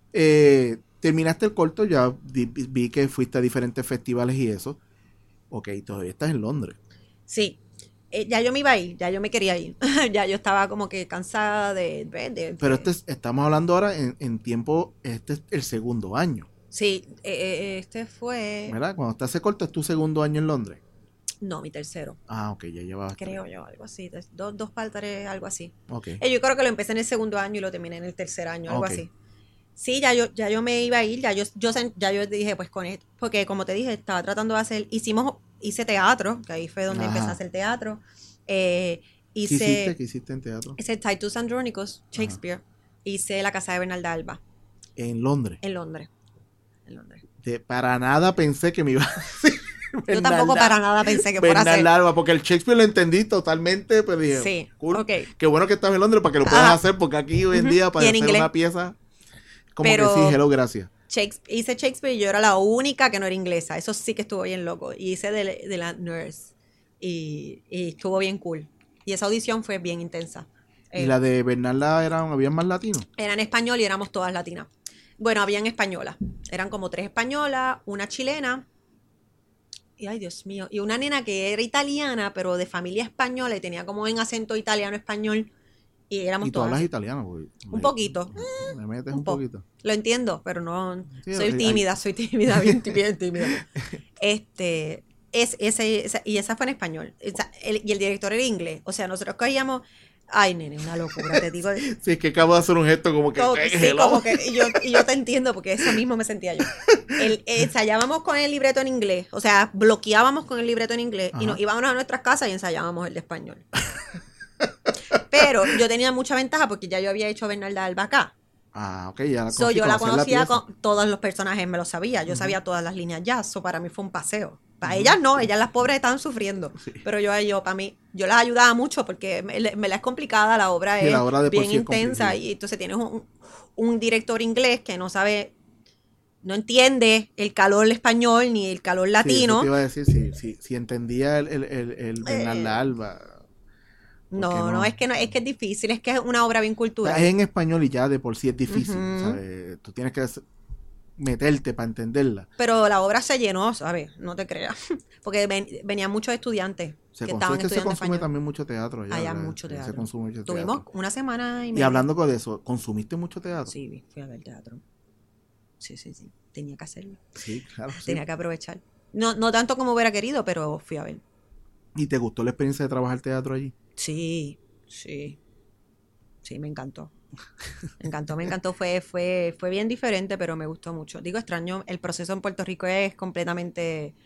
Speaker 1: Eh, terminaste el corto, ya vi, vi que fuiste a diferentes festivales y eso. Ok, todavía estás en Londres.
Speaker 2: Sí. Eh, ya yo me iba a ir, ya yo me quería ir. ya yo estaba como que cansada de... de, de
Speaker 1: Pero este es, estamos hablando ahora en, en tiempo, este es el segundo año.
Speaker 2: Sí, eh, este fue...
Speaker 1: ¿Verdad? Cuando estás corto es tu segundo año en Londres.
Speaker 2: No, mi tercero.
Speaker 1: Ah, ok, ya llevabas.
Speaker 2: Creo tres. yo, algo así. Dos, dos para tres, algo así.
Speaker 1: Ok.
Speaker 2: Eh, yo creo que lo empecé en el segundo año y lo terminé en el tercer año, algo
Speaker 1: okay.
Speaker 2: así. Sí, ya yo, ya yo me iba a ir, ya yo, yo, ya yo dije, pues con esto, porque como te dije, estaba tratando de hacer, hicimos, hice teatro, que ahí fue donde Ajá. empecé a hacer teatro. Eh, hice,
Speaker 1: ¿Qué hiciste? ¿Qué hiciste en teatro?
Speaker 2: Hice Titus Andronicus, Shakespeare. Ajá. Hice La Casa de Bernalda Alba.
Speaker 1: ¿En Londres?
Speaker 2: En Londres. En Londres.
Speaker 1: De, para nada pensé que me iba a decir.
Speaker 2: Yo tampoco para nada pensé que fuera a ser.
Speaker 1: Alba, porque el Shakespeare lo entendí totalmente, pero dije,
Speaker 2: sí,
Speaker 1: cool,
Speaker 2: okay.
Speaker 1: Qué bueno que estás en Londres para que lo puedas Ajá. hacer, porque aquí hoy en día para hacer
Speaker 2: inglés?
Speaker 1: una pieza, como
Speaker 2: pero
Speaker 1: que sí, hello, gracias.
Speaker 2: Shakespeare, hice Shakespeare y yo era la única que no era inglesa, eso sí que estuvo bien loco, y hice de, de la nurse, y, y estuvo bien cool, y esa audición fue bien intensa.
Speaker 1: ¿Y
Speaker 2: eh,
Speaker 1: la de Bernarda eran, habían más latinos?
Speaker 2: Era en español y éramos todas latinas. Bueno, habían españolas, eran como tres españolas, una chilena, y ay Dios mío, y una nena que era italiana, pero de familia española y tenía como en acento italiano-español, y éramos
Speaker 1: ¿Y tú
Speaker 2: todas.
Speaker 1: hablas italiano? Porque
Speaker 2: un me, poquito.
Speaker 1: Me metes
Speaker 2: un,
Speaker 1: un
Speaker 2: po-
Speaker 1: poquito.
Speaker 2: Lo entiendo, pero no,
Speaker 1: sí,
Speaker 2: soy
Speaker 1: hay,
Speaker 2: tímida,
Speaker 1: hay.
Speaker 2: soy tímida, bien, bien tímida. Este, es, ese, esa, y esa fue en español, esa, el, y el director era inglés, o sea, nosotros cogíamos... Ay, nene, una locura, te digo.
Speaker 1: Sí, es que acabo de hacer un gesto como que...
Speaker 2: Como, sí, como que y yo, y yo te entiendo, porque eso mismo me sentía yo. El, ensayábamos con el libreto en inglés, o sea, bloqueábamos con el libreto en inglés Ajá. y nos íbamos a nuestras casas y ensayábamos el de español. Pero yo tenía mucha ventaja porque ya yo había hecho Bernarda Alba acá.
Speaker 1: Ah, ok, ya la
Speaker 2: So,
Speaker 1: conocí,
Speaker 2: yo la
Speaker 1: conocías
Speaker 2: conocía
Speaker 1: pieza.
Speaker 2: con todos los personajes, me lo sabía. Yo
Speaker 1: Ujú.
Speaker 2: sabía todas las líneas ya. So, para mí fue un paseo. Para
Speaker 1: Ujú.
Speaker 2: ellas no, ellas las pobres estaban sufriendo.
Speaker 1: Sí.
Speaker 2: Pero yo, yo, para mí, yo las ayudaba mucho porque me, me la es complicada, la obra
Speaker 1: Sí,
Speaker 2: es
Speaker 1: la obra de por
Speaker 2: bien
Speaker 1: sí es
Speaker 2: intensa.
Speaker 1: complicada.
Speaker 2: Y entonces tienes un, un director inglés que no sabe, no entiende el calor español ni el calor
Speaker 1: Sí, eso te
Speaker 2: latino.
Speaker 1: iba a decir, si, si, si entendía el, el, el, el Bernarda
Speaker 2: Eh,
Speaker 1: Alba, porque
Speaker 2: no, no,
Speaker 1: no.
Speaker 2: es que no, es que es difícil, es que es una obra bien
Speaker 1: O sea,
Speaker 2: cultural.
Speaker 1: es en español y ya de por sí es difícil,
Speaker 2: Ujú.
Speaker 1: ¿sabes? Tú tienes que hacer- meterte para entenderla.
Speaker 2: Pero la obra se llenó, ¿sabes? No te creas. Porque ven- venían muchos estudiantes
Speaker 1: Se
Speaker 2: que
Speaker 1: consume,
Speaker 2: estaban
Speaker 1: es que se
Speaker 2: estudiando
Speaker 1: consume
Speaker 2: español.
Speaker 1: también mucho teatro allá,
Speaker 2: Allá
Speaker 1: ¿verdad?
Speaker 2: mucho
Speaker 1: Sí, se
Speaker 2: teatro.
Speaker 1: consume mucho
Speaker 2: Tuvimos
Speaker 1: teatro.
Speaker 2: una semana y
Speaker 1: Y
Speaker 2: media.
Speaker 1: hablando con eso, ¿consumiste mucho teatro?
Speaker 2: Sí, fui a ver teatro. Sí, sí, sí. Tenía que hacerlo.
Speaker 1: Sí, claro, sí.
Speaker 2: Tenía que aprovechar. No, no tanto como hubiera querido, pero fui a ver.
Speaker 1: ¿Y te gustó la experiencia de trabajar teatro allí?
Speaker 2: Sí, sí. Sí, me encantó. Me encantó, me encantó. Fue, fue, fue bien diferente, pero me gustó mucho. Digo, extraño, el proceso en Puerto Rico es completamente,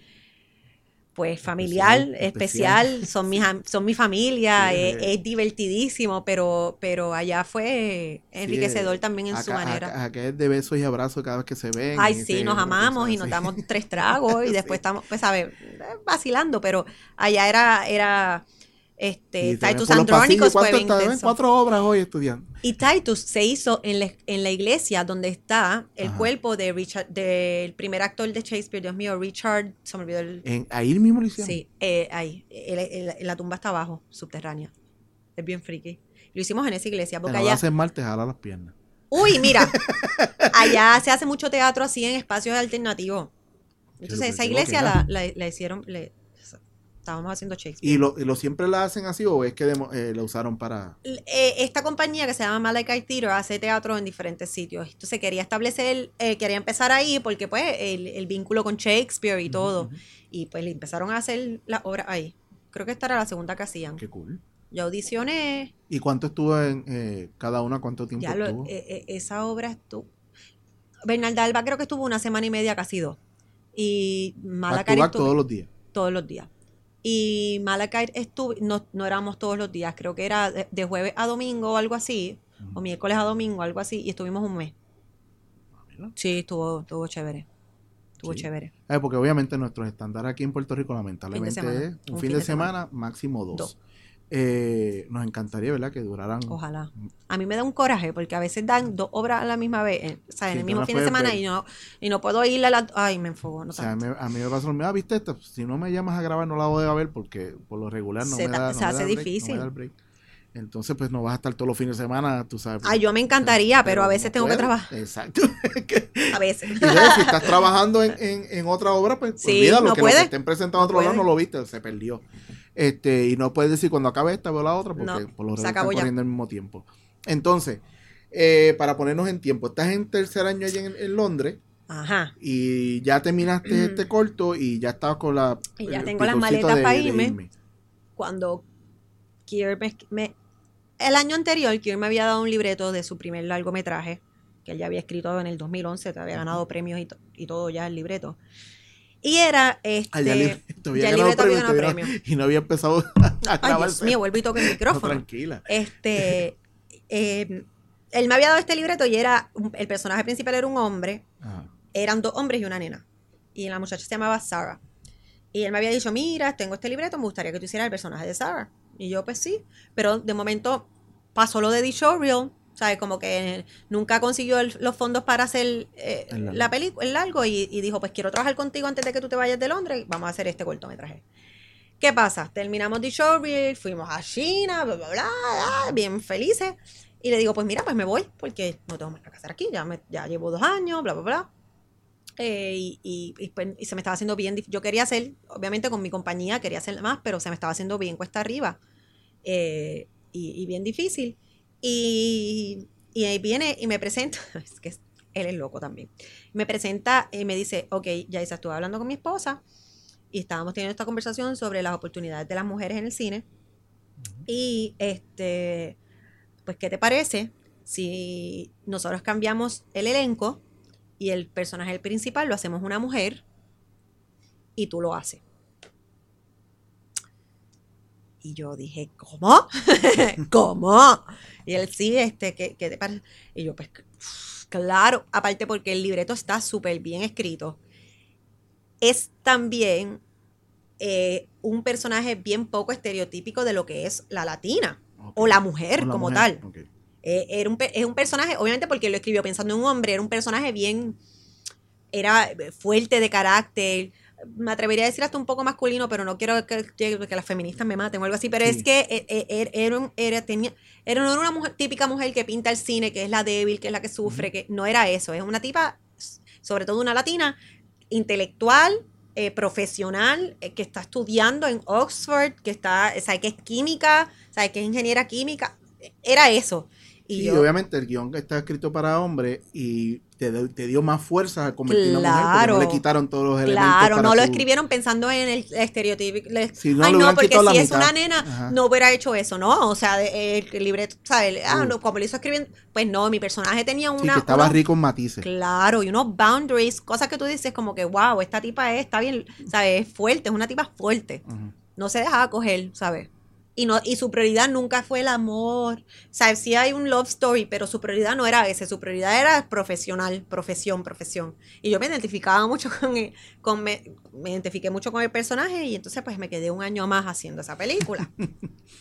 Speaker 2: pues, familiar,
Speaker 1: Especial, especial.
Speaker 2: especial. Son mis, am- son mi familia,
Speaker 1: Sí,
Speaker 2: es,
Speaker 1: eh,
Speaker 2: es divertidísimo, pero, pero allá fue
Speaker 1: sí,
Speaker 2: enriquecedor
Speaker 1: eh,
Speaker 2: también en su
Speaker 1: acá,
Speaker 2: manera.
Speaker 1: acá, acá es de besos y abrazos cada vez que se ven.
Speaker 2: Ay,
Speaker 1: Y
Speaker 2: sí,
Speaker 1: ese,
Speaker 2: nos
Speaker 1: tú
Speaker 2: amamos y
Speaker 1: sabes,
Speaker 2: nos
Speaker 1: sí.
Speaker 2: damos tres tragos y después
Speaker 1: Sí.
Speaker 2: estamos, pues, ¿sabes? Eh, Vacilando, pero allá era, era, este,
Speaker 1: Y te ven
Speaker 2: Titus
Speaker 1: por los pasillos.
Speaker 2: Andronicus fue
Speaker 1: ¿Cuánto
Speaker 2: bien
Speaker 1: estás? Ven,
Speaker 2: intenso.
Speaker 1: cuatro obras hoy estudiando.
Speaker 2: Y Titus se hizo en la, en la iglesia donde está el
Speaker 1: Ajá.
Speaker 2: cuerpo de Richard, del primer actor de Shakespeare, Dios mío, Richard, se me olvidó el...
Speaker 1: En, ahí mismo lo hicieron.
Speaker 2: Sí, eh, ahí, el- el- la tumba está abajo, subterránea. Es bien friki. Lo hicimos en esa iglesia,
Speaker 1: Te
Speaker 2: porque
Speaker 1: no lo
Speaker 2: allá...
Speaker 1: haces mal, te jala las piernas.
Speaker 2: Uy, mira, allá se hace mucho teatro así en espacios alternativos.
Speaker 1: Sí,
Speaker 2: Entonces
Speaker 1: súper
Speaker 2: esa
Speaker 1: chulo
Speaker 2: iglesia
Speaker 1: queda.
Speaker 2: la, la, la hicieron, le, estábamos haciendo
Speaker 1: ¿Y
Speaker 2: Shakespeare.
Speaker 1: lo, y lo siempre la hacen así o es que demo- eh, la usaron para...?
Speaker 2: Eh, esta compañía que se llama Malachi Theater hace teatro en diferentes sitios. Entonces quería establecer, eh, quería empezar ahí porque pues el, el vínculo con Shakespeare y
Speaker 1: Ujú,
Speaker 2: todo.
Speaker 1: ujú.
Speaker 2: Y pues le empezaron a hacer las obras ahí. Creo que esta era la segunda que hacían.
Speaker 1: Qué cool.
Speaker 2: Yo audicioné,
Speaker 1: ¿Y cuánto estuvo en eh, cada una? ¿Cuánto tiempo
Speaker 2: ya lo, eh,
Speaker 1: estuvo?
Speaker 2: eh, esa obra estuvo. Bernarda Alba creo que estuvo una semana y media, casi dos. Y
Speaker 1: Back to
Speaker 2: Malachi
Speaker 1: back
Speaker 2: estuvo
Speaker 1: todos los días.
Speaker 2: todos los días. Y Malachi estuvo, no, no éramos todos los días, creo que era de, de jueves a domingo o algo así,
Speaker 1: Ujú.
Speaker 2: o miércoles a domingo, algo así, y estuvimos un mes.
Speaker 1: Ah, mira.
Speaker 2: Sí, estuvo, estuvo chévere. Estuvo
Speaker 1: Sí.
Speaker 2: chévere.
Speaker 1: Eh, porque obviamente nuestros estándares aquí en Puerto Rico
Speaker 2: Fin de
Speaker 1: lamentablemente
Speaker 2: semana.
Speaker 1: es un, fin, de, semana, máximo dos.
Speaker 2: Dos.
Speaker 1: Eh, nos encantaría, ¿verdad? Que duraran...
Speaker 2: Ojalá. A mí me da un coraje porque a veces dan dos obras a la misma vez, eh, o sea, en
Speaker 1: Sí,
Speaker 2: el
Speaker 1: tú
Speaker 2: mismo
Speaker 1: no
Speaker 2: fin de
Speaker 1: puedes
Speaker 2: semana
Speaker 1: ver.
Speaker 2: y no, y no puedo ir a la... Ay, me enfogo, no
Speaker 1: O sea, a mí,
Speaker 2: tanto.
Speaker 1: a mí me pasó lo mismo. Ah, ¿viste esto? Si no me llamas a grabar no la voy a ver porque por lo regular no
Speaker 2: Se,
Speaker 1: me
Speaker 2: ta-
Speaker 1: da,
Speaker 2: se
Speaker 1: no me
Speaker 2: hace
Speaker 1: da break, no me da
Speaker 2: difícil.
Speaker 1: el break. Entonces, pues no vas a estar todos los fines de semana, tú sabes.
Speaker 2: Ay, yo me encantaría, pero a veces
Speaker 1: no
Speaker 2: tengo que
Speaker 1: puedes.
Speaker 2: trabajar.
Speaker 1: Exacto.
Speaker 2: A veces.
Speaker 1: Y entonces, si estás trabajando en, en, en otra obra, pues
Speaker 2: Sí,
Speaker 1: olvídalo,
Speaker 2: no
Speaker 1: que lo que
Speaker 2: puede.
Speaker 1: estén presentando
Speaker 2: No
Speaker 1: en otro lado
Speaker 2: puede.
Speaker 1: no lo viste, se perdió. Este, y no puedes decir cuando acabe esta veo la otra, porque
Speaker 2: No,
Speaker 1: por lo
Speaker 2: se
Speaker 1: regular
Speaker 2: acabó
Speaker 1: están
Speaker 2: ya.
Speaker 1: corriendo al mismo tiempo. Entonces, eh, para ponernos en tiempo, estás en tercer año allá en, en Londres
Speaker 2: Ajá.
Speaker 1: y ya terminaste este corto y ya estabas con la
Speaker 2: Y ya
Speaker 1: el
Speaker 2: tengo las
Speaker 1: picorcito
Speaker 2: maletas
Speaker 1: de,
Speaker 2: para
Speaker 1: de
Speaker 2: irme.
Speaker 1: irme.
Speaker 2: Cuando Kier me, me- El año anterior, Kier me había dado un libreto de su primer largometraje, que él ya había escrito en el dos mil once, te había ganado premios y, to- y todo ya el libreto. Y era,
Speaker 1: Ah, ya,
Speaker 2: este,
Speaker 1: li- te había
Speaker 2: ya el
Speaker 1: ganado
Speaker 2: libreto había
Speaker 1: premio,
Speaker 2: ganado
Speaker 1: te había-
Speaker 2: premios.
Speaker 1: y no había empezado a
Speaker 2: Ay, Dios
Speaker 1: grabarse.
Speaker 2: mío, vuelvo y toco el
Speaker 1: No,
Speaker 2: micrófono.
Speaker 1: tranquila.
Speaker 2: Este, eh, él me había dado este libreto y era, un- el personaje principal era un hombre,
Speaker 1: Ajá.
Speaker 2: eran dos hombres y una nena. Y la muchacha se llamaba Sarah. Y él me había dicho, mira, tengo este libreto, me gustaría que tú hicieras el personaje de Sarah. Y yo, pues sí. Pero de momento pasó lo de The Showreel, ¿sabes? Como que nunca consiguió el- los fondos para hacer eh,
Speaker 1: El largo.
Speaker 2: la película, el largo, y, y dijo, pues quiero trabajar contigo antes de que tú te vayas de Londres, vamos a hacer este cortometraje. ¿Qué pasa? Terminamos The Showreel, fuimos a China, bla, bla, bla, bla, bien felices. Y le digo, pues mira, pues me voy, porque no tengo más que hacer aquí, ya, me, ya llevo dos años, bla, bla, bla. Eh, y, y, y, pues, y se me estaba haciendo bien dif- yo quería hacer, obviamente con mi compañía quería hacer más, pero se me estaba haciendo bien cuesta arriba, eh, y, y bien difícil, y, y ahí viene y me presenta, es que él es loco también, me presenta y me dice, ok, ya estuve hablando con mi esposa y estábamos teniendo esta conversación sobre las oportunidades de las mujeres en el cine, y este, pues ¿qué te parece si nosotros cambiamos el elenco y el personaje principal lo hacemos una mujer y tú lo haces? Y yo dije, ¿cómo? ¿Cómo? Y él, sí, este, ¿qué, qué te parece? Y yo, pues, claro, aparte porque el libreto está súper bien escrito. Es también eh, un personaje bien poco estereotípico de lo que es la latina, okay, o la mujer o la como mujer. tal. Okay. Eh, era un, es un personaje, obviamente porque lo escribió pensando en un hombre, era un personaje bien, era fuerte de carácter, me atrevería a decir hasta un poco masculino, pero no quiero que, que, que las feministas me maten o algo así, pero sí. es que era, era, era, tenía, era no era una mujer, típica mujer que pinta el cine, que es la débil, que es la que sufre, uh-huh. que no era eso, es una tipa, sobre todo una latina, intelectual, eh, profesional, eh, que está estudiando en Oxford, que está, sabe que es química, sabe que es ingeniera química, era eso. Y
Speaker 1: sí,
Speaker 2: yo,
Speaker 1: obviamente el guión está escrito para hombres y te, te dio más fuerza a convertir en claro, una mujer porque no le quitaron todos los elementos.
Speaker 2: Claro,
Speaker 1: para
Speaker 2: no
Speaker 1: su...
Speaker 2: lo escribieron pensando en el estereotipo.
Speaker 1: Si no,
Speaker 2: Ay, no, porque si es
Speaker 1: mitad.
Speaker 2: una nena, ajá, no hubiera hecho eso, ¿no? O sea, el, el libreto, ¿sabes? Ah,
Speaker 1: uh.
Speaker 2: no, como lo hizo escribiendo, pues no, mi personaje tenía una...
Speaker 1: Sí, que estaba
Speaker 2: unos,
Speaker 1: rico en matices.
Speaker 2: Claro, y unos boundaries, cosas que tú dices como que, wow, esta tipa es, está bien, ¿sabes? Es fuerte, es una tipa fuerte. Uh-huh. No se dejaba coger, ¿sabes? Y, no, y su prioridad nunca fue el amor. O sea, sí hay un love story, pero su prioridad no era ese. Su prioridad era profesional, profesión, profesión. Y yo me identificaba mucho con, el, con me, me identifiqué mucho con el personaje y entonces pues me quedé un año más haciendo esa película.
Speaker 1: y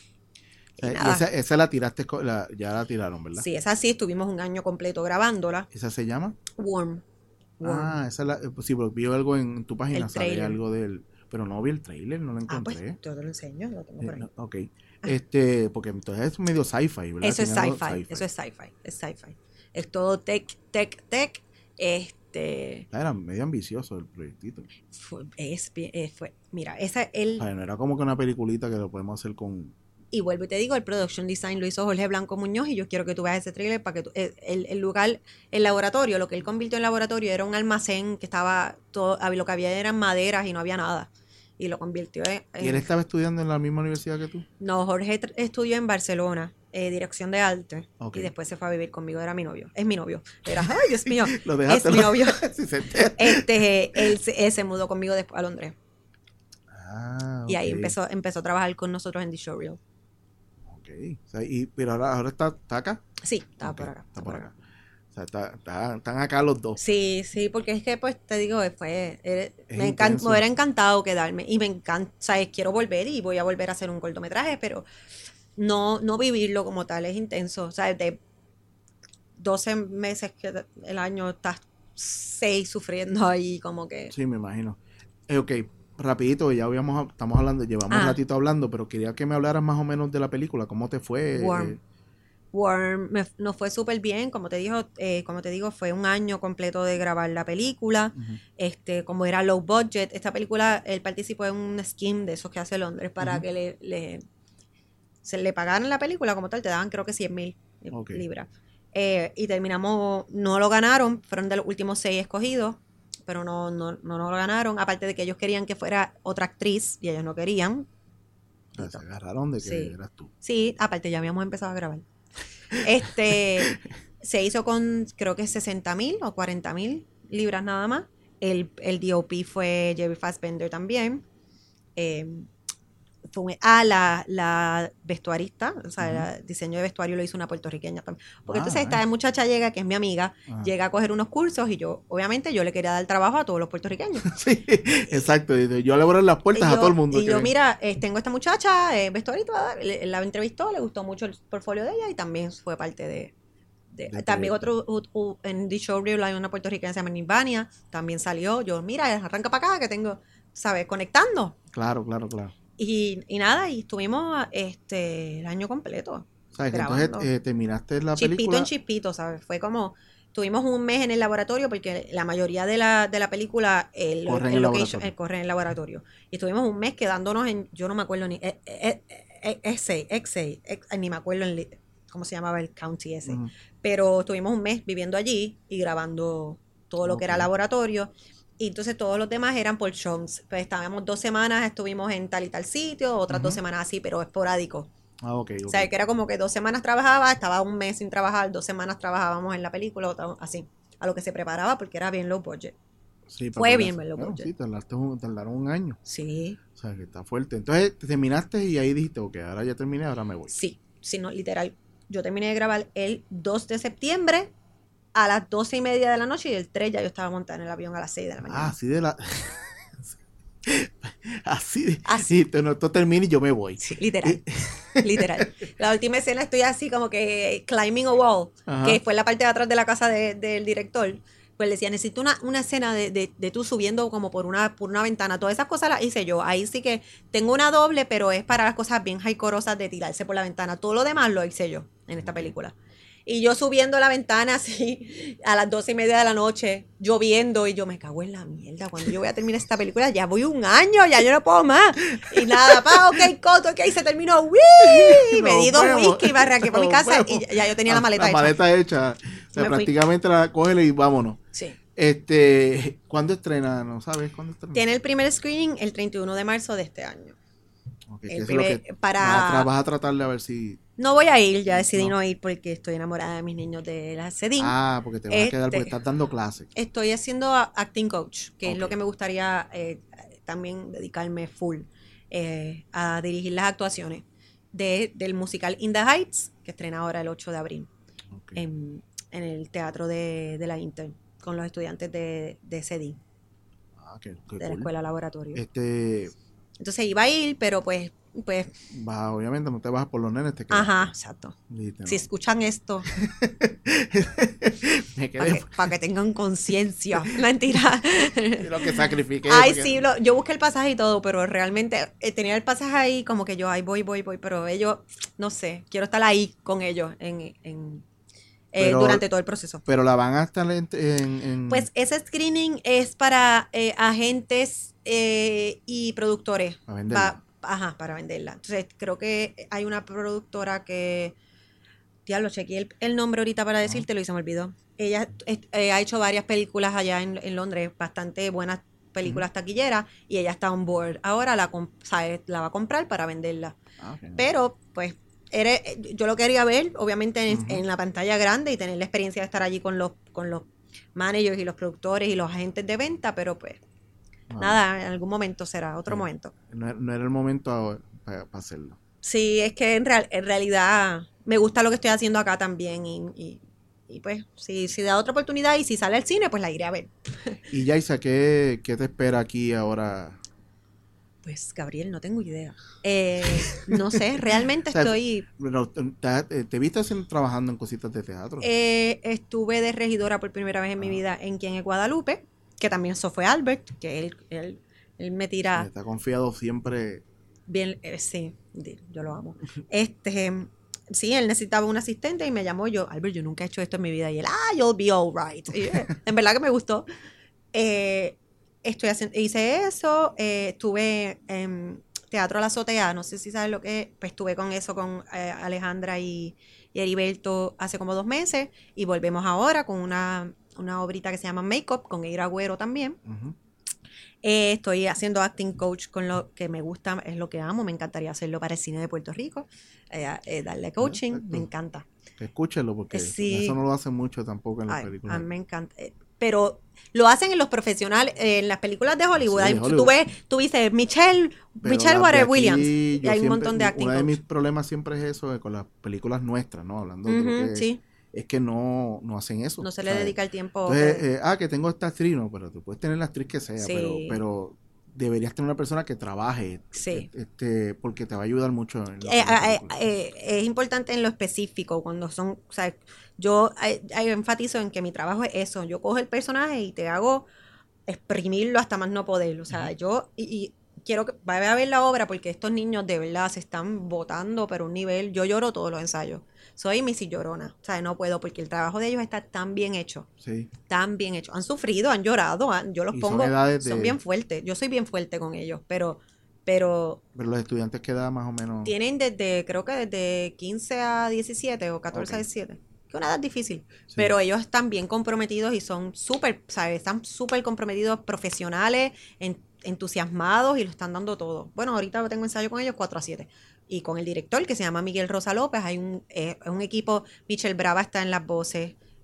Speaker 1: y esa, esa la tiraste, la, ya la tiraron, ¿verdad?
Speaker 2: Sí, esa sí, estuvimos un año completo grabándola.
Speaker 1: ¿Esa se llama?
Speaker 2: Warm.
Speaker 1: Warm. Ah, esa la, sí, porque vi algo en tu página, sale algo del... Pero no vi el trailer, no lo encontré.
Speaker 2: Ah, pues yo te lo enseño, lo tengo por ahí.
Speaker 1: Eh, no, ok. Este, porque entonces es medio sci-fi, ¿verdad?
Speaker 2: Eso es sci-fi, sci-fi, eso es sci-fi, es sci-fi. Es todo tech, tech, tech. Este...
Speaker 1: Era medio ambicioso el proyectito.
Speaker 2: Fue, es, es, fue, mira, esa, el...
Speaker 1: Ay, no era como que una peliculita que lo podemos hacer con...
Speaker 2: Y vuelvo y te digo, el production design lo hizo Jorge Blanco Muñoz y yo quiero que tú veas ese trailer para que tú, el, el lugar, el laboratorio, lo que él convirtió en laboratorio era un almacén que estaba, todo, lo que había eran maderas y no había nada. Y lo convirtió en...
Speaker 1: ¿Y él estaba estudiando en la misma universidad que tú?
Speaker 2: No, Jorge estudió en Barcelona, eh, dirección de arte, okay. Y después se fue a vivir conmigo, era mi novio, es mi novio. Era, ay, Dios mío,
Speaker 1: ¿Lo dejaste,
Speaker 2: es mi novio.
Speaker 1: si se
Speaker 2: este, él, él se mudó conmigo después a Londres.
Speaker 1: Ah, okay.
Speaker 2: Y ahí empezó, empezó a trabajar con nosotros en The Showreel.
Speaker 1: Okay. O sea, y, pero ahora, ahora está, está acá.
Speaker 2: Sí, está
Speaker 1: okay.
Speaker 2: por acá.
Speaker 1: Está, está por acá. acá. O sea, está, está, están acá los dos.
Speaker 2: Sí, sí, porque es que, pues, te digo, fue, es me, encant, me hubiera encantado quedarme y me encanta, ¿sabes? Quiero volver y voy a volver a hacer un cortometraje, pero no, no vivirlo como tal, es intenso, ¿sabes? De doce meses que el año estás seis sufriendo ahí, como que...
Speaker 1: Sí, me imagino. Eh, ok, rapidito, ya habíamos, estamos hablando, llevamos ah. un ratito hablando, pero quería que me hablaras más o menos de la película, ¿cómo te fue?
Speaker 2: Warm.
Speaker 1: Eh,
Speaker 2: Warm me, nos fue súper bien, como te digo, eh, como te digo, fue un año completo de grabar la película. Uh-huh. Este, como era low budget, esta película, él participó en un scheme de esos que hace Londres para uh-huh. que le, le se le pagaran la película como tal, te daban creo que cien mil okay. libras. Eh, y terminamos, no lo ganaron, fueron de los últimos seis escogidos, pero no, no, no, no lo ganaron, aparte de que ellos querían que fuera otra actriz y ellos no querían.
Speaker 1: O sea, se agarraron de que
Speaker 2: sí.
Speaker 1: eras tú.
Speaker 2: Sí, aparte ya habíamos empezado a grabar. Este se hizo con creo que sesenta mil o cuarenta mil libras nada más. El, el D O P fue Jerry Fassbender también. Eh, fue, ah, la, la vestuarista, o sea, uh-huh. el diseño de vestuario lo hizo una puertorriqueña también. Porque ah, entonces esta muchacha llega, que es mi amiga, uh-huh. llega a coger unos cursos y yo, obviamente, yo le quería dar trabajo a todos los puertorriqueños.
Speaker 1: Sí, exacto. Yo le abro las puertas
Speaker 2: yo,
Speaker 1: a todo el mundo.
Speaker 2: Y yo, mira, eh, tengo esta muchacha, eh, vestuarista, la entrevistó, le gustó mucho el portfolio de ella y también fue parte de... De, de también otro, uh, uh, en The Showreel hay una puertorriqueña que se llama Nirvania, también salió. Yo, mira, arranca para acá que tengo, ¿sabes? Conectando.
Speaker 1: Claro, claro, claro.
Speaker 2: Y, y nada, y estuvimos este el año completo.
Speaker 1: ¿Sabes? Entonces eh, terminaste la
Speaker 2: chispito
Speaker 1: película.
Speaker 2: en chispito, ¿sabes? Fue como, tuvimos un mes en el laboratorio porque la mayoría de la, de la película el,
Speaker 1: corre,
Speaker 2: el,
Speaker 1: en
Speaker 2: location, el corre en el laboratorio. Y estuvimos un mes quedándonos en, yo no me acuerdo ni, eh, eh, eh, Exay, Exay, ni me acuerdo en, cómo se llamaba el county ese. Uh-huh. Pero estuvimos un mes viviendo allí y grabando todo lo okay. que era laboratorio. Y entonces todos los demás eran por shows. Pues estábamos dos semanas, estuvimos en tal y tal sitio, otras uh-huh. dos semanas así, pero esporádico.
Speaker 1: Ah, ok. okay.
Speaker 2: O sea, que era como que dos semanas trabajaba, estaba un mes sin trabajar, dos semanas trabajábamos en la película, otra, así, a lo que se preparaba porque era bien low budget.
Speaker 1: Sí,
Speaker 2: Fue
Speaker 1: para
Speaker 2: bien,
Speaker 1: verla.
Speaker 2: me lo
Speaker 1: Bueno,
Speaker 2: budget.
Speaker 1: sí, tardaste un- tardaron un año.
Speaker 2: Sí,
Speaker 1: O sea, que está fuerte. Entonces, te terminaste y ahí dijiste, ok, ahora ya terminé, ahora me voy.
Speaker 2: sí, sí, no, literal. Yo terminé de grabar el dos de septiembre a las doce y media de la noche y el tres ya yo estaba montada en el avión a las seis de la
Speaker 1: Ah,
Speaker 2: mañana.
Speaker 1: así de la... así de...
Speaker 2: Así.
Speaker 1: Y te- no, esto termina y yo me voy.
Speaker 2: Sí, literal.
Speaker 1: Y-
Speaker 2: Literal. La última escena estoy así como que climbing a wall,
Speaker 1: Ajá.
Speaker 2: que fue en la parte de atrás de la casa de- del director. Pues le decía, necesito una, una escena de, de, de tú subiendo como por una, por una ventana. Todas esas cosas las hice yo. Ahí sí que tengo una doble, pero es para las cosas bien haicorosas de tirarse por la ventana. Todo lo demás lo hice yo en esta película. Y yo subiendo la ventana así a las doce y media de la noche, lloviendo, y yo me cago en la mierda. Cuando yo voy a terminar esta película, ya voy un año, ya yo no puedo más. Y nada, pa, ok, coto, ok, se terminó. ¡Wii! Me di dos whisky y me arranqué para mi
Speaker 1: Nos
Speaker 2: casa
Speaker 1: vemos.
Speaker 2: y ya yo tenía la maleta
Speaker 1: La
Speaker 2: hecha.
Speaker 1: maleta hecha. O sea,
Speaker 2: Me fui.
Speaker 1: prácticamente la cógele y vámonos.
Speaker 2: Sí.
Speaker 1: Este, ¿cuándo estrena? ¿No sabes cuándo estrena?
Speaker 2: Tiene el primer screening el treinta y uno de marzo de este año.
Speaker 1: Okay,
Speaker 2: El
Speaker 1: eso es lo
Speaker 2: primer-
Speaker 1: que
Speaker 2: para-
Speaker 1: vas, a tra- vas a tratar de a ver si...
Speaker 2: No voy a ir, ya decidí
Speaker 1: No.
Speaker 2: no, ir porque estoy enamorada de mis niños de la CEDIN.
Speaker 1: Ah, porque te vas a quedar porque
Speaker 2: Este-
Speaker 1: estás dando clases.
Speaker 2: Estoy haciendo a- acting coach, que es
Speaker 1: Ok.
Speaker 2: lo que me gustaría eh, también dedicarme full eh, a dirigir las actuaciones de, del musical In the Heights, que estrena ahora el ocho de abril
Speaker 1: Okay.
Speaker 2: en, en el teatro de, de la Inter, con los estudiantes de, de CEDIN,
Speaker 1: Ah, qué, qué
Speaker 2: de la
Speaker 1: cool.
Speaker 2: escuela laboratorio.
Speaker 1: Este,
Speaker 2: Entonces iba a ir, pero pues, pues,
Speaker 1: vas, obviamente no te vas por los nenes, te quedas.
Speaker 2: ajá, exacto.
Speaker 1: Dijiste, no.
Speaker 2: Si escuchan esto,
Speaker 1: Me
Speaker 2: para
Speaker 1: quedé
Speaker 2: que, pa' que tengan conciencia. Mentira.
Speaker 1: lo que sacrifiqué.
Speaker 2: Ay,
Speaker 1: porque-
Speaker 2: sí, lo- yo busqué el pasaje y todo, pero realmente eh, tenía el pasaje ahí como que yo, ay, voy, voy, voy, pero ellos, no sé, quiero estar ahí con ellos en, en, eh,
Speaker 1: Pero-
Speaker 2: durante todo el proceso.
Speaker 1: Pero la van a estar en... en- en-
Speaker 2: Pues ese screening es para eh, agentes eh, y productores.
Speaker 1: Para venderla.
Speaker 2: Va- ajá, para venderla. Entonces, creo que hay una productora que, diablo, chequeé el, el nombre ahorita para decírtelo y se me olvidó. Ella eh, eh, ha hecho varias películas allá en, en Londres, bastante buenas películas taquilleras, y ella está on board. Ahora la, comp- sabe, la va a comprar para venderla.
Speaker 1: Ah, ok.
Speaker 2: Pero, pues, eres, yo lo quería ver, obviamente, en,
Speaker 1: Ujú.
Speaker 2: en la pantalla grande y tener la experiencia de estar allí con los, con los managers y los productores y los agentes de venta, pero pues,
Speaker 1: Ah,
Speaker 2: nada, en algún momento será, otro
Speaker 1: Sí.
Speaker 2: momento.
Speaker 1: No, no era el momento para hacerlo.
Speaker 2: Sí, es que en, real, en realidad me gusta lo que estoy haciendo acá también y, y, y pues, si, si da otra oportunidad y si sale al cine, pues la iré a ver.
Speaker 1: Y Yaisa, ¿qué, qué te espera aquí ahora?
Speaker 2: Pues, Gabriel, no tengo idea. Eh, no sé, realmente
Speaker 1: O sea,
Speaker 2: estoy...
Speaker 1: Bueno, ¿Te, te viste haciendo- trabajando en cositas de teatro?
Speaker 2: Eh, estuve de regidora por primera vez en mi
Speaker 1: Ah.
Speaker 2: vida en Quien es Guadalupe, que también eso fue Albert, que él, él, él me tira
Speaker 1: Está confiado siempre.
Speaker 2: bien, eh, sí, di- yo lo amo. Este, sí, él necesitaba un asistente y me llamó yo, Albert, yo nunca he hecho esto en mi vida, y él, ah, you'll be all right. Y, eh, en verdad que me gustó. Eh, estoy haciendo, hice eso, eh, estuve en Teatro a la Azotea, no sé si sabes lo que es, pues estuve con eso con eh, Alejandra y, y Heriberto hace como dos meses y volvemos ahora con una, una obrita que se llama Makeup con Eira Agüero también.
Speaker 1: Ujú.
Speaker 2: Eh, estoy haciendo acting coach con lo que me gusta, es lo que amo, me encantaría hacerlo para el cine de Puerto Rico, eh, eh, darle coaching,
Speaker 1: Perfecto.
Speaker 2: me encanta.
Speaker 1: Escúchelo, porque
Speaker 2: Sí.
Speaker 1: eso no lo hacen mucho tampoco en las
Speaker 2: Ay,
Speaker 1: películas.
Speaker 2: a mí me encanta. Eh, Pero lo hacen en los profesionales, eh, en las películas de Hollywood.
Speaker 1: Sí, de
Speaker 2: Hay-
Speaker 1: Hollywood.
Speaker 2: Tú ves, tú dices Michelle,
Speaker 1: Pero
Speaker 2: Michelle
Speaker 1: las de
Speaker 2: Water
Speaker 1: aquí,
Speaker 2: Williams.
Speaker 1: yo
Speaker 2: Y hay un
Speaker 1: siempre-
Speaker 2: montón de acting
Speaker 1: Uno de
Speaker 2: coach.
Speaker 1: mis problemas siempre es eso, eh, con las películas nuestras, ¿no? Hablando de lo
Speaker 2: Ujú,
Speaker 1: que
Speaker 2: sí,
Speaker 1: es que no, no hacen eso.
Speaker 2: no se le
Speaker 1: ¿sabes?
Speaker 2: dedica el tiempo.
Speaker 1: Entonces,
Speaker 2: que-
Speaker 1: eh, ah, que tengo esta actriz, no, pero tú puedes tener la actriz que sea,
Speaker 2: Sí.
Speaker 1: pero, pero deberías tener una persona que trabaje,
Speaker 2: Sí.
Speaker 1: este, porque te va a ayudar mucho en la
Speaker 2: Eh, eh,
Speaker 1: película.
Speaker 2: eh, es importante en lo específico, cuando son, o sea, yo eh, eh, enfatizo en que mi trabajo es eso, yo cojo el personaje y te hago exprimirlo hasta más no poder, o sea, yo, y, y quiero que vaya a ver la obra porque estos niños de verdad se están botando, pero a un nivel, yo lloro todos los ensayos, soy Missy Llorona, o sea, no puedo porque el trabajo de ellos está tan bien hecho,
Speaker 1: Sí.
Speaker 2: tan bien hecho, han sufrido, han llorado, han- yo los
Speaker 1: Y son
Speaker 2: pongo, son,
Speaker 1: edades de-
Speaker 2: bien fuertes, yo soy bien fuerte con ellos, pero, pero
Speaker 1: Pero los estudiantes quedan más o menos.
Speaker 2: tienen desde, creo que desde quince a diecisiete o catorce a
Speaker 1: Ok.
Speaker 2: diecisiete. Que es una edad difícil.
Speaker 1: Sí.
Speaker 2: Pero ellos están bien comprometidos y son súper, ¿sabes? Están súper comprometidos, profesionales, en- entusiasmados y lo están dando todo. Bueno, ahorita tengo ensayo con ellos cuatro a siete. Y con el director que se llama Miguel Rosa López, hay un, eh, un equipo, Michelle Brava está en las voces,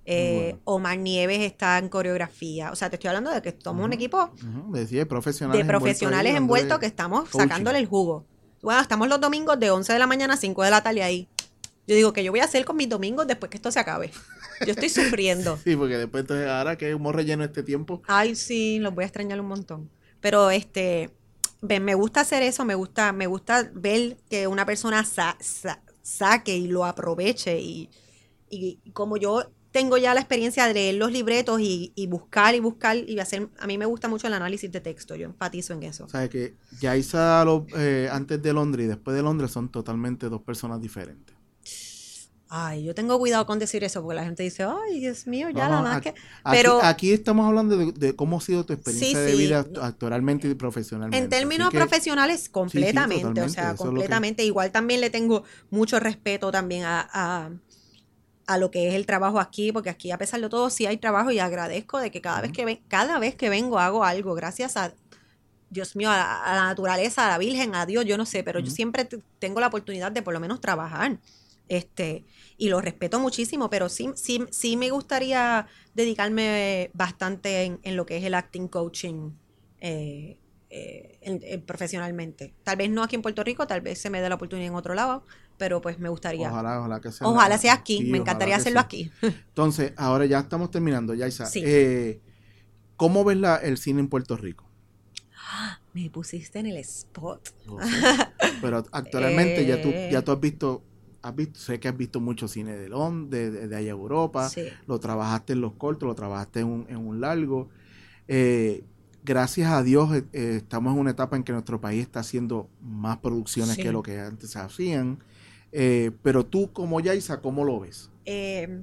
Speaker 2: Eh,
Speaker 1: bueno.
Speaker 2: Omar Nieves está en coreografía. O sea, te estoy hablando de que somos uh-huh. un equipo
Speaker 1: uh-huh. de, sí, de profesionales,
Speaker 2: de profesionales envueltos, envueltos que estamos coaching. Sacándole el jugo. Bueno, estamos los domingos de once de la mañana a cinco de la tarde ahí. Yo digo que yo voy a hacer con mis domingos después que esto se acabe. Yo estoy sufriendo.
Speaker 1: Sí, porque después entonces ahora que hemos relleno este tiempo.
Speaker 2: Ay, sí, los voy a extrañar un montón. Pero este, me gusta hacer eso, me gusta, me gusta ver que una persona sa, sa, saque y lo aproveche. Y, y como yo tengo ya la experiencia de leer los libretos y, y buscar y buscar y hacer, a mí me gusta mucho el análisis de texto, yo enfatizo en eso.
Speaker 1: O sea, que Yaisa eh, antes de Londres y después de Londres son totalmente dos personas diferentes.
Speaker 2: Ay, yo tengo cuidado con decir eso porque la gente dice, ay, Dios mío, ya
Speaker 1: no,
Speaker 2: nada
Speaker 1: no,
Speaker 2: más
Speaker 1: aquí,
Speaker 2: que... Pero
Speaker 1: aquí, aquí estamos hablando de, de cómo ha sido tu experiencia sí, de vida sí. actoralmente y profesionalmente.
Speaker 2: En términos que, profesionales, completamente, sí, sí, o sea, completamente. Que... Igual también le tengo mucho respeto también a, a, a lo que es el trabajo aquí, porque aquí a pesar de todo sí hay trabajo y agradezco de que cada, uh-huh. vez, que ven, cada vez que vengo hago algo, gracias a... Dios mío, a la, a la naturaleza, a la Virgen, a Dios, yo no sé, pero uh-huh. yo siempre t- tengo la oportunidad de por lo menos trabajar. Este, y lo respeto muchísimo, pero sí, sí, sí me gustaría dedicarme bastante en, en lo que es el acting coaching eh, eh, en, en, profesionalmente. Tal vez no aquí en Puerto Rico, tal vez se me dé la oportunidad en otro lado, pero pues me gustaría.
Speaker 1: Ojalá, ojalá que sea.
Speaker 2: Ojalá sea aquí, sí, me encantaría hacerlo sea. aquí.
Speaker 1: Entonces, ahora ya estamos terminando, Yaisa.
Speaker 2: Sí.
Speaker 1: Eh, ¿Cómo ves la, el cine en Puerto Rico?
Speaker 2: Me pusiste en el spot.
Speaker 1: No sé. Pero actualmente eh... ya tú ya tú has visto, has visto, sé que has visto mucho cine de Londres, de, de allá Europa,
Speaker 2: sí.
Speaker 1: Lo trabajaste en los cortos, lo trabajaste en un, en un largo. Eh, gracias a Dios eh, estamos en una etapa en que nuestro país está haciendo más producciones sí. que lo que antes se hacían. Eh, pero tú como Yaisa, ¿cómo lo ves?
Speaker 2: Eh,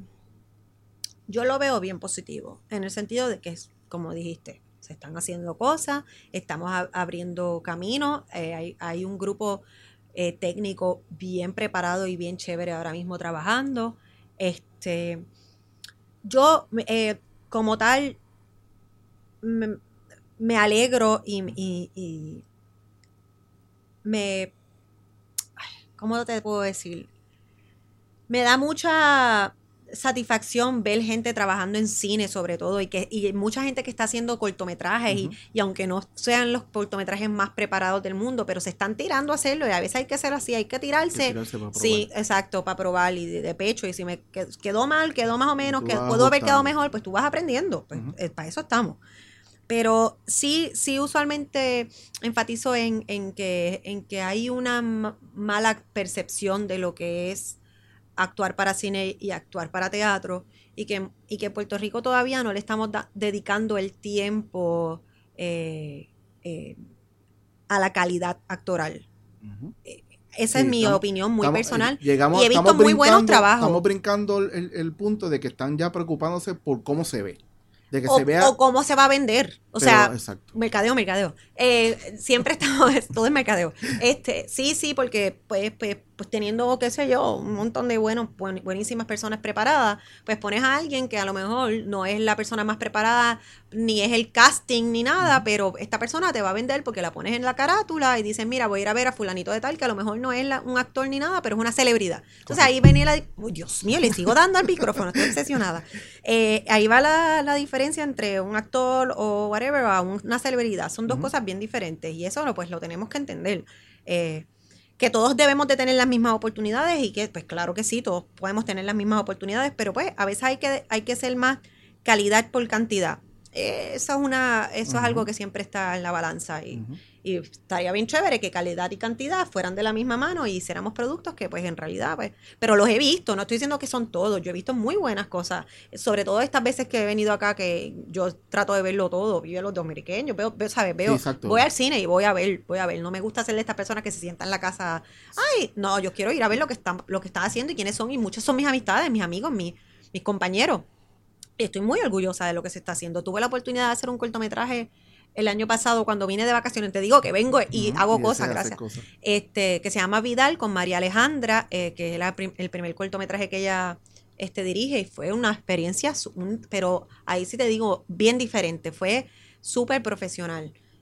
Speaker 2: yo lo veo bien positivo, en el sentido de que, como dijiste, se están haciendo cosas, estamos a, abriendo caminos, eh, hay, hay un grupo eh, técnico bien preparado y bien chévere ahora mismo trabajando. Este, yo, eh, como tal, me, me alegro y, y, y me... ¿Cómo te puedo decir? Me da mucha satisfacción ver gente trabajando en cine sobre todo y que y mucha gente que está haciendo cortometrajes uh-huh. y, y aunque no sean los cortometrajes más preparados del mundo, pero se están tirando a hacerlo y a veces hay que hacerlo así, hay que tirarse,
Speaker 1: hay que tirarse para
Speaker 2: sí, exacto, para probar y de, de pecho y si me quedó mal, quedó más o menos, que puedo
Speaker 1: ajustando.
Speaker 2: haber quedado mejor, pues tú vas aprendiendo, pues uh-huh. eh, para eso estamos. Pero sí, sí usualmente enfatizo en, en, que, en que hay una m- mala percepción de lo que es actuar para cine y actuar para teatro y que, y que Puerto Rico todavía no le estamos da- dedicando el tiempo eh, eh, a la calidad actoral. Uh-huh. Eh, esa sí, es mi estamos, opinión muy
Speaker 1: estamos,
Speaker 2: personal
Speaker 1: llegamos,
Speaker 2: y he visto muy buenos trabajos.
Speaker 1: Estamos brincando el, el punto de que están ya preocupándose por cómo se ve. De que
Speaker 2: o,
Speaker 1: se vea,
Speaker 2: o cómo se va a vender. O
Speaker 1: pero,
Speaker 2: sea,
Speaker 1: exacto.
Speaker 2: mercadeo, mercadeo. Eh, siempre estamos, todo es mercadeo. Este, sí, sí, porque pues, pues, pues teniendo, qué sé yo, un montón de buenos, buen, buenísimas personas preparadas, pues pones a alguien que a lo mejor no es la persona más preparada, ni es el casting, ni nada, uh-huh. pero esta persona te va a vender porque la pones en la carátula y dices, mira, voy a ir a ver a fulanito de tal, que a lo mejor no es la, un actor ni nada, pero es una celebridad. Entonces ahí venía la... Oh, Dios mío, le sigo dando al micrófono, estoy obsesionada. Eh, ahí va la, la diferencia entre un actor o whatever a un, una celebridad. Son dos uh-huh. cosas bien diferentes y eso pues lo tenemos que entender. Eh, que todos debemos de tener las mismas oportunidades y que, pues claro que sí, todos podemos tener las mismas oportunidades, pero pues a veces hay que, hay que ser más calidad por cantidad. Eh, eso es una, eso uh-huh. es algo que siempre está en la balanza y, uh-huh. y estaría bien chévere que calidad y cantidad fueran de la misma mano y hiciéramos productos que pues en realidad pues, pero los he visto, no estoy diciendo que son todos, yo he visto muy buenas cosas, sobre todo estas veces que he venido acá que yo trato de verlo todo, vivo los dominicanos, veo, veo, ¿sabes? Veo, sí, voy al cine y voy a ver, voy a ver, no me gusta hacerle a estas personas que se sientan en la casa, ay, no, yo quiero ir a ver lo que están, lo que están haciendo y quiénes son y muchos son mis amistades, mis amigos, mis, mis compañeros. Estoy muy orgullosa de lo que se está haciendo. Tuve la oportunidad de hacer un cortometraje el año pasado cuando vine de vacaciones. Te digo que vengo y uh-huh, hago y cosas, gracias. Cosas. Este, que se llama Vidal con María Alejandra, eh, que es la prim- el primer cortometraje que ella este, dirige y fue una experiencia, un, pero ahí sí te digo, bien diferente. Fue súper profesional.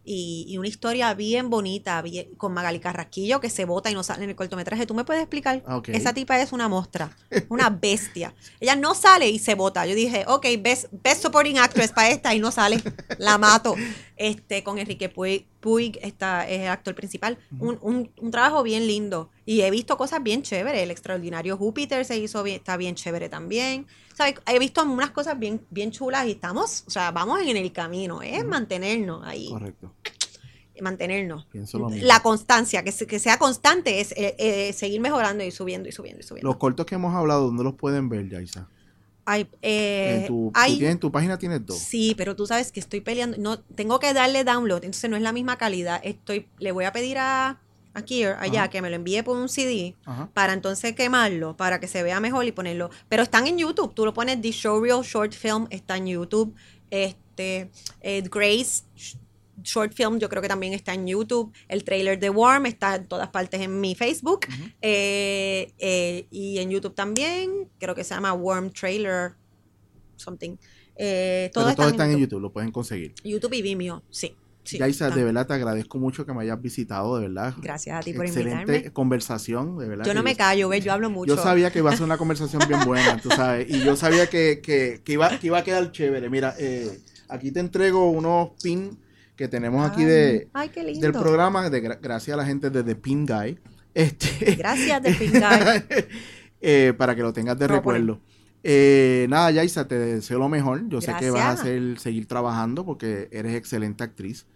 Speaker 2: y, y una historia bien bonita, bien, con Magali Carrasquillo, que se bota y no sale en el cortometraje. ¿Tú me puedes explicar?
Speaker 1: Okay.
Speaker 2: Esa tipa es una mostra, una bestia. Ella no sale y se bota. Yo dije, ok, best, best supporting actress para esta y no sale. La mato. Este, con Enrique Puig, Puig está, es el actor principal. Uh-huh. un, un, un trabajo bien lindo. Y he visto cosas bien chéveres. El extraordinario Júpiter se hizo bien, está bien chévere también. ¿Sabes? He visto unas cosas bien, bien chulas y estamos, o sea, vamos en el camino. Es uh-huh. mantenernos ahí.
Speaker 1: Correcto.
Speaker 2: Mantenernos. La constancia, que, se, que sea constante, es eh, eh, seguir mejorando y subiendo y subiendo y subiendo.
Speaker 1: Los cortos que hemos hablado, ¿dónde los pueden ver, Yaisa?
Speaker 2: Hay, eh,
Speaker 1: en tu,
Speaker 2: hay,
Speaker 1: ¿tú tienes, en tu página tienes dos.
Speaker 2: Sí, pero tú sabes que estoy peleando. No, tengo que darle download, entonces no es la misma calidad. Estoy, le voy a pedir a, a Kier, allá, Ajá. que me lo envíe por un C D, Ajá. para entonces quemarlo, para que se vea mejor y ponerlo. Pero están en YouTube. Tú lo pones The Showreel Short Film, está en YouTube. Este, eh, Grace Short Film, yo creo que también está en YouTube. El trailer de Worm está en todas partes en mi Facebook. Uh-huh. eh, eh, y en YouTube también. Creo que se llama Worm Trailer Something. Eh,
Speaker 1: todos están, están en, YouTube. en YouTube, lo pueden conseguir.
Speaker 2: YouTube y Vimeo, sí. sí
Speaker 1: Yaisa, de verdad te agradezco mucho que me hayas visitado, de verdad.
Speaker 2: Gracias a ti por
Speaker 1: Excelente
Speaker 2: invitarme.
Speaker 1: Excelente conversación, de verdad.
Speaker 2: Yo no me
Speaker 1: yo,
Speaker 2: callo, ¿ves? Yo hablo mucho.
Speaker 1: Yo sabía que iba a ser una conversación bien buena, tú sabes. Y yo sabía que, que, que, iba, que iba a quedar chévere. Mira, eh, aquí te entrego unos pins que tenemos aquí de,
Speaker 2: ay, qué lindo.
Speaker 1: del programa, de, gracias a la gente de The Pin Guy. Este,
Speaker 2: gracias, The Pin Guy.
Speaker 1: eh, para que lo tengas de no, recuerdo. Eh, nada, Yaisa, te deseo lo mejor. Yo gracias. sé que vas a hacer, seguir trabajando porque eres excelente actriz.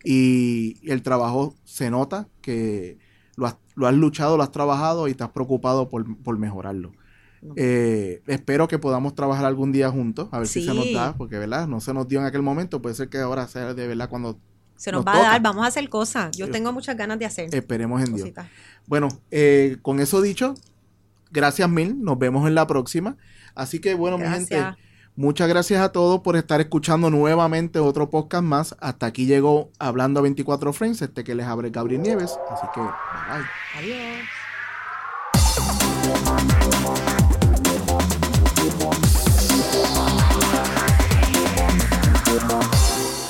Speaker 1: Y, y el trabajo se nota que lo has, lo has luchado, lo has trabajado y estás preocupado por, por mejorarlo. No. Eh, espero que podamos trabajar algún día juntos, a ver sí. si se nos da, porque verdad no se nos dio en aquel momento, puede ser que ahora sea de verdad cuando
Speaker 2: se nos, nos va
Speaker 1: toca.
Speaker 2: a dar, vamos a hacer cosas, yo tengo muchas ganas de hacer.
Speaker 1: Esperemos en cositas. Dios. Bueno, eh, con eso dicho, gracias mil, nos vemos en la próxima, así que bueno gracias. Mi gente, muchas gracias a todos por estar escuchando nuevamente otro podcast más, hasta aquí llegó Hablando a veinticuatro Frames, este que les abre Gabriel Nieves, así que bye.
Speaker 2: Adiós. We'll be right back.